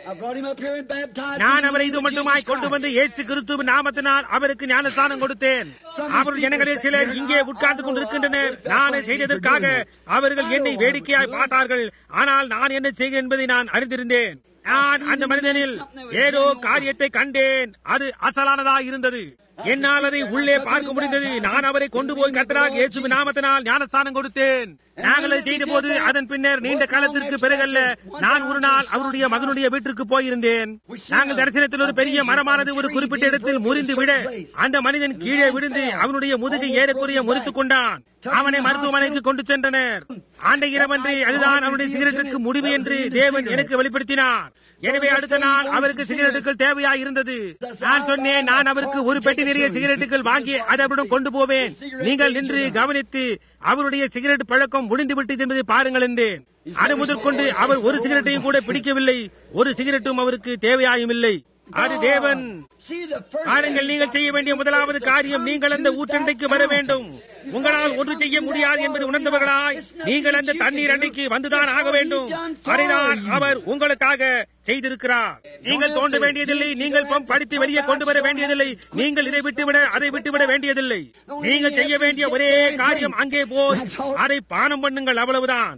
நான் அவரை இது மட்டுமாய் கொண்டு வந்து இயேசு கிறிஸ்துவின் நாமத்தினால் அவருக்கு ஞானஸ்தானம் கொடுத்தேன். அவருடைய ஜனங்களில் சிலர் இங்கே உட்கார்ந்து கொண்டிருக்கின்றனர். நான் செய்ததற்காக அவர்கள் என்னை வேடிக்கையாய் பார்த்தார்கள். ஆனால் நான் என்ன செய்கிறேன் என்பதை நான் அறிந்திருந்தேன். நான் அந்த மனிதனில் ஏதோ காரியத்தை கண்டேன். அது அசலானதா இருந்தது. என்னால் அதை உள்ளே பார்க்க முடிந்தது. நான் அவரை கொண்டு போய் கர்த்தராகிய இயேசுவின் நாமத்தினால் ஞானஸ்தானம் கொடுத்தேன். நாங்கள் அதை செய்த போது அதன் பின்னர் நீண்ட காலத்திற்கு பிறகல்ல, நான் ஒரு நாள் அவருடைய மகனுடைய வீட்டிற்கு போயிருந்தேன். நாங்கள் தரிசனத்தில் ஒரு பெரிய மரமானது ஒரு குறிப்பிட்ட இடத்தில் முறிந்து விட அந்த மனிதன் கீழே விழுந்து அவனுடைய முதுகை ஏறக்குறைய முறித்துக் கொண்டான். அவனை மருத்துவமனைக்கு கொண்டு சென்றனர். ஆண்ட இரவன்றி அதுதான் அவனுடைய சிகரெட்டுக்கு முடிவு என்று தேவன் எனக்கு வெளிப்படுத்தினார். எனவே அடுத்த நாள் அவருக்கு சிகரெட்டுகள் தேவையாய் இருந்தது. நான் சொன்னேன், நான் அவருக்கு ஒரு பெட்டி நிறைய சிகரெட்டுகள் வாங்கி அதை அவரிடம் கொண்டு போவேன். நீங்கள் நின்று கவனித்து அவருடைய சிகரெட் பழக்கம் முடிந்து விட்டது என்பதை பாருங்கள் என்றேன். அது முதற்கொண்டு அவர் ஒரு சிகரெட்டையும் கூட பிடிக்கவில்லை. ஒரு சிகரெட்டும் அவருக்கு தேவையாயும் இல்லை. அது தேவன். பாருங்கள், நீங்கள் செய்ய வேண்டிய முதலாவது காரியம், நீங்கள் அந்த ஊற்றண்டைக்கு வர வேண்டும். உங்களால் ஒன்று செய்ய முடியாது என்பது உணர்ந்தவர்களாய் நீங்கள் அந்த தண்ணீர் அண்டைக்கு வந்துதான் ஆக வேண்டும். அதைதான் அவர் உங்களுக்காக செய்திருக்கிறார். நீங்கள் தோண்ட வேண்டியதில்லை, நீங்கள் பம்ப் படித்து வெளியே கொண்டு வர வேண்டியதில்லை, நீங்கள் இதை விட்டுவிட அதை விட்டுவிட வேண்டியதில்லை. நீங்கள் செய்ய வேண்டிய ஒரே காரியம், அங்கே போய் அதை பானம் பண்ணுங்கள், அவ்வளவுதான்.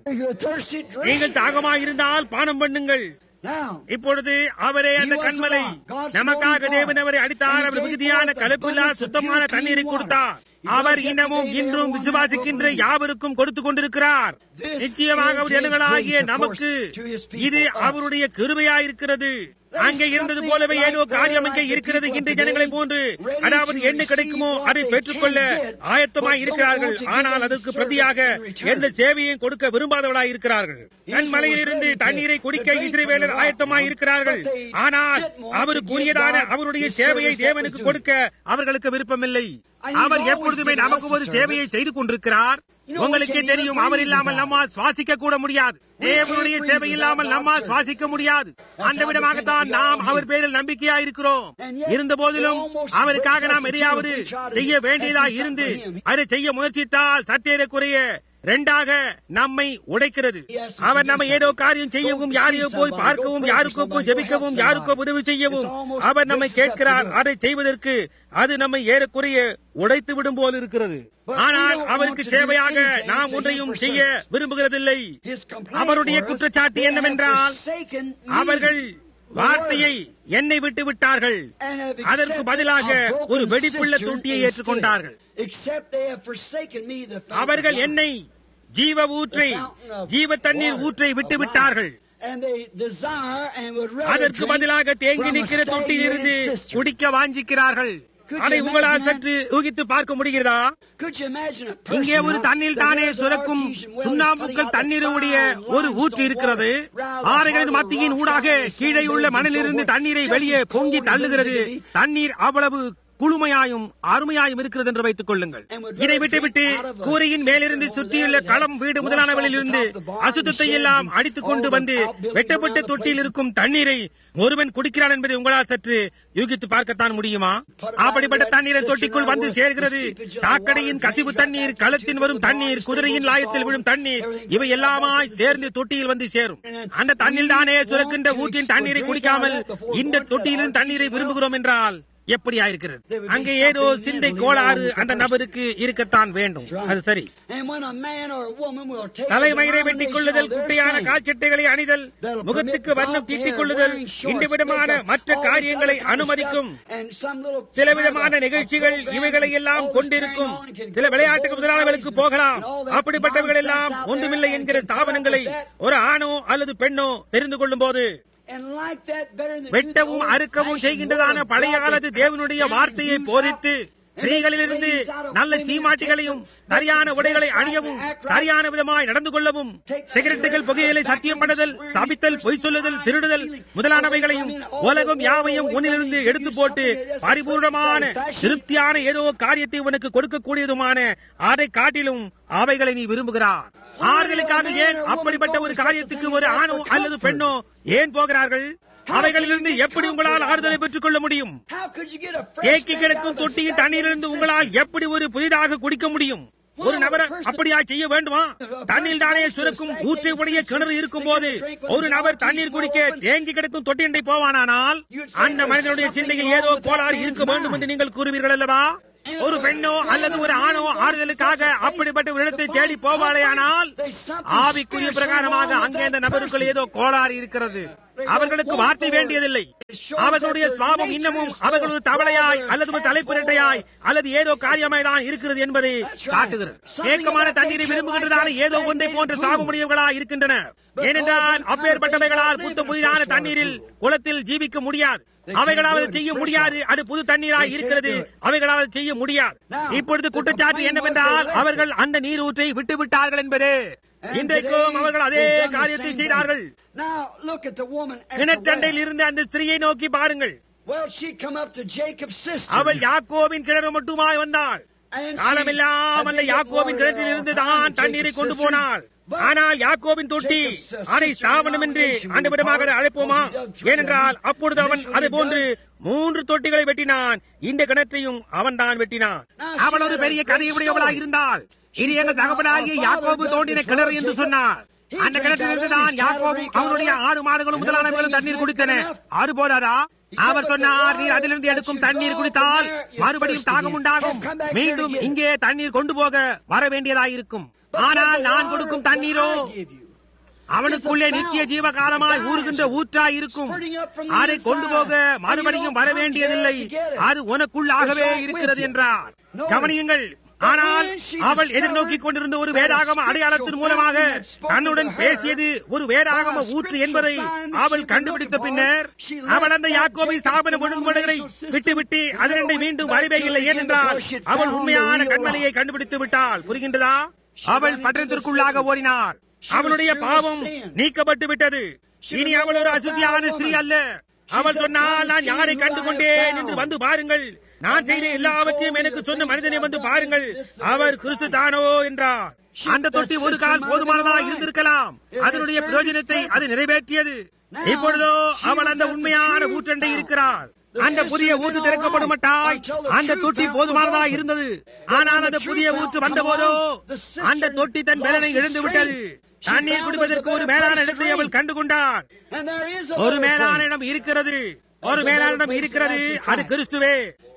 நீங்கள் தாகமாக இருந்தால் பானம் பண்ணுங்கள். இப்பொழுது அவரே அந்த கண்மலை. நமக்காக தேவன் அவரை அடித்தார். அவர் மிகுதியான கலப்பில்லா சுத்தமான தண்ணீரை கொடுத்தார். அவர் இன்னமும் இன்றும் விசுவாசிக்கின்ற யாவருக்கும் கொடுத்து கொண்டிருக்கிறார். நிச்சயமாக அவர் ஜனங்களாகிய நமக்கு இது அவருடைய கிருபையாயிருக்கிறது. அங்கே இருந்தது போலவே ஏதோ காரியம் அங்கே இருக்கிறது. இன்று ஜனங்களை போன்று, அதாவது என்ன கிடைக்குமோ அதை பெற்றுக்கொள்ள ஆயத்தமாய் இருக்கிறார்கள். ஆனால் அதற்கு பிரதியாக எந்த சேவையும் கொடுக்க விரும்பாதவர்களாய் இருக்கிறார்கள். கண்மலையில் இருந்து தண்ணீரை குடிக்க இஸ்ரவேலர் ஆயத்தமாய் இருக்கிறார்கள். ஆனால் அவருக்குரியதான அவருடைய சேவையை தேவனுக்கு கொடுக்க அவர்களுக்கு விருப்பமில்லை. அவர் எப்பொழுதுமே நமக்கு ஒரு சேவையை செய்து கொண்டிருக்கிறார். உங்களுக்கே தெரியும், அவர் இல்லாமல் நம்மால் சுவாசிக்க கூட முடியாது. தேவனுடைய சேவை இல்லாமல் நம்மால் சுவாசிக்க முடியாது. அந்த விதமாகத்தான் நாம் அவர் பேரில் நம்பிக்கையா இருக்கிறோம். இருந்த போதிலும் அவருக்காக நாம் எதையாவது செய்ய வேண்டியதா இருந்து அதை செய்ய முயற்சித்தால் சற்றேறக்குறைய இரண்டாக நம்மை உடைக்கிறது. அவர் நம்ம ஏதோ காரியம் செய்யவும், யாரையோ போய் பார்க்கவும், யாருக்கோ போய் ஜெபிக்கவும், யாருக்கோ உதவி செய்யவும் அவர் நம்மை கேட்கிறார். அதை செய்வதற்கு அது நம்மை ஏறக்குறைய உடைத்து விடும் போல் இருக்கிறது. ஆனால் அவருக்கு சேவையாக நாம் ஒன்றையும் செய்ய விரும்புகிறதில்லை. அவருடைய குற்றச்சாட்டு என்னவென்றால், அவர்கள் வார்த்தையை என்னை விட்டு விட்டார்கள், அதற்கு பதிலாக ஒரு வெடிப்புள்ள தொட்டியை ஏற்றுக்கொண்டார்கள். அவர்கள் என்னை ஜீவ ஊற்றை, ஜீவ தண்ணீர் ஊற்றை விட்டு விட்டார்கள். அதற்கு பதிலாக தேங்கி நிற்கிற தொட்டியிலிருந்து குடிக்க வாஞ்சிக்கிறார்கள். அதை உங்களால் சற்று ஊகித்து பார்க்க முடிகிறதா? இங்கே ஒரு தண்ணீர் தானே சுரக்கும் சுண்ணாம்புக்கள் தண்ணீருடைய ஒரு ஊற்று இருக்கிறது. ஆறுகளின் மத்தியின் ஊடாக கீழே உள்ள மணலிலிருந்து தண்ணீரை வெளியே பொங்கி தள்ளுகிறது. தண்ணீர் அவ்வளவு குளுமையாயும் அருமையாயும் இருக்கிறது என்று வைத்துக் கொள்ளுங்கள். இதை விட்டுவிட்டு கூரையின் மேலிருந்து சுற்றியுள்ள களம், வீடு முதலானவற்றில் இருந்து அசுத்தத்தை எல்லாம் அடித்துக் கொண்டு வந்து வெட்டப்பட்ட தொட்டியில் இருக்கும் தண்ணீரை ஒருவன் குடிக்கிறான் என்பதை உங்களால் சற்று யூகித்து பார்க்கத்தான் முடியுமா? அப்படிப்பட்ட தண்ணீரை தொட்டிக்குள் வந்து சேர்கிறது. சாக்கடையின் கசிவு தண்ணீர், களத்தின் வரும் தண்ணீர், குதிரையின் லாயத்தில் விழும் தண்ணீர், இவை எல்லாமாய் சேர்ந்து தொட்டியில் வந்து சேரும். அந்த தண்ணீர் தானே சுரக்கின்ற ஊற்றின் தண்ணீரை குடிக்காமல் இந்த தொட்டியிலிருந்து தண்ணீரை விரும்புகிறோம் என்றால் எப்படியா இருக்கிறது? அங்கே ஏதோ சிந்தை கோளாறு அந்த நபருக்கு இருக்கத்தான் வேண்டும். அது சரி. தலைமயிரை வெட்டிக் கொள்ளுதல், குட்டையான கால்சட்டைகளை அணிதல், முகத்துக்கு வர்ணம் தீட்டிக் கொள்ளுதல், இந்த விதமான மற்ற காரியங்களை அனுமதிக்கும் சில விதமான நிகழ்ச்சிகள் இவைகளை எல்லாம் கொண்டிருக்கும் சில விளையாட்டுக்கு முதலாளர்களுக்கு போகலாம். அப்படிப்பட்டவர்கள் எல்லாம் ஒன்றுமில்லை என்கிற ஸ்தாபனங்களை ஒரு ஆணோ அல்லது பெண்ணோ தெரிந்து கொள்ளும் போது வெட்டவும் அறுக்கவும் செய்கின்றதான பழைய காலத்து தேவனுடைய வார்த்தையை போதித்து ஸ்திரீகளிலிருந்து நல்ல சீமாட்டிகளையும் சரியான உடைகளை அணியவும் சரியான விதமாய் நடந்து கொள்ளவும் சிகரெட்டுகள், புகையிலை, சத்தியம் பண்ணுதல், சபித்தல், பொய் சொல்லுதல், திருடுதல் முதலானவைகளையும் உலகம் யாவையும் ஒன்னிலிருந்து எடுத்து போட்டு பரிபூர்ணமான திருப்தியான ஏதோ காரியத்தை உனக்கு கொடுக்கக்கூடியதுமான அதை காட்டிலும் அவைகளை நீ விரும்புகிறார். ஆறுதலுக்காக ஏன் அப்படிப்பட்ட ஒரு காரியத்துக்கு ஒரு ஆணோ அல்லது பெண்ணோ ஏன் போகிறார்கள்? அவைகளிலிருந்து எப்படி உங்களால் ஆறுதலை பெற்றுக் கொள்ள முடியும்? தேக்கி கிடக்கும் தொட்டியின் தண்ணீரிலிருந்து உங்களால் எப்படி ஒரு புதிதாக குடிக்க முடியும்? ஒரு நபர் அப்படியா செய்ய வேண்டுமா? தண்ணீர் தானே சுரக்கும் ஊற்றை உடைய கிணறு இருக்கும் போது ஒரு நபர் தண்ணீர் குடிக்க தேங்கி கிடக்கும் தொட்டியண்டை போவானால் அந்த மனிதனுடைய சிந்தையில் ஏதோ கோளாறு இருக்க வேண்டும் என்று நீங்கள் கூறுவீர்கள் அல்லவா? ஒரு பெண்ணோ அல்லது ஒரு ஆணோ ஆறுதலுக்காக அப்படிப்பட்ட ஒரு இடத்தை தேடி போவாளேயானால் ஆவிக்குரிய பிரகாரமாக அங்கே அந்த நபருக்குள் ஏதோ கோளாறு இருக்கிறது. அவர்களுக்கு வார்த்தை வேண்டியதில்லை. அவர்களுடைய சுவாபம் இன்னமும் அவர்களது தவளையாய் அல்லது ஒரு தலைப்புரட்டையாய் அல்லது ஏதோ காரியமாய் தான் இருக்கிறது என்பதை காட்டுகிறது. ஏக்கமான தண்ணீரை விரும்புகின்றதான ஏதோ ஒன்றை போன்ற சாபமுடையவர்களாய் இருக்கின்றன. ஏனென்றால் அப்பேற்பட்டவைகளால் புத்த புதிதான தண்ணீரில் குளத்தில் ஜீவிக்க முடியாது. அவைகளாவது செய்ய முடியாது. அது புது தண்ணீராய் இருக்கிறது. அவைகளாவது செய்ய முடியாது. இப்பொழுது குற்றச்சாட்டு என்னவென்றால் அவர்கள் அந்த நீரூற்றை விட்டுவிட்டார்கள் என்பது. இன்றைக்கும் அவர்கள் அதே காரியத்தை செய்தார்கள். கிணற்றண்டையில் இருந்து அந்த ஸ்திரீயை நோக்கி பாருங்கள். அவள் யாக்கோபின் கிணறு மட்டுமாய் வந்தாள். காலமெல்லாம் அந்த யாக்கோபின் கிணற்றில் இருந்து தான் தண்ணீரை கொண்டு போனாள். ஆனால் யாக்கோபின் தொட்டி அதை ஸ்தாபனம் என்று அந்த விதமாக அழைப்போமா? ஏனென்றால் அப்பொழுது அவன் அதை போன்று மூன்று தொட்டிகளை வெட்டினான். இந்த கிணற்றையும் அவன் தான் வெட்டினான். அவள் ஒரு பெரிய கதையுடையவளாக இருந்தாள். இது எங்கள் தகப்பனாகிய யாக்கோபு தோண்டின கிணறு என்று சொன்னார். அந்த கிணற்றிலிருந்து தான் யாக்கோபும் அவனுடைய ஆடு மாடுகளும் முதலானவர்களும் தண்ணீர் குடித்தன. அது போதாதா? அவர் சொன்னார், நீர் அதிலிருந்து எடுக்கும் தண்ணீர் குடித்தால் மறுபடியும் தாகம் உண்டாகும். மீண்டும் இங்கே தண்ணீர் கொண்டு போக வர வேண்டியதாயிருக்கும். ஆனால் நான் கொடுக்கும் தண்ணீரோ அவனுக்குள்ளே நித்திய ஜீவ காலமாய் ஊறுகின்ற ஊற்றாய் இருக்கும். அதை கொண்டு போக மறுபடியும் வர வேண்டியதில்லை. அது உனக்குள்ளாகவே இருக்கிறது என்றார். கவனியுங்கள். ஆனால் அவள் எதிர்நோக்கிக் கொண்டிருந்த ஒரு வேதாகம அடையாளத்தின் மூலமாக தன்னுடன் பேசியது ஒரு வேதாகம ஊற்று என்பதை அவள் கண்டுபிடித்த பின்னர் அவள் அந்த யாக்கோபை ஸ்தாபன ஒழுங்குமுறைகளை விட்டுவிட்டு அதனை மீண்டும் வரவே இல்லை. ஏனென்றால் அவள் உண்மையான கண்மலையை கண்டுபிடித்து விட்டாள். புரிகின்றதா? அவள் பட்டணத்திற்குள்ளாக ஓடினாள். அவளுடைய பாவம் நீக்கப்பட்டு விட்டது. இனி அவள் ஒரு அசுத்தியான ஸ்திரீ அல்ல. அவள் சொன்னால், நான் யாரை கண்டு கொண்டேன் என்று வந்து பாருங்கள். நான் செய்த எல்லாவற்றையும் எனக்கு சொன்ன மனிதனை வந்து பாருங்கள். அவர் கிறிஸ்து தானோ என்றார். அந்த தொட்டி ஒரு கால் போதுமானதா இருந்திருக்கலாம். அதனுடைய பிரயோஜனத்தை அது நிறைவேற்றியது. இப்பொழுதோ அவள் அந்த உண்மையான ஊற்றண்டை இருக்கிறார். அந்த புதிய ஊற்று திறக்கப்படும் மட்டாய் அந்த தொட்டி போதுமானதா இருந்தது. ஆனால் அந்த புதிய ஊற்று வந்த போதோ அந்த தொட்டி தன் பலனை இழந்து விட்டது. தண்ணீர் குடிப்பதற்கு ஒரு மேலான இடத்தை அவள் கண்டுகொண்டாள். ஒரு மேலான இடம் இருக்கிறது. ஒரு மேலான இடம் இருக்கிறது. அது கிறிஸ்துவே.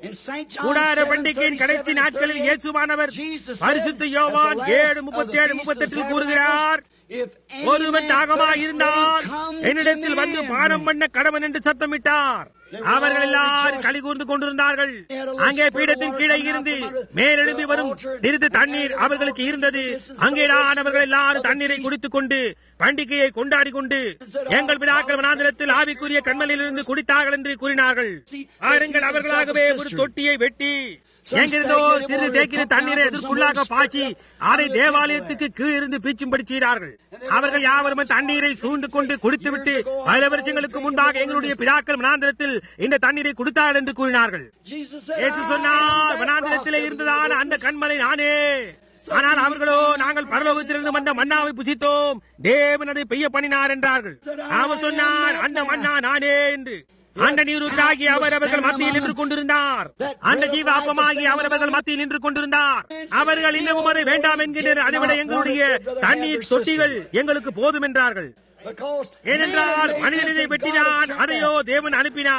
கூடார பண்டிகையின் கடைசி நாட்களில் இயேசுவானவர் பரிசுத்த யோவான் ஏழு முப்பத்தி ஏழு முப்பத்தி எட்டில் கூறுகிறார், ஒருவன் தாகமாய் இருந்தால் என்னிடத்தில் வந்து பானம் பண்ண கடவன் என்று சத்தமிட்டார். அவர்கள் எல்லாரும் களி கூர்ந்து கொண்டிருந்தார்கள். அங்கே பீடத்தின் கீழே இருந்து மேலெழும்பி வரும் நிறுத்து தண்ணீர் அவர்களுக்கு இருந்தது. அங்கேதான் அவர்கள் எல்லாரும் தண்ணீரை குடித்துக் கொண்டு பண்டிகையை கொண்டாடி கொண்டு எங்கள் பிதாக்கள் வனாந்திரத்தில் ஆவிக்குரிய கண்மலையிலிருந்து குடித்தார்கள் என்று கூறினார்கள். பாருங்கள், அவர்களாகவே ஒரு தொட்டியை வெட்டி எங்கிருந்தோ சிறு தேக்கிற தண்ணீரை எதிர்ப்புள்ளாக பாய்ச்சி அதை தேவாலயத்துக்கு கீழிருந்து பீச்சும்படி செய்தார்கள். அவர்கள் யாவரும் தண்ணீரை சூழ்ந்து கொண்டு குடித்துவிட்டு பல வருஷங்களுக்கு முன்பாக எங்களுடைய பிதாக்கள் வனாந்திரத்தில் இந்த தண்ணீரை குடித்தார்கள் என்று கூறினார்கள். இயேசு சொன்னார், வனாந்திரத்திலே இருந்ததான அந்த கண்மலை நானே. ஆனால் அவர்களோ, நாங்கள் பரலோகத்திலிருந்து வந்த மன்னாவை புசித்தோம், தேவன் அதை பெய்ய பண்ணினார் என்றார்கள். அவர் சொன்னார், அந்த மன்னா நானே என்று. அந்த நீரூற்றாகி அவர் அவர்கள் மத்தியில் நின்று கொண்டிருந்தார். அந்த ஜீவ அப்பமாகி அவர் அவர்கள் மத்தியில் நின்று கொண்டிருந்தார். அவர்கள் இன்னமும் அதை வேண்டாம் என்கின்றனர். அதைவிட எங்களுடைய தண்ணீர் தொட்டிகள் எங்களுக்கு போதும் என்றார்கள். ஏனென்றால் மனிதனை வெட்டினான், அதையோ தேவன் அனுப்பினார்.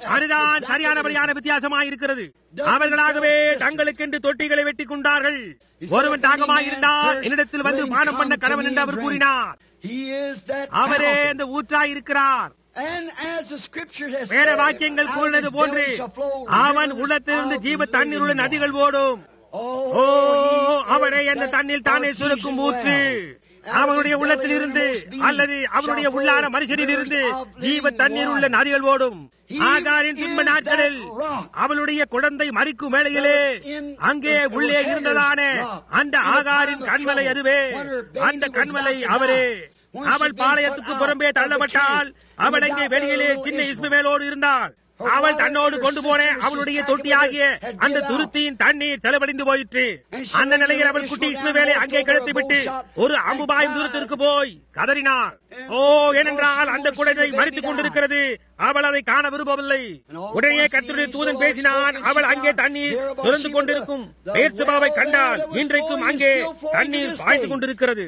அதுதான் சரியானபடியான வித்தியாசமாயிருக்கிறது. அவர்களாகவே தங்களுக்கென்று தொட்டிகளை வெட்டிக் கொண்டார்கள். ஒருவன் தாகமாயிருந்தால் என்னிடத்தில் வந்து பானம் பண்ண கடவன் என்று அவர் கூறினார். அவரே இந்த ஊற்றாயிருக்கிறார். வேற வாக்கியங்கள் கூறினது போன்று அவன் உள்ளத்திலிருந்து ஜீவ தண்ணீருள்ள நதிகள் ஓடும். ஓ, அவரே அந்த தண்ணீர் தானே சுரக்கும் ஊற்று. அவனுடைய உள்ளத்தில் இருந்து அல்லது அவனுடைய உள்ளான மனுஷனில் இருந்து ஜீவ தண்ணீர் உள்ள நதிகள் ஓடும். ஆகாரின் துன்ப நாட்களில் அவளுடைய குழந்தை மறிக்கும் வேளையிலே அங்கே உள்ளே இருந்ததான அந்த ஆகாரின் கண்மலை அதுவே. அந்த கண்மலை அவரே. அவள் பாளையத்துக்கு புறம்பே தள்ளப்பட்டால் அவள் அங்கே வெளியிலே சின்ன இஸ்மவேலோடு இருந்தாள். அவள் தன்னோடு கொண்டு போன அவளுடைய தொட்டியாகிய அந்த துருத்தியின் தண்ணீர் செலவழிந்து போயிற்று. அந்த நிலையில் அவள் குட்டி இஸ்மவேலை அங்கே கிடத்தி விட்டு ஒரு அம்புபாயும் தூரத்திற்கு போய் கதறினாள். ஓ, ஏனென்றால் அந்த குழந்தை மறித்துக் கொண்டிருக்கிறது. அவள் அதை காண விரும்பவில்லை. உடனே கர்த்தருடைய தூதன் பேசினான். அவள் அங்கே தண்ணீர் திறந்து கொண்டிருக்கும் பெயர்சபாவை கண்டால் இன்றைக்கும் அங்கே தண்ணீர் பாய்ந்து கொண்டிருக்கிறது.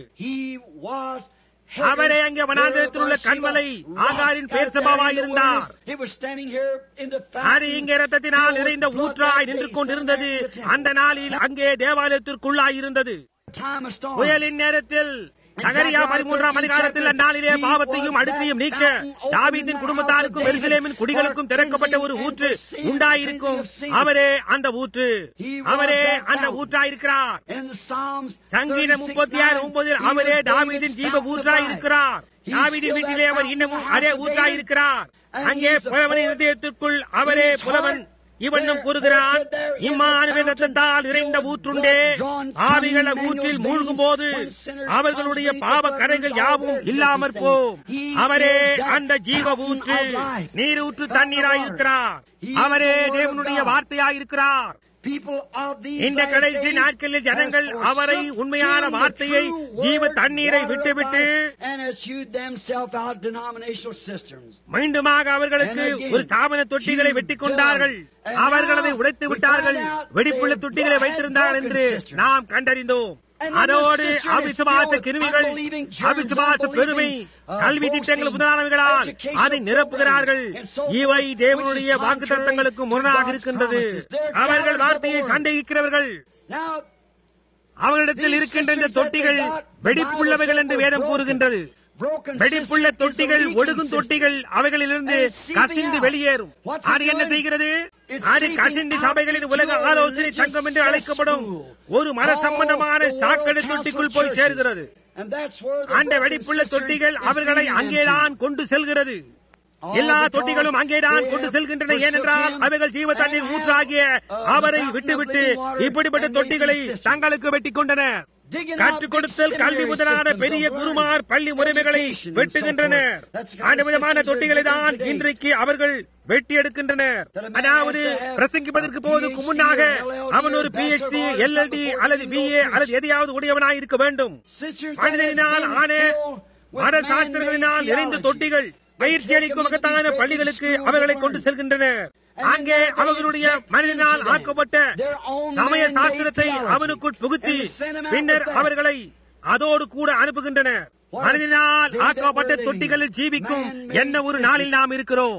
அவரே அங்கே வனாந்திரத்தில் உள்ள கண்மலை ஆகாரின் பெயர்சபாவாயிருந்தார். அது இங்கே ரத்தத்தினால் நிறைந்த ஊற்றாய் நின்று கொண்டிருந்தது. அந்த நாளில் அங்கே தேவாலயத்திற்குள்ளாயிருந்தது. புயலின் நேரத்தில் சகரியா பதிமூன்றாம் அதிகாரத்தில் அந்நாளிலே பாவத்தையும் அடுக்கையும் நீக்க தாவீதின் குடும்பத்தாருக்கும் எருசலேமின் குடிகளுக்கும் திறக்கப்பட்ட ஒரு ஊற்று உண்டாயிருக்கும். அவரே அந்த ஊற்று. அவரே அந்த ஊற்றாயிருக்கிறார். சங்கீதம் முப்பத்தி ஆறு ஒன்பதில் அவரே தாவீதின் ஜீவ ஊற்றாயிருக்கிறார். தாவீதின் வீட்டிலே அவர் இன்னமும் அதே ஊற்றாயிருக்கிறார். அங்கே புலவனின் இதயத்திற்குள் அவரே புலவன் இவனும் கூறுகிறான், இம்மானுவின் ரத்தத்தால் நிறைந்த ஊற்றுண்டே. ஆவிகள ஊற்றில் மூழ்கும் போது அவர்களுடைய பாவ கரைகள் யாவும் இல்லாமற் போம். அவரே அந்த ஜீவ ஊற்று, நீர் ஊற்று தண்ணீராயிருக்கிறார். அவரே தேவனுடைய வார்த்தையாயிருக்கிறார். இந்த கடைசி நாட்களில் ஜனங்கள் அவரை உண்மையான வார்த்தையை ஜீவ தண்ணீரை விட்டுவிட்டு மீண்டுமாக அவர்களுக்கு ஒரு தாபன தொட்டிகளை வெட்டிக் கொண்டார்கள். அவர்கள் அதை உடைத்து விட்டார்கள். வெடிப்புள்ள தொட்டிகளை வைத்திருந்தார்கள் என்று நாம் கண்டறிந்தோம். அதோடு அவிசுவாச கிருமிகள், அவிசுவாச பெருமை, கல்வி திட்டங்கள் முதலானவைகளால் அதை நிரப்புகிறார்கள். இவை தேவனுடைய வாக்குத்தத்தங்களுக்கு முரணாக இருக்கின்றது. அவர்கள் வார்த்தையை சந்தேகிக்கிறவர்கள். அவர்களிடத்தில் இருக்கின்ற இந்த தொட்டிகள் வெடிப்புள்ளவைகள் என்று வேதம் கூறுகின்றது. வெடிப்புள்ள தொட்டிகள், ஒடுகும் தொட்டிகள் அவைகளிலிருந்து கசிந்து வெளியேறும். அது என்ன செய்கிறது? அது கசிந்து சபைகளின் உலக ஆலோசனை சங்கம் என்று அழைக்கப்படும் ஒரு மர சம்பந்தமான சாக்கடை தொட்டிக்குள் போய் சேர்கிறது. அந்த வெடிப்புள்ள தொட்டிகள் அவர்களை அங்கேதான் கொண்டு செல்கிறது. எல்லா தொட்டிகளும் அங்கேதான் கொண்டு செல்கின்றன. ஏனென்றால் அவைகள் ஜீவ தண்ணீர் ஊற்றாகிய அவரை விட்டுவிட்டு இப்படிப்பட்ட தொட்டிகளை தங்களுக்கு வெட்டிக் கொண்டனர். கற்றுக் கொடுத்தல், கல்வி முதலான பெரிய குருமார் பள்ளி முறைமைகளை வெட்டுகின்றனர். அந்த விதமான தொட்டிகளை தான் இன்றைக்கு அவர்கள் வெட்டி எடுக்கின்றனர். அதாவது பிரசங்கிப்பதற்கு போவதற்கு முன்னாக அவன் ஒரு P H D, L L D அல்லது பி ஏ அல்லது எதையாவது உடையவனாய் இருக்க வேண்டும். மனிதனால் ஆன மத சாஸ்திரங்களினால் நிறைந்த தொட்டிகள் பயிற்சி அளிக்கும் மகத்தான பள்ளிகளுக்கு அவர்களை கொண்டு செல்கின்றனர். அங்கே அவர்களுடைய மனிதனால் ஆக்கப்பட்ட சமய சாஸ்திரத்தை அவனுக்குள் புகுத்தி பின்னர் அவர்களை அதோடு கூட அனுப்புகின்றனர். மனிதனால் ஆக்கப்பட்ட தொட்டிகளில் ஜீவிக்கும் என்ன ஒரு நாளில் நாம் இருக்கிறோம்.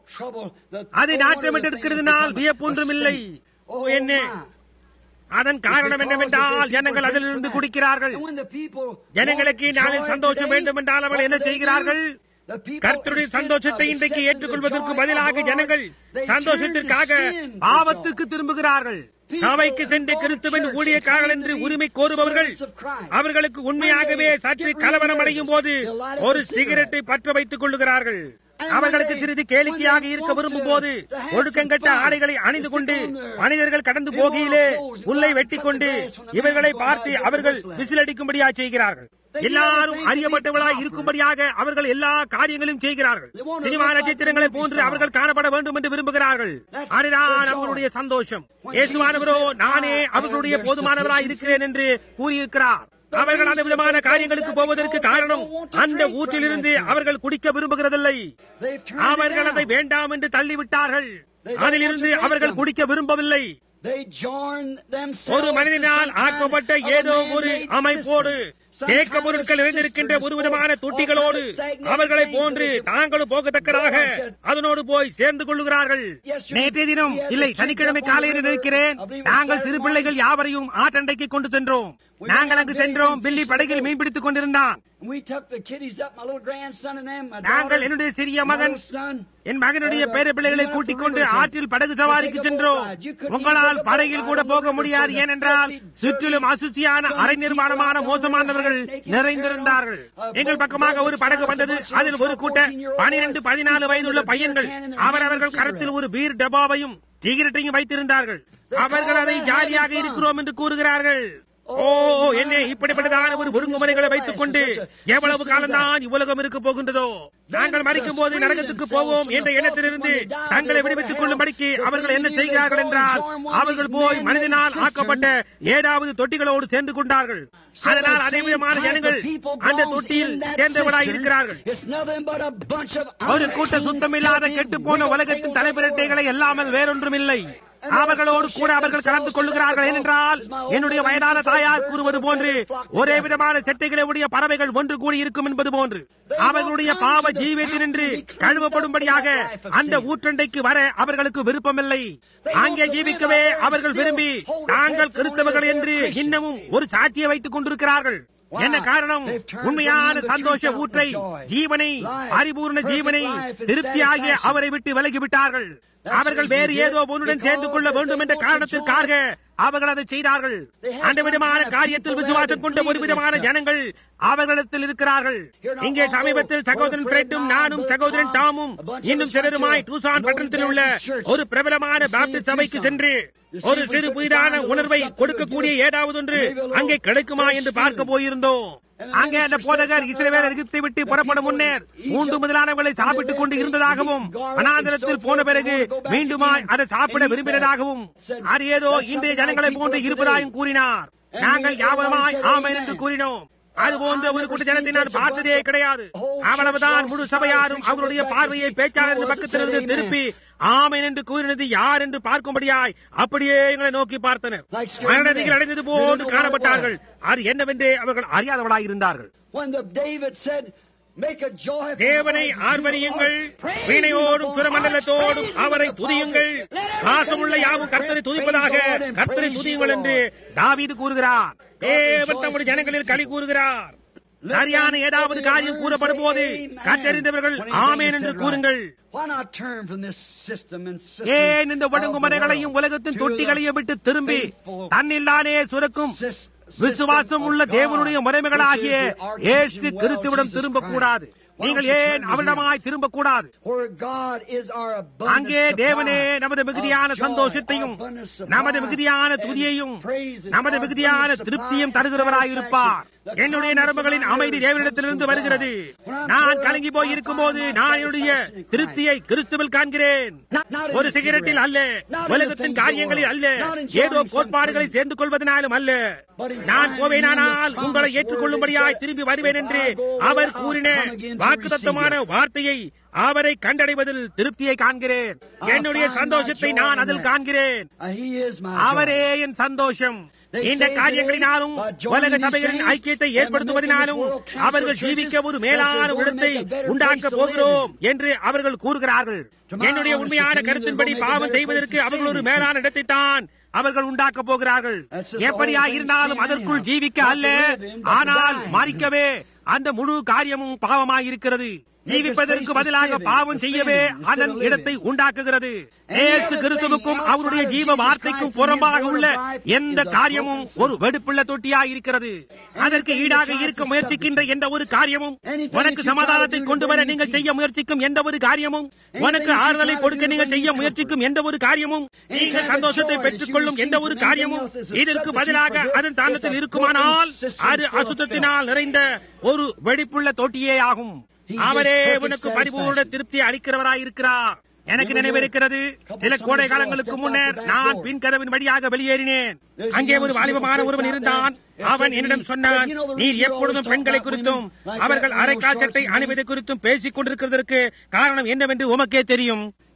அது நாற்றமிட்டிருக்கிறதுனால் வியப்பொன்றும் இல்லை. என்ன அதன் காரணம் என்னவென்றால் ஜனங்கள் அதிலிருந்து குடிக்கிறார்கள். ஜனங்களுக்கு நாளில் சந்தோஷம் வேண்டும் என்றால் அவர்கள் என்ன செய்கிறார்கள்? கர்த்தருடைய சந்தோஷத்தை இன்றைக்கு ஏற்றுக்கொள்வதற்கு பதிலாக ஜனங்கள் சந்தோஷத்திற்காக பாவத்துக்கு திரும்புகிறார்கள். சபைக்கு சென்று கிறிஸ்துவின் ஊழியக்காரர்கள் என்று உரிமை கோருபவர்கள் அவர்களுக்கு உண்மையாகவே சற்று கலவரம் அடையும் போது ஒரு சிகரெட்டை பற்ற வைத்துக் கொள்ளுகிறார்கள். அவர்களுக்கு சிறிது கேளிக்கையாக இருக்க விரும்பும் போது ஒடுக்கங்கட்ட ஆடைகளை அணிந்து கொண்டு மனிதர்கள் கடந்து போகையிலே உள்ளை வெட்டி கொண்டு இவர்களை பார்த்து அவர்கள் விசிலடிக்கும்படியாக செய்கிறார்கள். எல்லாரும் அறியப்பட்டவர்களாய் இருக்கும்படியாக அவர்கள் எல்லா காரியங்களையும் செய்கிறார்கள். சினிமா நட்சத்திரங்களை போன்று அவர்கள் காணப்பட வேண்டும் என்று விரும்புகிறார்கள். அதுதான் அவர்களுடைய சந்தோஷம். இயேசுவானவரோ நானே அவர்களுடைய போதுமானவராய் இருக்கிறேன் என்று கூறியிருக்கிறார். அவர்கள் அந்த விதமான காரியங்களுக்கு போவதற்கு காரணம் அந்த ஊற்றிலிருந்து அவர்கள் குடிக்க விரும்புகிறதில்லை. அவர்கள் அதை வேண்டாம் என்று தள்ளிவிட்டார்கள். அதிலிருந்து அவர்கள் குடிக்க விரும்பவில்லை. ஒரு மனிதனால் ஆக்கப்பட்ட ஏதோ ஒரு அமைப்போடு தேக்க பொருட்கள் நிறைந்திருக்கின்ற ஒரு விதமான தொட்டிகளோடு அவர்களை போன்று தாங்களும் போகத்தக்கதாக அதனோடு போய் சேர்ந்து கொள்ளுகிறார்கள். நேற்றைய தினம் இல்லை, சனிக்கிழமை காலையில் நினைக்கிறேன், நாங்கள் சிறு பிள்ளைகள் யாவரையும் ஆற்றண்டைக்கு கொண்டு சென்றோம். நாங்கள் அங்கு சென்றோம். பில்லி படகில் மீன்பிடித்துக் கொண்டிருந்தான். நாங்கள் என்னுடைய சிறிய மகன், என் மகனுடைய பேர பிள்ளைகளை கூட்டிக் கொண்டு ஆற்றில் படகு சவாரிக்கு சென்றோம். உங்களால் படகில் கூட போக முடியாது, ஏனென்றால் சுற்றிலும் அசுத்தியான அரை நிர்மாணமான மோசமானவர்கள் நிறைந்திருந்தார்கள். எங்கள் பக்கமாக ஒரு படகு வந்தது. அதில் ஒரு கூட்ட பனிரெண்டு பதினாலு வயதுள்ள பையன்கள் அவரவர்கள் கரத்தில் ஒரு பீர் டப்பாவையும் சிகரெட்டையும் வைத்திருந்தார்கள். அவர்கள் அதை ஜாலியாக இருக்கிறோம் என்று கூறுகிறார்கள். ஓ என்ன, இப்படிப்பட்டதான ஒரு ஒழுங்குமுறைகளை வைத்துக் கொண்டு எவ்வளவு காலம்தான் இவ்வுலகம் இருக்க போகின்றதோ? நாங்கள் மறிக்கும் போது நரகத்துக்கு போவோம் என்ற எண்ணத்திலிருந்து தங்களை விடுவித்துக் கொள்ளும்படிக்கு அவர்கள் என்ன செய்கிறார்கள் என்றால், அவர்கள் போய் மனிதனால் ஆக்கப்பட்ட ஏழாவது தொட்டிகளோடு சேர்ந்து கொண்டார்கள். அதனால் அதே விதமான ஜனங்கள் அந்த தொட்டியில் சேர்ந்தவர்களாய் இருக்கிறார்கள். ஒரு கூட்ட சுத்தமில்லாத கெட்டு போன உலகத்தின் தலைப்பிரட்டைகளை எல்லாமல் வேறொன்றும் இல்லை. அவர்களோடு கூட அவர்கள் கலந்து கொள்ளுகிறார்கள். ஏனென்றால் என்னுடைய வயதான தாயார் கூறுவது போன்று ஒரே விதமான செட்டைகளை உடைய பறவைகள் ஒன்று கூடி இருக்கும் என்பது போன்று அவர்களுடைய பாவ ஜீவியத்தினின்று கழுவப்படும்படியாக அந்த ஊற்றண்டைக்கு வர அவர்களுக்கு விருப்பமில்லை. அங்கே ஜீவிக்கவே அவர்கள் விரும்பி தாங்கள் கிறிஸ்தவர்கள் என்று இன்னமும் ஒரு சாட்சியை வைத்துக் கொண்டிருக்கிறார்கள். என்ன காரணம்? உண்மையான சந்தோஷ ஊற்றை, ஜீவனை, பரிபூர்ண ஜீவனை, திருப்தியாகிய அவரை விட்டு விலகிவிட்டார்கள். அவர்கள் வேறு ஏதோ ஒன்றுடன் சேர்ந்து கொள்ள வேண்டும் என்ற காரணத்திற்காக அவர்கள் அதை செய்தார்கள். அந்த விதமான காரியத்தில் விசுவாசம் கொண்ட ஒரு விதமான ஜனங்கள் அவர்களிடத்தில் இருக்கிறார்கள். இங்கே சமீபத்தில் சகோதரன் பிரெட்டும் நானும் சகோதரன் டாமும் இன்னும் சிலருமாய் டூசான் பட்டணத்தில் உள்ள ஒரு பிரபலமான பாப்டிஸ்ட் சபைக்கு சென்று ஒரு சிறு புதிதான உணர்வை கொடுக்கக்கூடிய ஏதாவது ஒன்று அங்கே கிடைக்குமா என்று பார்க்க போயிருந்தோம். அங்கே அந்த போதகர் இஸ்ரவேல் எகிப்தை விட்டு புறப்படும் முன்னர் மூன்று முதலானவர்களை சாப்பிட்டுக் கொண்டு இருந்ததாகவும், வனாந்தரத்தில் போன பிறகு மீண்டுமாய் அதை சாப்பிட விரும்பினதாகவும், அது ஏதோ இன்றைய ஜனங்களை போன்று இருப்பதாகவும் கூறினார். நாங்கள் யாவருமாய் ஆமென் என்று கூறினோம். அது போன்ற ஒரு கூட்ட ஜனத்தை நான் பார்த்ததே கிடையாது. அவ்வளவுதான். முழு சபையாரும் அவருடைய பார்வையை பேச்சாளர் பக்கத்திலிருந்து திருப்பி ஆமென் என்று கூறினது யார் என்று பார்க்கும்படியாய் அப்படியே எங்களை நோக்கி பார்த்தனர். மரணத்தில் அடைந்தது போன்று காணப்பட்டார்கள். அது என்னவென்றே அவர்கள் அறியாதவர்களாய் இருந்தார்கள். தேவனை ஆர்ப்பரியுங்கள், வீணையோடும் சுரமண்டலத்தோடும் அவரை துதியுங்கள், வாசமுள்ள யாவும் கர்த்தரை துதிப்பதாக கர்த்தரை துதியுங்கள் என்று தாவீது கூறுகிறார். தேவன் தம்முடைய ஜனங்களில் களி கூறுகிறார். சரியான ஏதாவது காரியம் கூறப்படும் போது கற்றறிந்தவர்கள் ஆமென் என்று கூறுங்கள். ஏன் இந்த ஒழுங்குமுறைகளையும் உலகத்தின் தொட்டிகளையும் விட்டு திரும்பி தன்னில்லானே சுரக்கும் விசுவாசம் உள்ள தேவனுடைய முறைமைகளாகிய இயேசு கிறிஸ்துவிடம் திரும்பக்கூடாது? நீங்கள் ஏன் அவரிடமாய் திரும்பக்கூடாது? அங்கே தேவனே நமது மிகுதியான சந்தோஷத்தையும் நமது மிகுதியான துதியையும் நமது மிகுதியான திருப்தியும் தருகிறவராயிருப்பார். என்னுடைய நரம்புகளின் அமைதி தேவனிடத்திலிருந்து வருகிறது. நான் கலங்கி போய் இருக்கும் போது நான் என்னுடைய திருப்தியை கிறிஸ்துவில் காண்கிறேன். ஒரு சிகரெட்டில் அல்ல, உலகத்தின் காரியங்களில் அல்ல, ஏதோ கோட்பாடுகளை சேர்ந்து கொள்வதனாலும் அல்ல. நான் போவேனானால் உங்களை ஏற்றுக்கொள்ளும்படியாய் திரும்பி வருவேன் என்று அவர் கூறின வாக்குத்தத்தமான வார்த்தையை அவரை கண்டடைவதில் திருப்தியை காண்கிறேன். என்னுடைய சந்தோஷத்தை நான் அதில் காண்கிறேன். அவரே என் சந்தோஷம். இந்த காரியங்களினாலும் உலக சபைகளின் ஐக்கியத்தை ஏற்படுத்துவதனாலும் அவர்கள் ஜீவிக்க ஒரு மேலான இடத்தை உண்டாக்க போகிறோம் என்று அவர்கள் கூறுகிறார்கள். என்னுடைய உண்மையான கருத்தின்படி பாவம் செய்வதற்கு அவர்கள் ஒரு மேலான இடத்தை தான் அவர்கள் உண்டாக்க போகிறார்கள். எப்படியா இருந்தாலும் அதற்குள் ஜீவிக்க அல்ல, ஆனால் மறிக்கவே அந்த முழு காரியமும் பாவமாயிருக்கிறது. ஜீவிப்பதற்கு பதிலாக பாவம் செய்யவே அதன் இடத்தை உண்டாக்குகிறது. இயேசு கிறிஸ்துவுக்கும் அவருடைய ஜீவ வார்த்தைக்கும் புறம்பாக உள்ள எந்த காரியமும் ஒரு வெடுப்புள்ள தொட்டியாயிருக்கிறது. அதற்கு ஈடாக இருக்க முயற்சிக்கின்ற எந்த ஒரு காரியமும், உனக்கு சமாதானத்தை கொண்டு வர நீங்கள் செய்ய முயற்சிக்கும் எந்த ஒரு காரியமும், உனக்கு ஆறுதலை கொடுக்க நீங்கள் செய்ய முயற்சிக்கும் எந்த ஒரு காரியமும், நீங்கள் சந்தோஷத்தை பெற்றுக் கொள்ளும் எந்த ஒரு காரியமும் இதற்கு பதிலாக அதன் தானத்தில் இருக்குமானால் அது அசுத்தத்தினால் நிறைந்த ஒரு வெடிப்புள்ள தொட்டியே ஆகும். அவரே உனக்கு பரிபூர்ண திருப்தி அளிக்கிறவராயிருக்கிறார். எனக்கு நினைவிருக்கிறது, சில கோடை காலங்களுக்கு முன்னர் நான் பின் கதவின் வழியாக வெளியேறினேன். அங்கே ஒரு வாலிபமான ஒருவன் இருந்தான். அவன் என்னிடம் சொன்னான், நீர் எப்பொழுதும் பெண்களை குறித்தும் அவர்கள் அரைக்கால் சட்டை அணிவதை குறித்தும் பேசிக் கொண்டிருக்கிறதற்கு காரணம் என்னவென்று உமக்கே தெரியும்.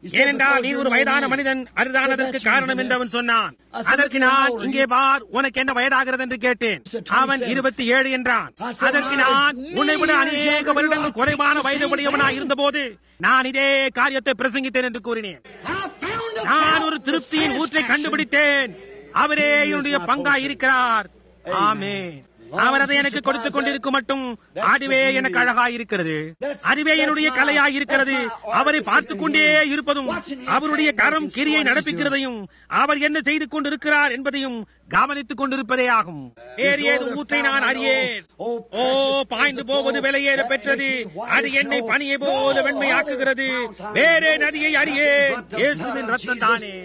ஏனென்றால் நீ ஒரு வயதான மனிதன், அதுதானதற்கு காரணம் என்று அவன் சொன்னான். அதற்கு நான், இங்கே பார், உனக்கு என்ன வயதாகிறது என்று கேட்டேன். அவன் இருபத்தி ஏழு என்றான். அதற்கு நான், உன்னை விட அநேக வருடங்கள் குறைவான வயதுடையவனாய் இருந்த போது நான் இதே காரியத்தை பிரசங்கித்தேன் என்று கூறினேன். நான் ஒரு திருப்தியின் ஊற்றை கண்டுபிடித்தேன். அவரே என்னுடைய பங்காய் இருக்கிறார். ஆமென். அவர் அதை எனக்கு கொடுத்துக் கொண்டிருக்கும் மட்டும் அதுவே எனக்கு அழகாய் இருக்கிறது. அதுவே என்னுடைய கலையாய் இருக்கிறது. அவரை பார்த்துக் கொண்டே இருப்பதும், அவருடைய கரம் கிரியை நடப்பிக்கிறதையும், அவர் என்ன செய்து கொண்டிருக்கிறார் என்பதையும் கவனித்துக் கொண்டிருப்பதே ஆகும். வேறு ஏதும் ஊற்றை நான் அறியேன். ஓ, பாய்ந்து போவது விலையேற பெற்றது. அது என்னை பனியை போல வெண்மையாக்குகிறது. வேறே நதியை அறியேன். இயேசுவின் ரத்தம் தானே.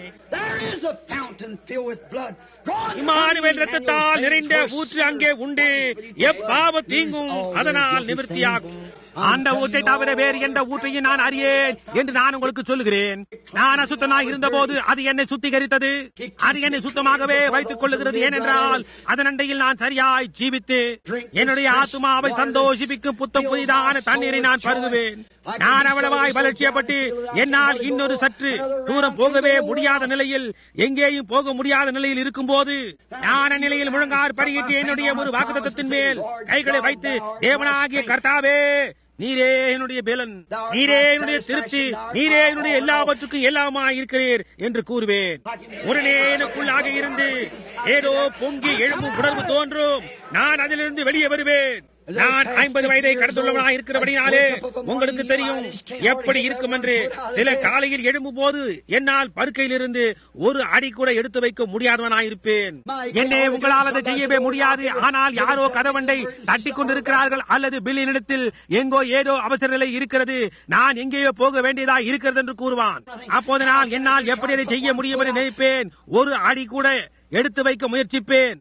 இம்மானுவேல் ரத்தத்தால் நிறைந்த ஊற்று அங்கே உண்டு. எப்பாவ தீங்கும் அதனால் நிவர்த்தியாகும். அந்த ஊற்றை தவிர வேறு எந்த ஊற்றையும் நான் அறியேன் என்று நான் உங்களுக்கு சொல்லுகிறேன். நான் அசுத்தனாய் இருந்த போது அது என்னை சுத்திகரித்தது. அது என்னை சுத்தமாகவே வைத்துக் கொள்ளுகிறது. ஏனென்றால் அதன் அண்டையில் நான் சரியாய் ஜீவித்து என்னுடைய ஆத்துமாவை சந்தோஷிப்பிக்கும் புத்தம் புதிதான தண்ணீரை நான் பருகுவேன். நான் அவ்வளவாய் வளர்ச்சியப்பட்டு என்னால் இன்னொரு சற்று தூரம் போகவே முடியாத நிலையில், எங்கேயும் போக முடியாத நிலையில் இருக்கும் போது நான் அந்நிலையில் முழங்கார் படியிட்டு என்னுடைய ஒரு வாக்குத்தத்தத்தின் மேல் கைகளை வைத்து, தேவனாகிய கர்த்தாவே, நீரே என்னுடைய பலன், நீரே என்னுடைய திருப்தி, நீரே என்னுடைய எல்லாவற்றுக்கும் எல்லாமாய் இருக்கிறீர் என்று கூறுவேன். உடனே எனக்குள்ளாக இருந்து ஏதோ பொங்கி எழும்பும் உணர்வு தோன்றும். நான் அதிலிருந்து வெளியே வருவேன். நான் ஐம்பது வயதை கடந்துள்ளவனாக இருக்கிறபடினாலே உங்களுக்கு தெரியும் எப்படி இருக்கும் என்று. சில காலையில் எழும்பும் போது என்னால் படுக்கையில் இருந்து ஒரு அடி கூட எடுத்து வைக்க முடியாதவனாயிருப்பேன். என்னே உங்களால் அதை செய்யவே முடியாது. ஆனால் யாரோ கதவண்டை தட்டிக் கொண்டிருக்கிறார்கள், அல்லது பில்லினிடத்தில் எங்கோ ஏதோ அவசர நிலை இருக்கிறது, நான் எங்கேயோ போக வேண்டியதா இருக்கிறது என்று கூறுவான். அப்போது நான் என்னால் எப்படி அதை செய்ய முடியும் என்று நினைப்பேன். ஒரு அடி கூட எடுத்து வைக்க முயற்சிப்பேன்.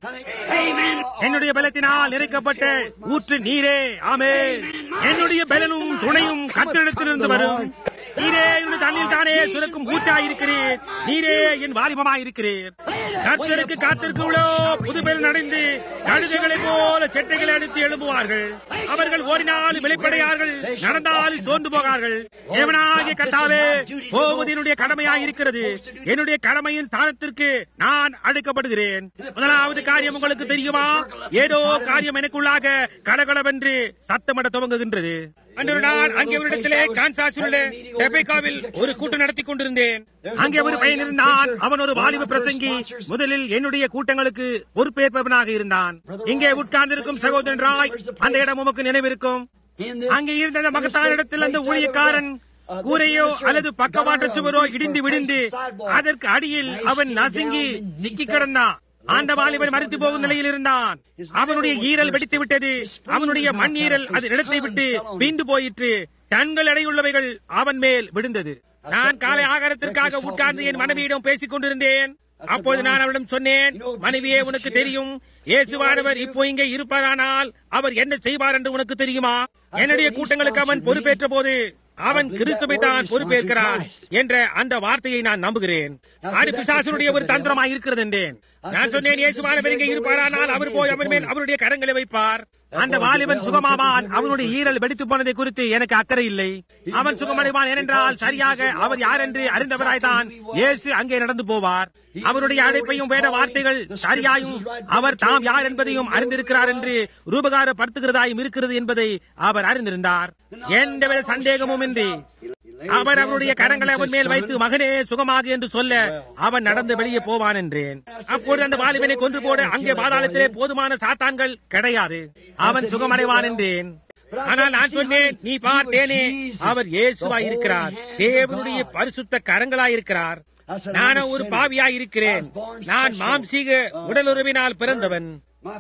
என்னுடைய பலத்தினால் நிறைக்கப்பட்ட ஊற்று நீரே. ஆமென். என்னுடைய பலனும் துணையும் கர்த்தரிடத்திலிருந்து வரும். நீரே என்னுடைய தண்ணீர் தானே சுரக்கும் ஊற்றாயிருக்கிறீர். நீரே என் வாலிபமாயிருக்கிறீர். கர்த்தருக்கு காத்திருக்கிறோ புதுபெல் நடந்து கழுதைகளைப் போல செட்டைகளை அடித்து எழும்புவார்கள். அவர்கள் ஓடினாலும் வெளிப்படையார்கள், நடந்தாலும் சோர்ந்து போகார்கள். தேவனாகிய கர்த்தாவே, போவது என்னுடைய கடமையாயிருக்கிறது. என்னுடைய கடமையின் ஸ்தானத்திற்கு நான் அழைக்கப்படுகிறேன். முதலாவது காரியம் உங்களுக்கு தெரியுமா? ஏதோ காரியம் எனக்குள்ளாக கடகடவென்று சத்தமிட துவங்குகின்றது. அன்று நான் அங்கே ஒரு இடத்திலே கான்சாஸில் உள்ள டெபேகாவில் ஒரு கூட்டம் நடத்தி கொண்டிருந்தேன். அங்கே ஒரு பையன் இருந்தான். அவன் ஒரு வாலிப பிரசங்கி. முதலில் என்னுடைய கூட்டங்களுக்கு பொறுப்பேற்பவனாக இருந்தான். இங்கே உட்கார்ந்திருக்கும் சகோதரன் ராய், அந்த இடம் உமக்கு நினைவிருக்கும். அங்கே இருந்த அந்த மகத்தான இடத்தில் அந்த ஊழியக்காரன் கூரையோ அல்லது பக்கவாட்டு சுவரோ இடிந்து விழுந்து அதற்கு அடியில் அவன் நசுங்கி சிக்கி கிடந்தான். அந்த வாலிபன் மறித்து போகும் நிலையில் இருந்தான். அவனுடைய ஈரல் வெடித்து விட்டது. அவனுடைய மண் ஈரல் அது இடத்தை விட்டு பிந்து போயிற்று. டன்கள் எடையுள்ளவைகள் அவன் மேல் விழுந்தது. நான் காலை ஆகாரத்திற்காக உட்கார்ந்து என் மனைவியிடம் பேசிக் கொண்டிருந்தேன். அப்போது நான் அவரிடம் சொன்னேன், மனைவியே, உனக்கு தெரியும், இயேசுவானவர் இப்போ இங்கே இருப்பாரானால் அவர் என்ன செய்வார் என்று உனக்கு தெரியுமா? என்னுடைய கூட்டங்களுக்கு அவன் பொறுப்பேற்ற போது அவன் கிறிஸ்துவை தான் பொறுப்பேற்கிறான் என்ற அந்த வார்த்தையை நான் நம்புகிறேன். அது பிசாசனுடைய ஒரு தந்திரமாக இருக்கிறது என்றேன். நான் சொன்னேன், இயேசுவானவர் இங்கே இருப்பாரானால் அவர் போய் அவன் மேல் அவருடைய கரங்களை வைப்பார். அந்த வாலிபன் சுகமாவான். அவனுடைய ஈரல் வெடித்து போனதை குறித்து எனக்கு அக்கறை இல்லை. அவன் சுகமடைவான். ஏனென்றால் சரியாக அவர் யார் என்று அறிந்தவராய்தான் இயேசு அங்கே நடந்து போவார். அவருடைய அழைப்பையும் வேத வார்த்தைகள் சரியாயும் அவர் தாம் யார் என்பதையும் அறிந்திருக்கிறார் என்று ரூபகாரப்படுத்துகிறதாயும் இருக்கிறது என்பதை அவர் அறிந்திருந்தார். எந்தவித சந்தேகமும் இன்றி அவர் அவருடைய கரங்களை அவன் மேல் வைத்து, மகனே சுகமாக என்று சொல்ல அவன் நடந்து வெளியே போவான் என்றேன். அப்போது அந்த வாலிபனை கொன்று போட அங்கே பாதாளத்திலே போதுமான சாத்தான்கள் கிடையாது. அவன் சுகமடைவான் என்றேன். ஆனால் நான் சொன்னேன், நீ பார்த்தேனே, அவர் இயேசுவாய் இருக்கிறார். தேவனுடைய பரிசுத்த கரங்களாய் இருக்கிறார். நான் ஒரு பாவியாய் இருக்கிறேன். நான் மாம்சீக உடலுறவினால் பிறந்தவன்.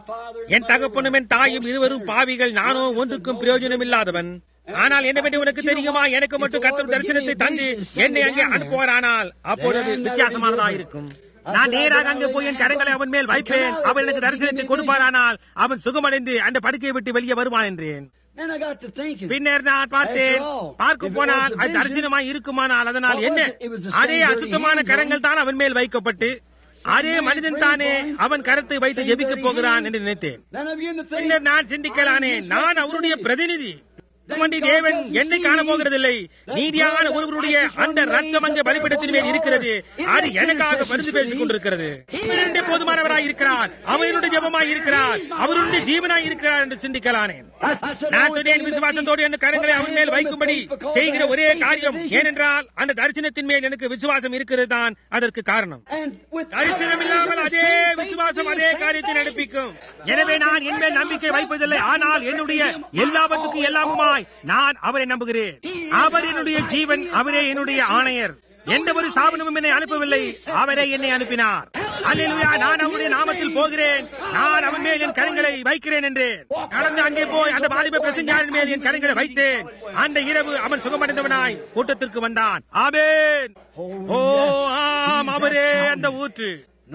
என் தகப்பனும் என் தாயும் இருவரும் பாவிகள். நானோ ஒன்றுக்கும் பிரயோஜனம் இல்லாதவன். ஆனால் என்னவென்று உனக்கு தெரியுமா? எனக்கு மட்டும் கர்த்தர் தரிசனத்தை தந்து என்னை அங்கே அனுப்புவாரானால் அப்பொழுது வித்தியாசமானதாக இருக்கும். நான் நேராக அங்கே போய் என் கரங்களை அவன் மேல் வைப்பேன். அவன் எனக்கு தரிசனத்தை கொடுப்பாரானால் அவன் சுகமடைந்து அந்த படுக்கையை விட்டு வெளியே வருவான் என்றேன். பின்னர் நான் பார்த்தேன், பார்க்க போனால் அது தரிசனமாய் இருக்குமானால் அதனால் என்ன? அதே அசுத்தமான கரங்கள் தான் அவன் மேல் வைக்கப்பட்டு அதே மனிதன் தானே அவன் கரத்தை வைத்து ஜெபிக்க போகிறான் என்று நினைத்தேன். பின்னர் நான் சிந்திக்கலானே, நான் அவருடைய பிரதிநிதி. தேவன் என்னை காண போகிறதில்லை. நீதியான ஒருவருடைய அந்த ரத்தம் அங்கே பலிபீடத்தின் மேல் இருக்கிறது. அது எனக்காக பரிந்து பேசிக் கொண்டிருக்கிறது. அவருடைய போதுமானவராய் இருக்கிறார், அவருடைய ஜெபமாய் இருக்கிறார், அவருடைய ஜீவனாய் இருக்கிறார் என்று சிந்திக்கலானேன். நான் சொன்னேன், விசுவாசத்தோடு என் கரங்களை அவன் மேல் வைக்கும்படி செய்கிற ஒரே காரியம். ஏனென்றால் அந்த தரிசனத்தின் மேல் எனக்கு விசுவாசம் இருக்கிறது தான் அதற்கு காரணம். தரிசனம் இல்லாமல் அதே விசுவாசம் அதே காரியத்தை நடப்பிக்கும். எனவே நான் என் மேல் நம்பிக்கை வைப்பதில்லை, ஆனால் என்னுடைய எல்லாவற்றுக்கும் எல்லாமுமாய் நான் அவரை நம்புகிறேன். அவர் என்னுடைய ஜீவன், அவரே என்னுடைய ஆணையர். எந்த ஒரு ஸ்தாபனமும் என்னை அனுப்பவில்லை, அவரே என்னை அனுப்பினார். அல்லேலூயா. நான் அவருடைய நாமத்தில் போகிறேன், நான் அவன் மேல் என் கரங்களை வைக்கிறேன் என்றேன். நடந்து அங்கே போய் அந்த வாலிப பிரசங்கியாரின் மேல் என் கரங்களை வைத்தேன். அந்த இரவு அவன் சுகமடைந்தவனாய் கூட்டத்திற்கு வந்தான். ஆமென். ஓ ஆம், அவரே அந்த ஊற்று.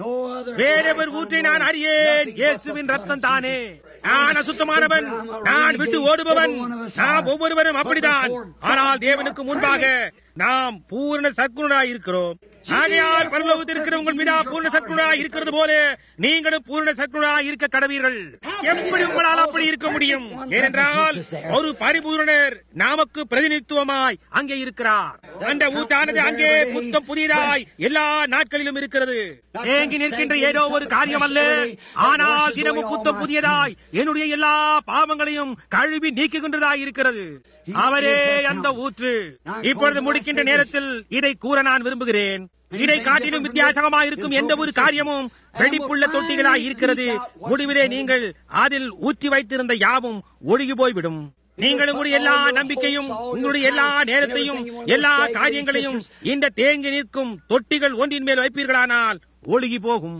வேறொரு ஊற்றை நான் அறியேன், இயேசுவின் ரத்தம் தானே. நான் அசுத்தமானவன், நான் விட்டு ஓடுபவன், நாம் ஒவ்வொருவரும் அப்படித்தான். ஆனால் தேவனுக்கு முன்பாக நாம் பூர்ண சத்குணராய் இருக்கிறோம். ஆகையால் பரலோகத்தில் இருக்கிற உங்கள் மீதா பூர்ண சத்குணராய் இருக்கிறது போல நீங்களும் பூர்ண சத்குணராய் இருக்க கடவீர்கள். எப்படி உங்களால் அப்படி இருக்க முடியும்? ஏனென்றால் ஒரு பரிபூரணர் நமக்கு பிரதிநிதித்துவமாய் அங்கே இருக்கிறார். அந்த ஊத்தானது அங்கே புத்தம் புதியதாய் எல்லா நாட்களிலும் இருக்கிறது. தேங்கி நிற்கின்ற ஏதோ ஒரு காரியம் அல்ல, ஆனால் தினமும் புத்தம் புதியதாய் என்னுடைய எல்லா பாவங்களையும் கழுவி நீக்குகின்றதாய் இருக்கிறது. அவரே அந்த ஊற்று. இப்பொழுது முடிக்கின்ற நேரத்தில் இதை கூற நான் விரும்புகிறேன். இதை காட்டிலும் வித்தியாசமாக இருக்கும் எந்த ஒரு காரியமும் வெடிப்புள்ள தொட்டிகளாய் இருக்கிறது. முடிவிலே நீங்கள் அதில் ஊற்றி வைத்திருந்த யாவும் ஒழுகி போய்விடும். நீங்கள் உங்களுடைய எல்லா நம்பிக்கையும், உங்களுடைய எல்லா நேரத்தையும், எல்லா காரியங்களையும் இந்த தேங்கி நிற்கும் தொட்டிகள் ஒன்றின் மேல் வைப்பீர்களானால் ஒழுகி போகும்.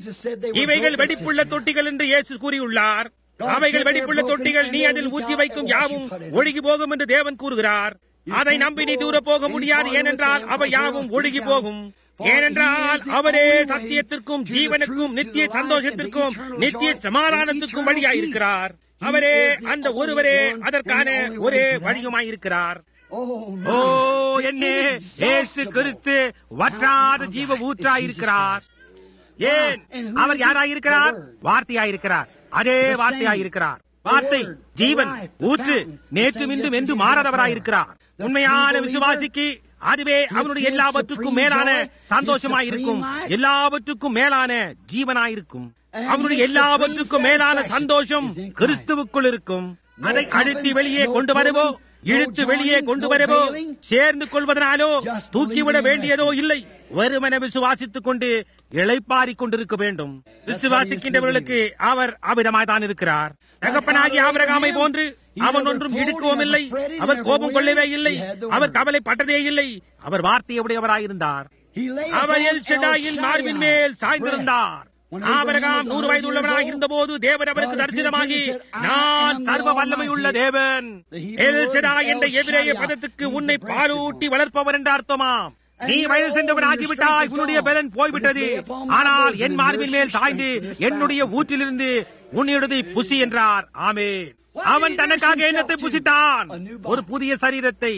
இவைகள் வெடிப்புள்ள தொட்டிகள் என்று இயேசு கூறியுள்ளார். அவைகள் வெடிப்புள்ள தொட்டிகள், நீ அதில் ஊற்றி வைக்கும் யாவும் ஒழுகி போகும் என்று தேவன் கூறுகிறார். அதை நம்பி நீ தூர போக முடியாது. ஏனென்றால் அவை யாவும் ஒழுகி போகும். ஏனென்றால் அவரே சத்தியத்திற்கும் ஜீவனுக்கும் நித்திய சந்தோஷத்திற்கும் நித்திய சமாதானத்துக்கும் வழியாயிருக்கிறார். அவரே அந்த ஒருவரே அதற்கான ஒரே வழியுமாயிருக்கிறார். ஓ என்னே, இயேசு கிறிஸ்து வற்றாத ஜீவ ஊற்றாயிருக்கிறார். ஏன் அவர் யாராயிருக்கிறார்? வார்த்தையாயிருக்கிறார். அதே வார்த்தையாயிருக்கிறார். வார்த்தை ஜீவன் ஊற்று, நேற்றும் இன்றும் என்று மாறாதவராயிருக்கிறார். உண்மையான விசுவாசிக்கு அதுவே அவனுடைய எல்லாவற்றுக்கும் மேலான சந்தோஷமாயிருக்கும், எல்லாவற்றுக்கும் மேலான ஜீவனாயிருக்கும். அவனுடைய எல்லாவற்றுக்கும் மேலான சந்தோஷம் கிறிஸ்துவுக்குள் இருக்கும். அதை அழுத்தி வெளியே கொண்டு வரவோ, இழுத்து வெளியே கொண்டு வரவோ, சேர்ந்து கொள்வதனாலோ தூக்கிவிட வேண்டியதோ இல்லை. வெறுமன விசுவாசித்துக் கொண்டு இளைப்பாறிக் கொண்டிருக்க வேண்டும். விசுவாசிக்கின்றவர்களுக்கு அவர் அவ்விதமாய் தான் இருக்கிறார். தகப்பனாகி ஆபிரகாமை போன்று அவன் ஒன்றும் இடுக்கவும் இல்லை, அவர் கோபம் கொள்ளவே இல்லை, அவர் கவலைப்பட்டதே இல்லை. அவர் வார்த்தையுடையவராயிருந்தார். அவர் எல் ஷடாயின் மார்பின் மேல் சாய்ந்திருந்தார். ஆபிரகாம் நூறு வயது உள்ளவராக இருந்த போது தேவன் அவருக்கு தரிசனமாகி, நான் சர்வ வல்லமை உள்ள தேவன், எல் ஷடாய் என்ற எபிரேய பதத்துக்கு உன்னை பாலூட்டி வளர்ப்பவர் என்ற அர்த்தமாம். நீ வயது சென்றவன் ஆகிவிட்டாய், உன்னுடைய பலன் போய்விட்டது. ஆனால் என் மார்பின் மேல் சாய்ந்து என்னுடைய ஊற்றிலிருந்து உன்னுடைய புசி என்றார். ஆமென். அவன் தனக்காக என்னத்தை புசித்தான்? ஒரு புதிய சரீரத்தை.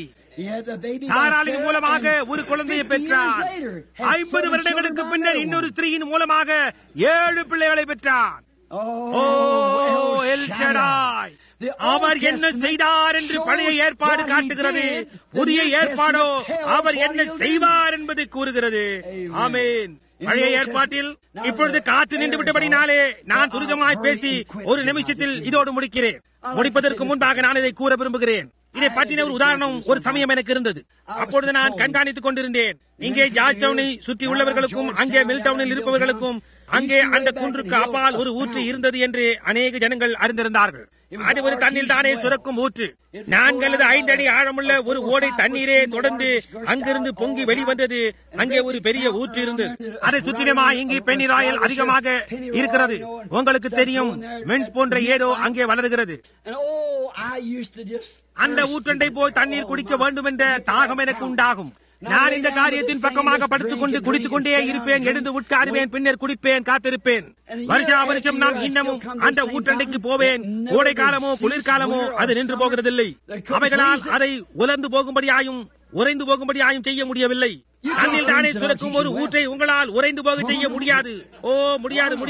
சாராளின் மூலமாக ஒரு குழந்தையை பெற்றான். ஐம்பது வருடங்களுக்கு பின்னர் இன்னொரு ஸ்திரீயின் மூலமாக ஏழு பிள்ளைகளை பெற்றான். ஓ எல் ஷடாய், அவர் என்ன செய்தார் என்று பழைய ஏற்பாடு காட்டுகிறது. புதிய ஏற்பாடோ அவர் என்ன செய்வார் என்பதை கூறுகிறது. ஆமென். பழைய ஏற்பாட்டில் இப்பொழுது காற்று நின்று விட்டபடினாலே நான் துரிதமாய் பேசி ஒரு நிமிஷத்தில் இதோடு முடிக்கிறேன். முடிப்பதற்கு முன்பாக நான் இதை கூற விரும்புகிறேன். இதை பற்றின ஒரு உதாரணம் ஒரு சமயம் எனக்கு இருந்தது. அப்பொழுது நான் கண்காணித்துக் கொண்டிருந்தேன். இங்கே ஜார்ஜ் டவுனை சுற்றி உள்ளவர்களுக்கும் அங்கே மில் டவுனில் இருப்பவர்களுக்கும் அங்கே அந்த குன்றுக்கு அப்பால் ஒரு ஊற்று இருந்தது என்று அநேக ஜனங்கள் அறிந்திருந்தார்கள். அது ஒரு தண்ணீர் தானே சுரக்கும் ஊற்று. நான்கு அல்லது ஐந்து அடி ஆழமுள்ள ஒரு ஓடை தண்ணீரே தொடர்ந்து அங்கிருந்து பொங்கி வெளிவந்தது. அங்கே ஒரு பெரிய ஊற்று இருந்தது. அதை சுற்றிலுமா இங்கே பெண்ணிராயல் அதிகமாக இருக்கிறது. உங்களுக்கு தெரியும், மென்ட் போன்ற ஏதோ அங்கே வளர்கிறது. அந்த ஊற்றண்டை போய் தண்ணீர் குடிக்க வேண்டும் என்ற தாகம் எனக்கு உண்டாகும். நான் இந்த காரியத்தின் பக்கமாக படுத்துக் கொண்டு குடித்துக் கொண்டே இருப்பேன். எழுந்து உட்காருவேன், பின்னர் குடிப்பேன், காத்திருப்பேன். வருஷா வருஷம் நாம் இன்னமும் அந்த ஊற்றண்டைக்கு போவேன். கோடை காலமோ குளிர்காலமோ அது நின்று போகிறதில்லை. அவைகளால் அதை உலர்ந்து போகும்படியாயும் உறைந்து போகும்படியாயும் செய்ய முடியவில்லை. தண்ணில் தானே சுரக்கும் ஒரு ஊற்றை உங்களால் உறைந்து போக செய்ய முடியாது. ஓ முடியாது முடியாது.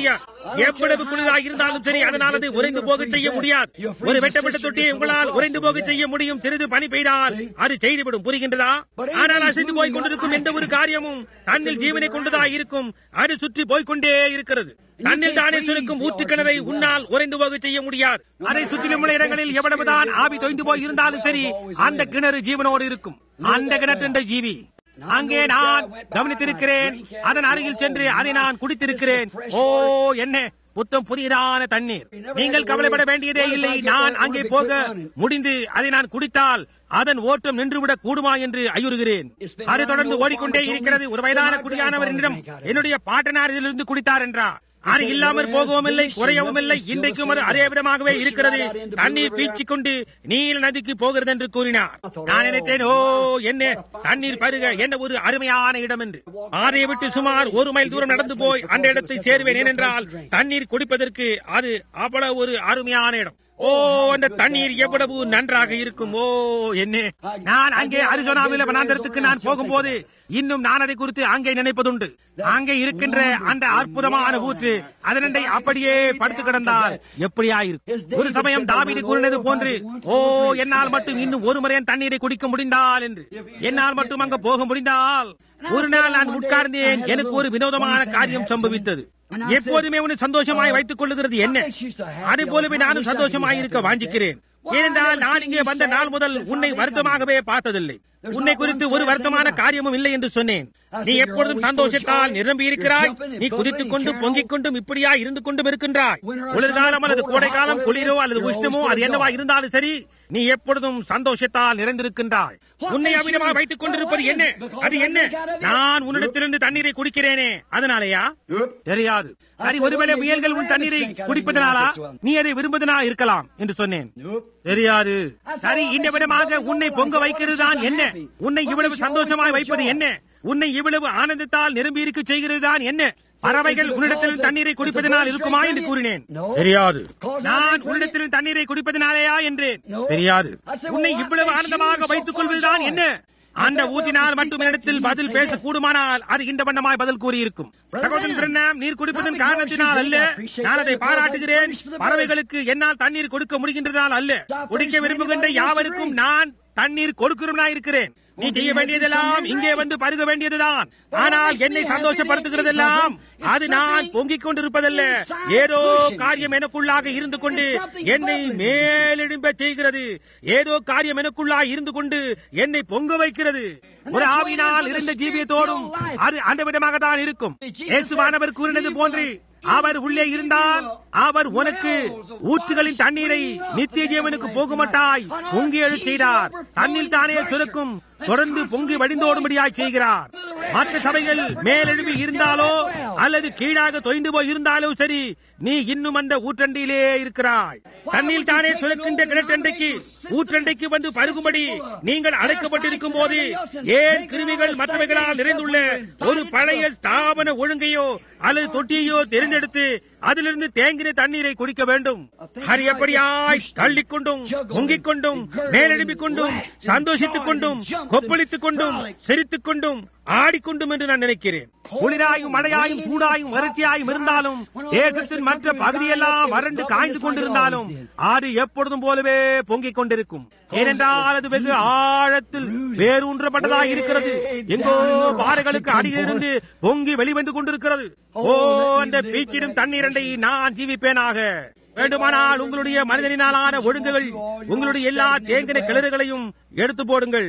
எவ்வளவு குளிராக இருந்தாலும் சரி, அதனால் அதை உறைந்து போக செய்ய முடியாது. ஒரு வெட்டப்பட்ட தொட்டியை உங்களால் உறைந்து போக செய்ய முடியும். சிறிது பனி பெய்தால் அது செய்துவிடும். புரிகின்றதா? ஆனால் அசைந்து போய் கொண்டிருக்கும் எந்த ஒரு காரியமும் தன்னில் ஜீவனை கொண்டதா இருக்கும். அது சுற்றி போய்கொண்டே இருக்கிறது. தன்னில் தானே சுருக்கும் ஊற்று கிணறை உன்னால் உறைந்து போக செய்ய முடியாது. அதை சுற்றிலும் உள்ள இடங்களில் எவ்வளவுதான் ஆவி தொய்ந்து போய் இருந்தாலும் சரி, அந்த கிணறு ஜீவனோடு இருக்கும். அந்த கிணற்ற ஜீவி அங்கே நான் கவனித்திருக்கிறேன். அதன் அருகில் சென்று அதை நான் குடித்திருக்கிறேன். ஓ, என்ன புத்தம் புதியதான தண்ணீர்! நீங்கள் கவலைப்பட வேண்டியதே இல்லை. நான் அங்கே போக முடிந்து அதை நான் குடித்தால் அதன் ஓட்டம் நின்றுவிடக் கூடுமா என்று ஐயுறுகிறேன். அது தொடர்ந்து ஓடிக்கொண்டே இருக்கிறது. ஒரு வயதான குடியானவர் என்னிடம் என்னுடைய பாட்டனார் இதிலிருந்து குடித்தார் என்றார். அது இல்லாமல் போகவும் இல்லை, குறையவும் இல்லை. இன்றைக்கும் அது அதே விதமாகவே இருக்கிறது. தண்ணீர் பீச்சிக் கொண்டு நீல நதிக்கு போகிறது என்று கூறினார். நான் நினைத்தேன், ஓ, என்ன தண்ணீர் பருக என்ன ஒரு அருமையான இடம் என்று. அதை விட்டு சுமார் ஒரு மைல் தூரம் நடந்து போய் அந்த இடத்தை சேருவேன். ஏனென்றால் தண்ணீர் குடிப்பதற்கு அது அவ்வளவு ஒரு அருமையான இடம். ஓ, அந்த தண்ணீர் எவ்வளவு நன்றாக இருக்கும். ஓ, என்ன நான் அங்கே அரிசோனாவில் வனாந்தரத்துக்கு நான் போகும்போது இன்னும் நான் அதை குறித்து அங்கே நினைப்பதுண்டு. அங்கே இருக்கின்ற அந்த அற்புதமான ஊற்று அதனண்டை அப்படியே படுத்து கிடந்தால் எப்படியாயிருக்கும். ஒரு சமயம் தாவீது கூறினது போன்று, ஓ, என்னால் மட்டும் இன்னும் ஒரு முறை தண்ணீரை குடிக்க முடிந்தால் என்று. என்னால் மட்டும் அங்க போக முடிந்தால். ஒரு நாள் நான் உட்கார்ந்தேன். எனக்கு ஒரு வினோதமான காரியம் சம்பவித்தது. எப்போதுமே உன்னை சந்தோஷமாய் வைத்துக் கொள்ளுகிறது என்ன? அதே போலவே நானும் சந்தோஷமாய் இருக்க வாஞ்சிக்கிறேன். ஏனென்றால் நான் இங்கே வந்த நாள் முதல் உன்னை வருத்தமாகவே பார்த்ததில்லை. உன்னை குறித்து ஒரு வருத்தமான காரியமும் இல்லை என்று சொன்னேன். நீ எப்பொழுதும் சந்தோஷத்தால் நிரம்பி இருக்கிறாய். நீ குதித்துக் கொண்டும் பொங்கிக் கொண்டும் இப்படியா இருந்து கொண்டும் இருக்கின்றாய். குளிர்காலம் அல்லது கோடை காலம், குளிரோ அல்லது உஷ்ணமோ, அது என்னவா இருந்தாலும் சரி, நீ எப்பொழுதும் சந்தோஷத்தால் நிறைந்திருக்கின்றாய். உன்னை அமிதமாக வைத்துக் கொண்டிருப்பது என்ன? அது என்ன? நான் உன்னிடத்திலிருந்து தண்ணீரை குடிக்கிறேனே, அதனாலயா? தெரியாது. சரி, ஒருவேளை முயல்கள் உன் தண்ணீரை குடிப்பதனாலா? நீ அதை விரும்புவதனா இருக்கலாம் என்று சொன்னேன். தெரியாது. சரி, இந்த விதமாக உன்னை பொங்க வைக்கிறது தான் என்ன? உன்னை இவ்வளவு சந்தோஷமாய் வைப்பது என்ன? உன்னை இவ்வளவு ஆனந்தத்தால் நிரம்பி இருக்க செய்கிறது தான் என்ன? பறவைகள் உன்னிடத்தில் தண்ணீரை குடிப்பதனால் இருக்குமா என்று கூறினேன். தெரியாது. நான் உன்னிடத்தில் தண்ணீரை குடிப்பதனாலேயா என்றேன். தெரியாது. உன்னை இவ்வளவு ஆனந்தமாக வைத்துக் கொள்வதுதான் என்ன? அந்த ஊற்றினால் மட்டும் இடத்தில் பதில் பேச கூடுமானால் அது இந்த வண்ணமாய் பதில் கூறியிருக்கும். சகோதரன் பிரணாம், நீர் குடிப்பதன் காரணத்தினால் அல்ல. நான் அதை பாராட்டுகிறேன். பறவைகளுக்கு என்னால் தண்ணீர் கொடுக்க முடிகின்றதால் அல்ல. குடிக்க விரும்புகின்ற யாவருக்கும் நான் தண்ணீர் கொடுக்கிறவனா இருக்கிறேன். நீ செய்ய வேண்டியதெல்லாம் இங்கே வந்து பருக வேண்டியதுதான். ஆனால் என்னை சந்தோஷப்படுத்துகிறதெல்லாம் அது நான் பொங்கிக் கொண்டிருப்பதல்ல. ஏதோ காரியம் எனக்குள்ளாக இருந்து கொண்டு என்னை மேலெழும்ப செய்கிறது. ஏதோ காரியம் எனக்குள்ளாக இருந்து கொண்டு என்னை பொங்க வைக்கிறது. ஒரு ஆவியினால் இருந்த ஜீவியத்தோடும் அது அந்த விதமாக தான் இருக்கும். இயேசுவானவர் கூறினது போன்று, அவர் உள்ளே இருந்தால் அவர் உனக்கு ஊற்றுகளின் தண்ணீரை நித்திய ஜீவனுக்கு போகுமட்டாய் பொங்கி எழு செய்தார். தண்ணில் தானே சுருக்கும் தொடர்ந்து பொங்கி வடிந்தோடும்படியாய் செய்கிறார். மற்ற சபைகள் மேலெழுவி இருந்தாலோ அல்லது கீழாக தொய்ந்து போய் இருந்தாலோ சரி, நீ இன்னும் அந்த ஊற்றண்டையிலே இருக்கிறாய். தண்ணில் தானே சுரக்கின்ற கிணற்றண்டைக்கு ஊற்றண்டைக்கு வந்து பருகும்படி நீங்கள் அழைக்கப்பட்டிருக்கும் போது ஏன் கிருமிகள் மற்றவைகளால் நிறைந்துள்ள ஒரு பழைய ஸ்தாபன ஒழுங்கையோ அல்லது தொட்டியையோ தெரிந்தெடுத்து அதிலிருந்து தேங்கின தண்ணீரை குடிக்க வேண்டும்? அது எப்படியாய் தள்ளிக்கொண்டும் பொங்கிக் கொண்டும் மேலெழுப்பிக் கொண்டும் சந்தோஷித்துக் கொண்டும் கொப்பளித்துக் கொண்டும் சிரித்துக் கொண்டும் ஆடிக்கொண்டும் என்று நான் நினைக்கிறேன். குளிராயும் மழையாயும் சூடாயும் வறட்சியாயும் இருந்தாலும், தேசத்தின் மற்ற பகுதியெல்லாம் வறண்டு காய்ந்து கொண்டிருந்தாலும் அது எப்பொழுதும் போலவே பொங்கிக் கொண்டிருக்கும். ஏனென்றால் அது வெகு ஆழத்தில் வேரூன்றப்பட்டதாக இருக்கிறது. எங்கோ பாறைகளுக்கு அடியிலிருந்து பொங்கி வெளிவந்து கொண்டிருக்கிறது. ஓ, அந்த பீச்சிடும் தண்ணீரண்டை நான் ஜீவிப்பேனாக. வேண்டுமானால் உங்களுடைய மனிதனாலான ஒழுங்குகள், உங்களுடைய எல்லா தேங்கின கிணறுகளையும் எடுத்து போடுங்கள்.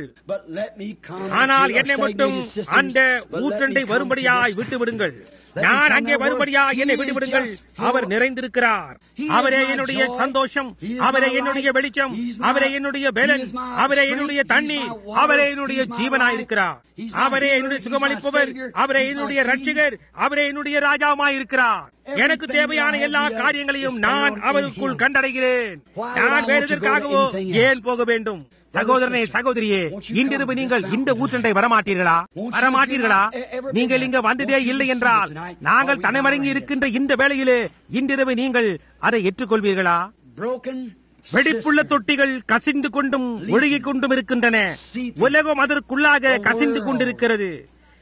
ஆனால் என்னை மட்டும் அந்த ஊற்றண்டை வரும்படியாய் விட்டு விடுங்கள். நான் அங்கே வரும்படியாய் என்னை விட்டுவிடுங்கள். அவர் நிறைந்திருக்கிறார். அவரே என்னுடைய சந்தோஷம், அவரே என்னுடைய வெளிச்சம், அவரே என்னுடைய பலன், அவரே என்னுடைய தண்ணீர், அவரே என்னுடைய ஜீவனாயிருக்கிறார். அவரே என்னுடைய சுகமளிப்பவர், அவரே என்னுடைய ரட்சகர், அவரே என்னுடைய ராஜாவாயிருக்கிறார். எனக்கு தேவையான எல்லா காரியங்களையும் நான் அவருக்குள் கண்டடைகிறேன். நான் வேறு எதற்காகவோ ஏன் போக வேண்டும்? சகோதரனே, சகோதரியே, இன்றிரவு நீங்கள் இந்த ஊற்றண்டை வரமாட்டீர்களா? வரமாட்டீர்களா? நீங்கள் இங்க வந்ததே இல்லை என்றால் நாங்கள் தனிமடங்கி இருக்கின்ற இந்த வேளையிலே இன்றிரவு நீங்கள் அதை ஏற்றுக்கொள்வீர்களா? வெடிப்புள்ள தொட்டிகள் கசிந்து கொண்டும் ஒழுகிக் கொண்டும் இருக்கின்றன. உலகம் அதற்குள்ளாக கசிந்து கொண்டிருக்கிறது.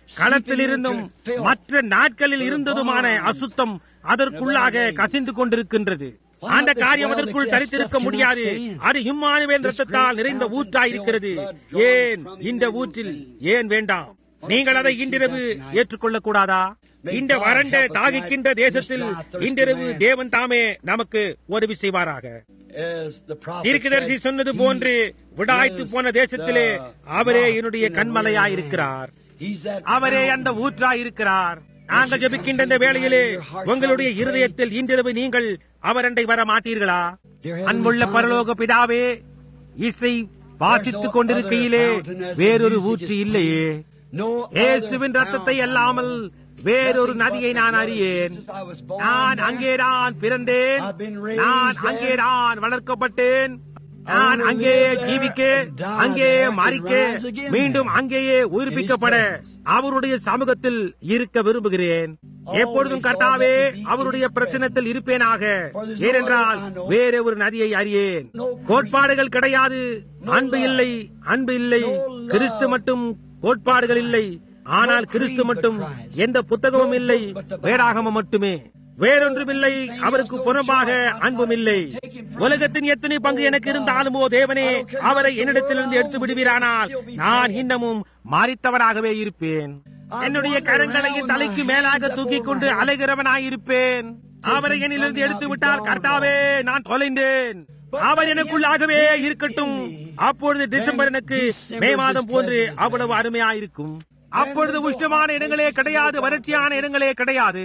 களத்தில் இருந்தும் மற்ற நாட்களில் இருந்ததுமான அசுத்தம் அதற்குள்ளாக கசிந்து கொண்டிருக்கின்றது. அந்த காரியம் அதற்குள் தரித்திருக்க முடியாது. அது இம்மானுவேல் இரத்தத்தால் நிறைந்த ஊற்றாயிருக்கிறது. ஏன் இந்த ஊற்றில் ஏன் வேண்டாம்? நீங்கள் அதை இன்றிரவு ஏற்றுக்கொள்ளக் கூடாதா? இந்த வறண்ட தாகிக்கின்ற தேசத்தில் இன்றிரவு தேவன் தாமே நமக்கு உதவி செய்வாராக. தீர்க்கதரிசி சொன்னது போன்று விடாய்த்து போன தேசத்திலே அவரே என்னுடைய கண்மலையாயிருக்கிறார். அவரே அந்த ஊற்றாயிருக்கிறார். நாங்கள் ஜெபிக்கின்ற இந்த வேளையிலே உங்களுடைய இருதயத்தில் இன்றிரவு நீங்கள் அவரண்டை வர மாட்டீர்களா? அன்புள்ள பரலோக பிதாவே, இசை வாசித்துக் கொண்டிருக்கையிலே வேறொரு ஊற்று இல்லையே. இயேசுவின் ரத்தத்தை அல்லாமல் வேறொரு நதியை நான் அறியேன். நான் அங்கேதான் பிறந்தேன், நான் அங்கேதான் வளர்க்கப்பட்டேன், நான் அங்கேயே ஜீவிக்க, அங்கேயே மரிக்க, மீண்டும் அங்கேயே உயிர்ப்பிக்கப்பட அவருடைய சமூகத்தில் இருக்க விரும்புகிறேன். எப்பொழுதும் கர்த்தாவே அவருடைய பிரச்சனத்தில் இருப்பேனாக. ஏனென்றால் வேற ஒரு நதியை அறியேன். கோட்பாடுகள் கிடையாது, அன்பு இல்லை, அன்பு இல்லை. கிறிஸ்து மட்டும் கோட்பாடுகள் இல்லை, ஆனால் கிறிஸ்து மட்டும் எந்த புத்தகமும் இல்லை, வேதாகமம் மட்டுமே. வேறொன்றுமில்லை. அவருக்கு புறம்பாக அன்பும் இல்லை. உலகத்தின் எத்தனை பங்கு எனக்கு இருந்தாலுமோ தேவனே, அவரை என்னிடத்திலிருந்து எடுத்து விடுவீரானால் நான் இன்னமும் மாறித்தவராகவே இருப்பேன். என்னுடைய கரங்களை தலைக்கு மேலாக தூக்கிக் கொண்டு அலைகிறவனாயிருப்பேன். அவரை என்னிலிருந்து எடுத்து விட்டால் கர்த்தாவே நான் தொலைந்தேன். அவர் எனக்குள்ளாகவே இருக்கட்டும். அப்பொழுது டிசம்பர் எனக்கு மே மாதம் போன்று அவ்வளவு அருமையாயிருக்கும். அப்பொழுது உஷ்ணமான இடங்களே கிடையாது, வறட்சியான இடங்களே கிடையாது.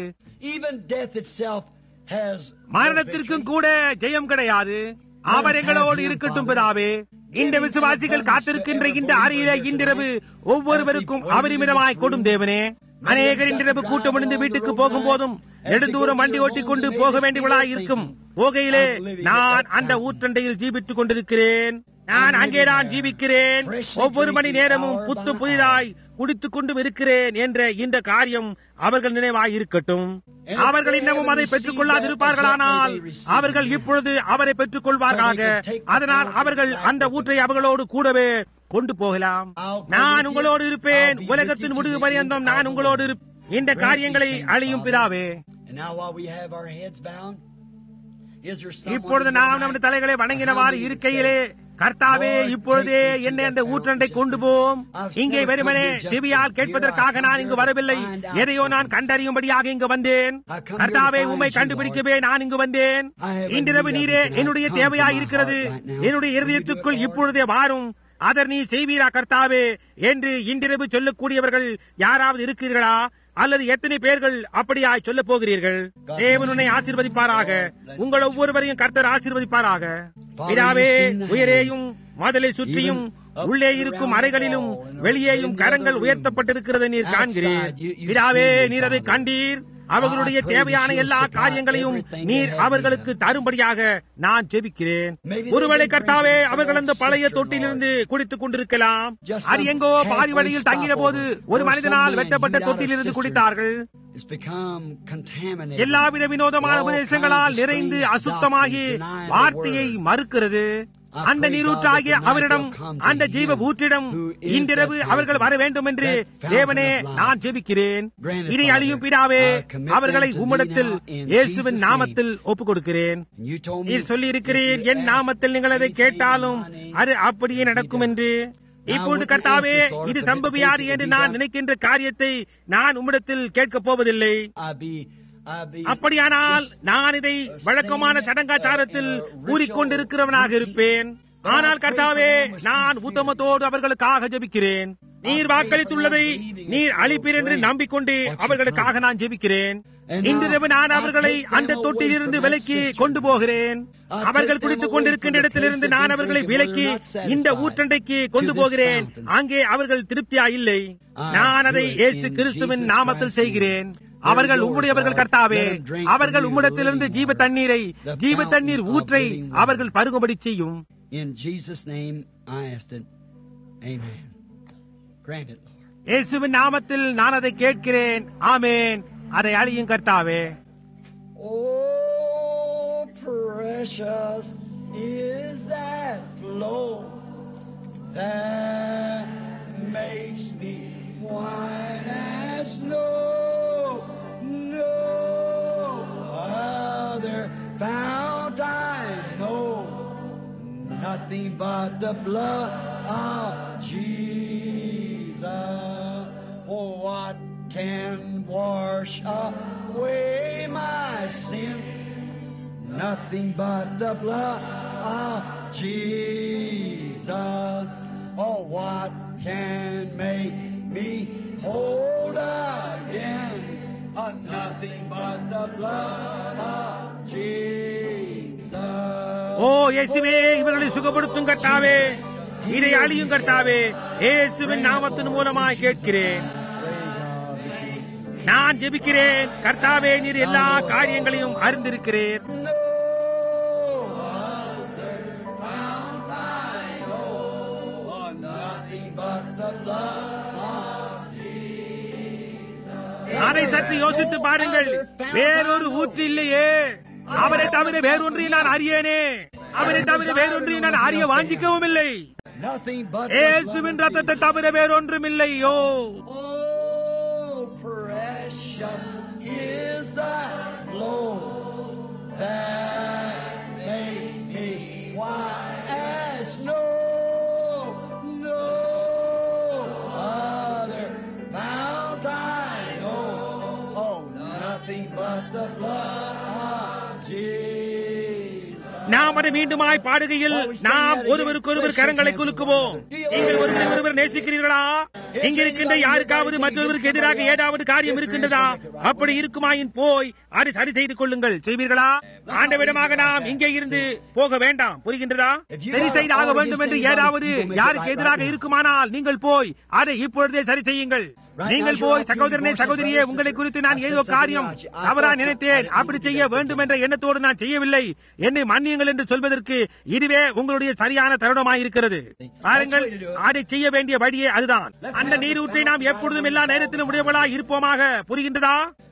மரணத்திற்கும் கூட ஜெயம் கிடையாது. அவர் எங்களோடு இருக்கட்டும் பிதாவே. இந்த விசுவாசிகள் காத்திருக்கின்ற இந்த அறையிலே இன்றிரவு ஒவ்வொருவருக்கும் அபரிமிதமாய் கொடும் தேவனே. அநேகர் இன்றிரவு கூட்டம் முடிந்து வீட்டுக்கு போகும் போதும் நெடுந்தூரம் வண்டி ஓட்டிக் கொண்டு போக வேண்டியவளாய் இருக்கும் போகையிலே நான் அந்த ஊற்றண்டையில் ஜீவித்துக் கொண்டிருக்கிறேன். நான் அங்கேதான் ஜீவிக்கிறேன். ஒவ்வொரு மணி நேரமும் புத்து புதிதாய் குடித்துக் கொண்டும் இருக்கிறேன் என்ற இந்த காரியம் அவர்கள் நினைவாய் இருக்கட்டும். அவர்கள் இன்னமும் அதை பெற்றுக் கொள்ளாதிருப்பார்களானால் அவர்கள் இப்பொழுது அவரை பெற்றுக் கொள்வார்களாக. அதனால் அவர்கள் அந்த ஊற்றை அவர்களோடு கூடவே கொண்டு போகலாம். நான் உங்களோடு இருப்பேன். உலகத்தின் முடிவு பரியந்தம் நான் உங்களோடு இருப்பேன். இந்த காரியங்களை அழியும் பிதாவே. இப்பொழுது நாம் நமது தலைகளை வணங்கினவாறு இருக்கையிலே கர்த்தாவே, இப்பொழுதே என்னை அந்த ஊற்றண்டை கொண்டு போம். இங்கே வெறுமனே செவியால் கேட்பதற்காக நான் இங்கு வரவில்லை. எதையோ நான் கண்டறியும்படியாக இங்கு வந்தேன். கர்த்தாவே, உம்மை கண்டுபிடிக்கவே நான் இங்கு வந்தேன். இன்றிரவு நீரே என்னுடைய தேவையாய் இருக்கிறது. என்னுடைய இருதயத்துக்குள் இப்பொழுதே வாரும். அதர் நீ செய்வீரா கர்த்தாவே என்று இன்றிரவு சொல்லக்கூடியவர்கள் யாராவது இருக்கிறீர்களா? அல்லது எத்தனை பேர்கள் அப்படியாய் சொல்ல போகிறீர்கள்? தேவன் உன்னை ஆசீர்வதிப்பாராக. உங்கள் ஒவ்வொருவரையும் கர்த்தர் ஆசீர்வதிப்பாராக. பிதாவே, உயரேயும் மதலை சுற்றியும் உள்ளே இருக்கும் அறைகளிலும் வெளியேயும் கரங்கள் உயர்த்தப்பட்டிருக்கிறது நீர் காண்கிறீர். பிதாவே, நீர் அதை கண்டீர். அவர்களுடைய தேவையான எல்லா காரியங்களையும் நீர் அவர்களுக்கு தரும்படியாக நான் ஜெபிக்கிறேன். ஒருவேளை கர்த்தாவே, அவர்கள் அந்த பழைய தொட்டிலிருந்து குடித்துக் கொண்டிருக்கலாம். அது எங்கோ பாதி வழியில் தங்கின போது ஒரு மனிதனால் வெட்டப்பட்ட தொட்டிலிருந்து குடித்தார்கள். எல்லாவித வினோதமான உபதேசங்களால் நிறைந்து அசுத்தமாகி வார்த்தையை மறுக்கிறது. அந்த நீரூற்றாகிய அவரிடம், அந்த ஜீவ ஊற்றிடம் இன்றிரவு அவர்கள் வர வேண்டும் என்று தேவனே நான் ஜெபிக்கிறேன். இதை அழியும் பிதாவே, அவர்களை உம்மிடத்தில் இயேசுவின் நாமத்தில் ஒப்புக் கொடுக்கிறேன். நீர் சொல்லி இருக்கிறீர், என் நாமத்தில் நீங்கள் அதை கேட்டாலும் அது அப்படியே நடக்கும் என்று. இப்பொழுது கர்த்தாவே, இது சம்பவியாது என்று நான் நினைக்கின்ற காரியத்தை நான் உம்மிடத்தில் கேட்கப் போவதில்லை. அப்படியானால் நான் இதை வழக்கமான சடங்காச்சாரத்தில் கூறிக்கொண்டிருக்கிறவனாக இருப்பேன். ஆனால் கர்த்தாவே, நான் உத்தமத்தோடு அவர்களுக்காக ஜெபிக்கிறேன். நீர் வாக்களித்துள்ளதை நீர் அளிப்பீர் என்று நம்பிக்கொண்டு அவர்களுக்காக நான் ஜெபிக்கிறேன். இன்றிரவு நான் அவர்களை அந்த தொட்டிலிருந்து விலக்கி கொண்டு போகிறேன். அவர்கள் குடித்துக் கொண்டிருக்கின்ற இடத்திலிருந்து நான் அவர்களை விலக்கி இந்த ஊற்றண்டைக்கு கொண்டு போகிறேன். அங்கே அவர்கள் திருப்தியா இல்லை. நான் அதை இயேசு கிறிஸ்துவின் நாமத்தில் செய்கிறேன். அவர்கள் உம்முடையவர்கள் கர்த்தாவே. அவர்கள் உம்மிடத்திலிருந்து ஜீவ தண்ணீரை, ஜீவ தண்ணீர் ஊற்றை அவர்கள் பருகும்படி செய்யும். இயேசுவின் நாமத்தில் நான் அதை கேட்கிறேன். ஆமேன். அதை அழியும் கர்த்தாவே. Oh, precious is that flow that makes me white as snow. No other fount I know, nothing but the blood of Jesus. Oh, what can wash away my sin? Nothing but the blood of Jesus. Oh, what can make me whole again? Oh, nothing but the blood of Jesus. ஓ இயேசுவே, இவர்களை சுகப்படுத்தும் கர்த்தாவே, இதை அழியும் கர்த்தாவே, இயேசுவின் நாமத்தின் மூலமாய் கேட்கிறேன். நான் ஜெபிக்கிறேன் கர்த்தாவே, நீர் எல்லா காரியங்களையும் அறிந்திருக்கிறீர். அதை சற்று யோசித்து பாருங்கள். வேறொரு ஊற்று இல்லையே. அவரை தவிர வேறொன்றையும் நான் அறியேனே. அவரை தவிர வேறொன்றையும் நான் அறிய வாஞ்சிக்கவும் இல்லை. இயேசுவின் ரத்தத்தை தவிர வேறொன்றும் இல்லையோ. Is the blow that made me white as snow. No other fount I know. Oh, nothing but the blood of Jesus. நாம் அதை மீண்டுமாய் பாடுகையில் நாம் ஒருவருக்கு ஒருவர் கரங்களை குலுக்குவோம். நீங்கள் ஒருவரை ஒருவர் நேசிக்கிறீர்களா? இங்க இருக்கின்ற யாருக்காவது மற்றொருவருக்கு எதிராக ஏதாவது காரியம் இருக்கின்றதா? அப்படி இருக்குமாயின் போய் அதை சரி செய்து கொள்ளுங்கள். செய்வீர்களா? ஆண்டவிடமாக நாம் இங்கே இருந்து போக வேண்டாம். புரிகின்றதா? சரி செய்தாக வேண்டும் என்று ஏதாவது யாருக்கு எதிராக இருக்குமானால் நீங்கள் போய் அதை இப்பொழுதே சரி செய்யுங்கள். நீங்கள் போய், சகோதரனே சகோதரியே, உங்களை குறித்து நான் ஏதோ காரியம் தவறா நினைத்தேன், அப்படி செய்ய வேண்டும் என்ற எண்ணத்தோடு நான் செய்யவில்லை, என்னை மன்னியுங்கள் என்று சொல்வதற்கு இதுவே உங்களுடைய சரியான தருணமாயிருக்கிறது. பாருங்கள், அதை செய்ய வேண்டிய வழியே அதுதான். அந்த நீரூற்றை நாம் எப்பொழுதும் எல்லா நேரத்திலும் உடையவளாய் இருப்போமாக. புரிகின்றதா?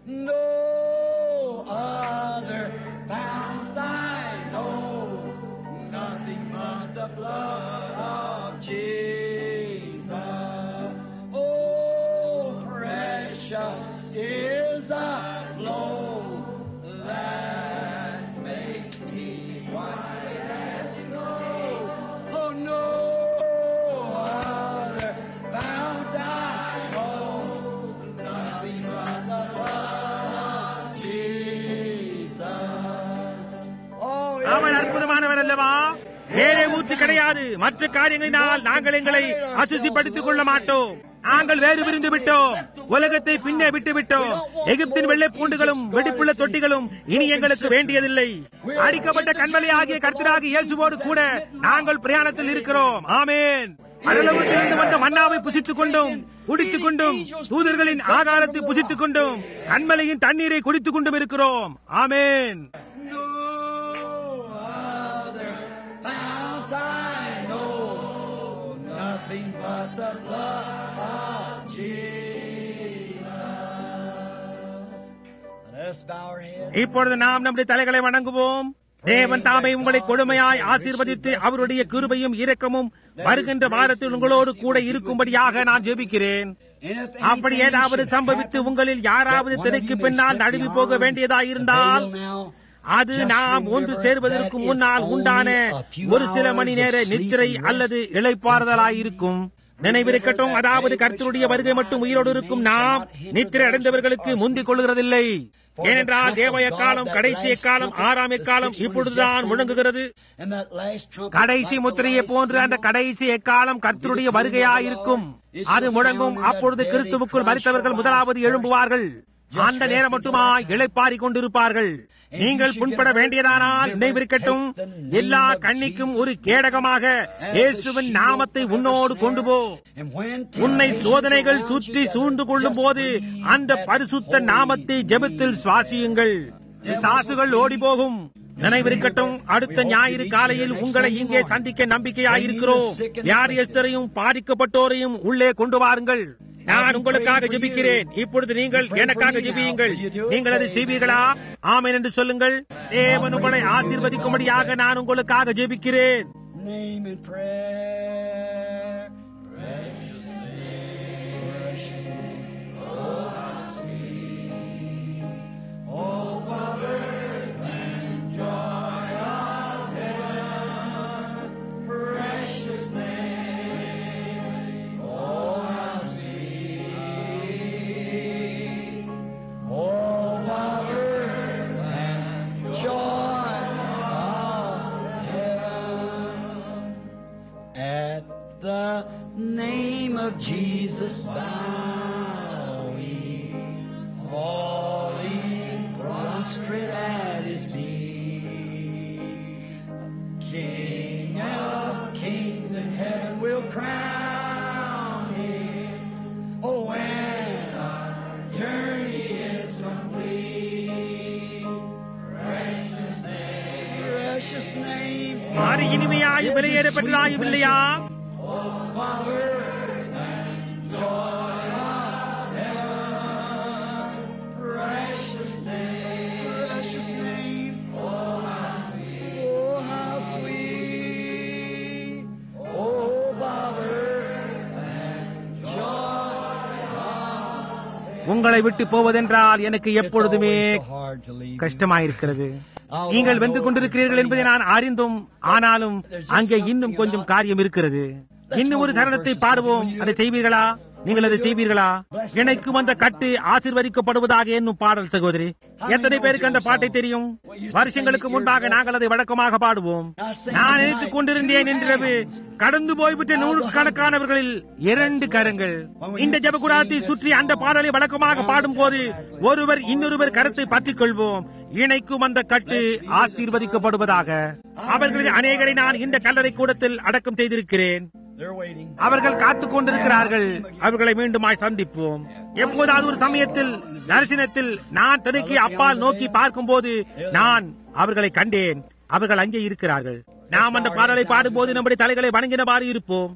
Is the flow that makes me white as snow. Oh, no other fount I know, nothing but the blood of Jesus. Oh, அவன் அற்புதமானவர் அல்லவா? வேறே ஊற்று கிடையாது. மற்ற காரியங்களினால் நாங்கள் எங்களை அசுசிப்படுத்திக் கொள்ள மாட்டோம். நாங்கள் வேறு பிரிந்து விட்டோம். உலகத்தை பின்னே விட்டு விட்டோம். எகிப்தின் வெள்ளை பூண்டுகளும் வெடிப்புள்ள தொட்டிகளும் இனி எங்களுக்கு வேண்டியதில்லை. அடிக்கப்பட்ட கண்மலை ஆகிய கர்த்தராகிய இயேசுவோடு கூட நாங்கள் பிரயாணத்தில் இருக்கிறோம். ஆமென். பரலோகத்திலிருந்து வந்த மன்னாவை புசித்துக் கொண்டும் குடித்துக் கொண்டும் தூதர்களின் ஆகாரத்தை புசித்துக் கொண்டும் கண்மலையின் தண்ணீரை குடித்துக் கொண்டும் இருக்கிறோம். ஆமென். Nothing but the blood of Jesus. Let's bow our heads. இப்பொழுது நாம் நம்முடைய தலைகளை வணங்குவோம். தேவன் தாமே உங்களை கொடுமையாய் ஆசீர்வதித்து அவருடைய கிருபையும் இரக்கமும் வருகின்ற வாரத்தில் உங்களோடு கூட இருக்கும்படியாக நான் ஜெபிக்கிறேன். அப்படி ஏதாவது சம்பவித்து உங்களில் யாராவது திரைக்கு பின்னால் நழுவி போக வேண்டியதாயிருந்தால் அது நாம் ஒன்று சேர்வதற்கு முன்னால் உண்டான ஒரு சில மணி நேர நித்திரை அல்லது இளைப்பாறுதலாயிருக்கும். நினைவிருக்கட்டும், அதாவது கர்த்தருடைய வருகை மட்டும் உயிரோடு இருக்கும் நாம் நித்திரை அடைந்தவர்களுக்கு முந்திக் கொள்கிறதில்லை. ஏனென்றால் தேவ காலம், கடைசி காலம், ஆறாம் காலம் இப்பொழுதுதான் முழங்குகிறது. கடைசி முத்திரையை போன்று அந்த கடைசி எக்காலம் கர்த்தருடைய வருகையாயிருக்கும். அது முழங்கும். அப்பொழுது கிறிஸ்துவுக்குள் மரித்தவர்கள் முதலாவது எழும்புவார்கள். அந்த நேரம் மட்டுமா இளைப்பாறிக் கொண்டிருப்பார்கள். நீங்கள் புண்பட வேண்டியதானால் நினைவிருக்கட்டும், எல்லா கண்ணிக்கும் ஒரு கேடகமாக இயேசுவின் நாமத்தை உன்னோடு கொண்டு போ. உன்னை சோதனைகள் சுற்றி சூழ்ந்து கொள்ளும் போது அந்த பரிசுத்த நாமத்தை ஜெபத்தில் சுவாசியுங்கள். பிசாசுகள் ஓடி போகும். நினைவிருக்கட்டும், அடுத்த ஞாயிறு காலையில் உங்களை இங்கே சந்திக்க நம்பிக்கையாயிருக்கிறோம். வியாதியஸ்தரையும் பாதிக்கப்பட்டோரையும் உள்ளே கொண்டு வாருங்கள். நான் உங்களுக்காக ஜெபிக்கிறேன். இப்பொழுது நீங்கள் எனக்காக ஜெபியுங்கள். நீங்கள் அதை செய்வீர்களா? ஆமென் என்று சொல்லுங்கள். தேவன் உங்களை ஆசீர்வதிக்கும்படியாக நான் உங்களுக்காக ஜெபிக்கிறேன். Name and prayer, precious name, precious Jesus bowing, falling prostrate at His feet. King of kings in heaven will crown Him. Oh, when our journey is complete, precious name, precious name, மாறி இனிமையாயும் விலையேறப்பட்டதாயும் இல்லையா? power and joy of heaven, precious name, precious name, oh how sweet, oh how sweet, oh power and joy of உங்களை விட்டு போவதென்றால் எனக்கு எப்பொழுதுமே கஷ்டமாயிருக்கிறது. நீங்கள் வென்று கொண்டிருக்கிறீர்கள் என்பதை நான் அறிந்தும், ஆனாலும் அங்கே இன்னும் கொஞ்சம் காரியம் இருக்கிறது. இன்னும் ஒரு சரணத்தை பாடுவோம். அதை செய்வீர்களா? நீங்கள் அதை செய்வீர்களா? எனக்கு வந்த கட்டு ஆசீர்வதிக்கப்படுவதாக என்னும் பாடல். சகோதரி, எத்தனை பேருக்கு அந்த பாட்டை தெரியும்? வருஷங்களுக்கு முன்பாக நாங்கள் அதை வழக்கமாக பாடுவோம். நான் நினைத்துக் கொண்டிருந்தேன் என்றது கடந்து போய்விட்ட நூற்றுக்கணக்கானவர்களில் இரண்டு கரங்கள் இந்த ஜெபக்கூடாரத்தை சுற்றி அந்த பாடலை வழக்கமாக பாடும் போது ஒருவர் இன்னொருவர் கருத்தை பற்றிக் கொள்வோம். இணைக்கும் அந்த கட்டு ஆசீர்வதிக்கப்படுவதாக. அவர்களில் அநேகரை நான் இந்த கல்லறை கூடத்தில் அடக்கம் செய்திருக்கிறேன். அவர்கள் காத்துக் கொண்டிருக்கிறார்கள். அவர்களை மீண்டுமாய் சந்திப்போம். எப்போதாவது ஒரு சமயத்தில் தரிசனத்தில் நான் திரைக்கு அப்பால் நோக்கி பார்க்கும் போது நான் அவர்களை கண்டேன். அவர்கள் அங்கே இருக்கிறார்கள். நாம் அந்த பாடலை பாடும்போது நம்முடைய தலைகளை வணங்கினவாறு இருப்போம்.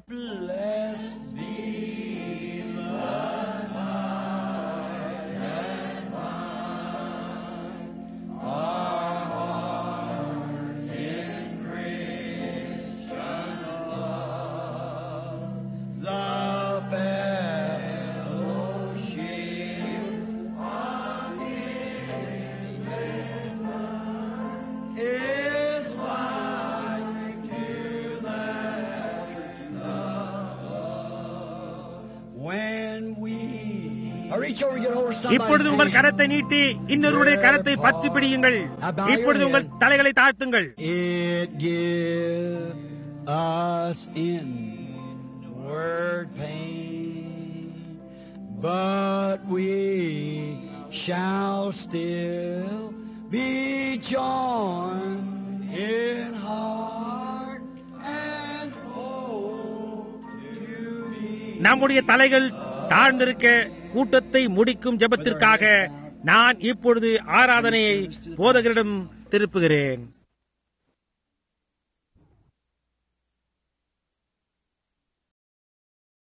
இப்பொழுது உங்கள் கரத்தை நீட்டி இன்னொருடைய கரத்தை பற்றி பிடியுங்கள். இப்பொழுது உங்கள் தலைகளை தாழ்த்துங்கள். It give us inward pain, but we shall still be joined in heart and hope to be. நம்முடைய தலைகள் தாழ்ந்திருக்க கூட்டத்தை முடிக்கும் ஜெபத்திற்காக நான் இப்பொழுது ஆராதனையை போதகரிடம் திருப்புகிறேன்.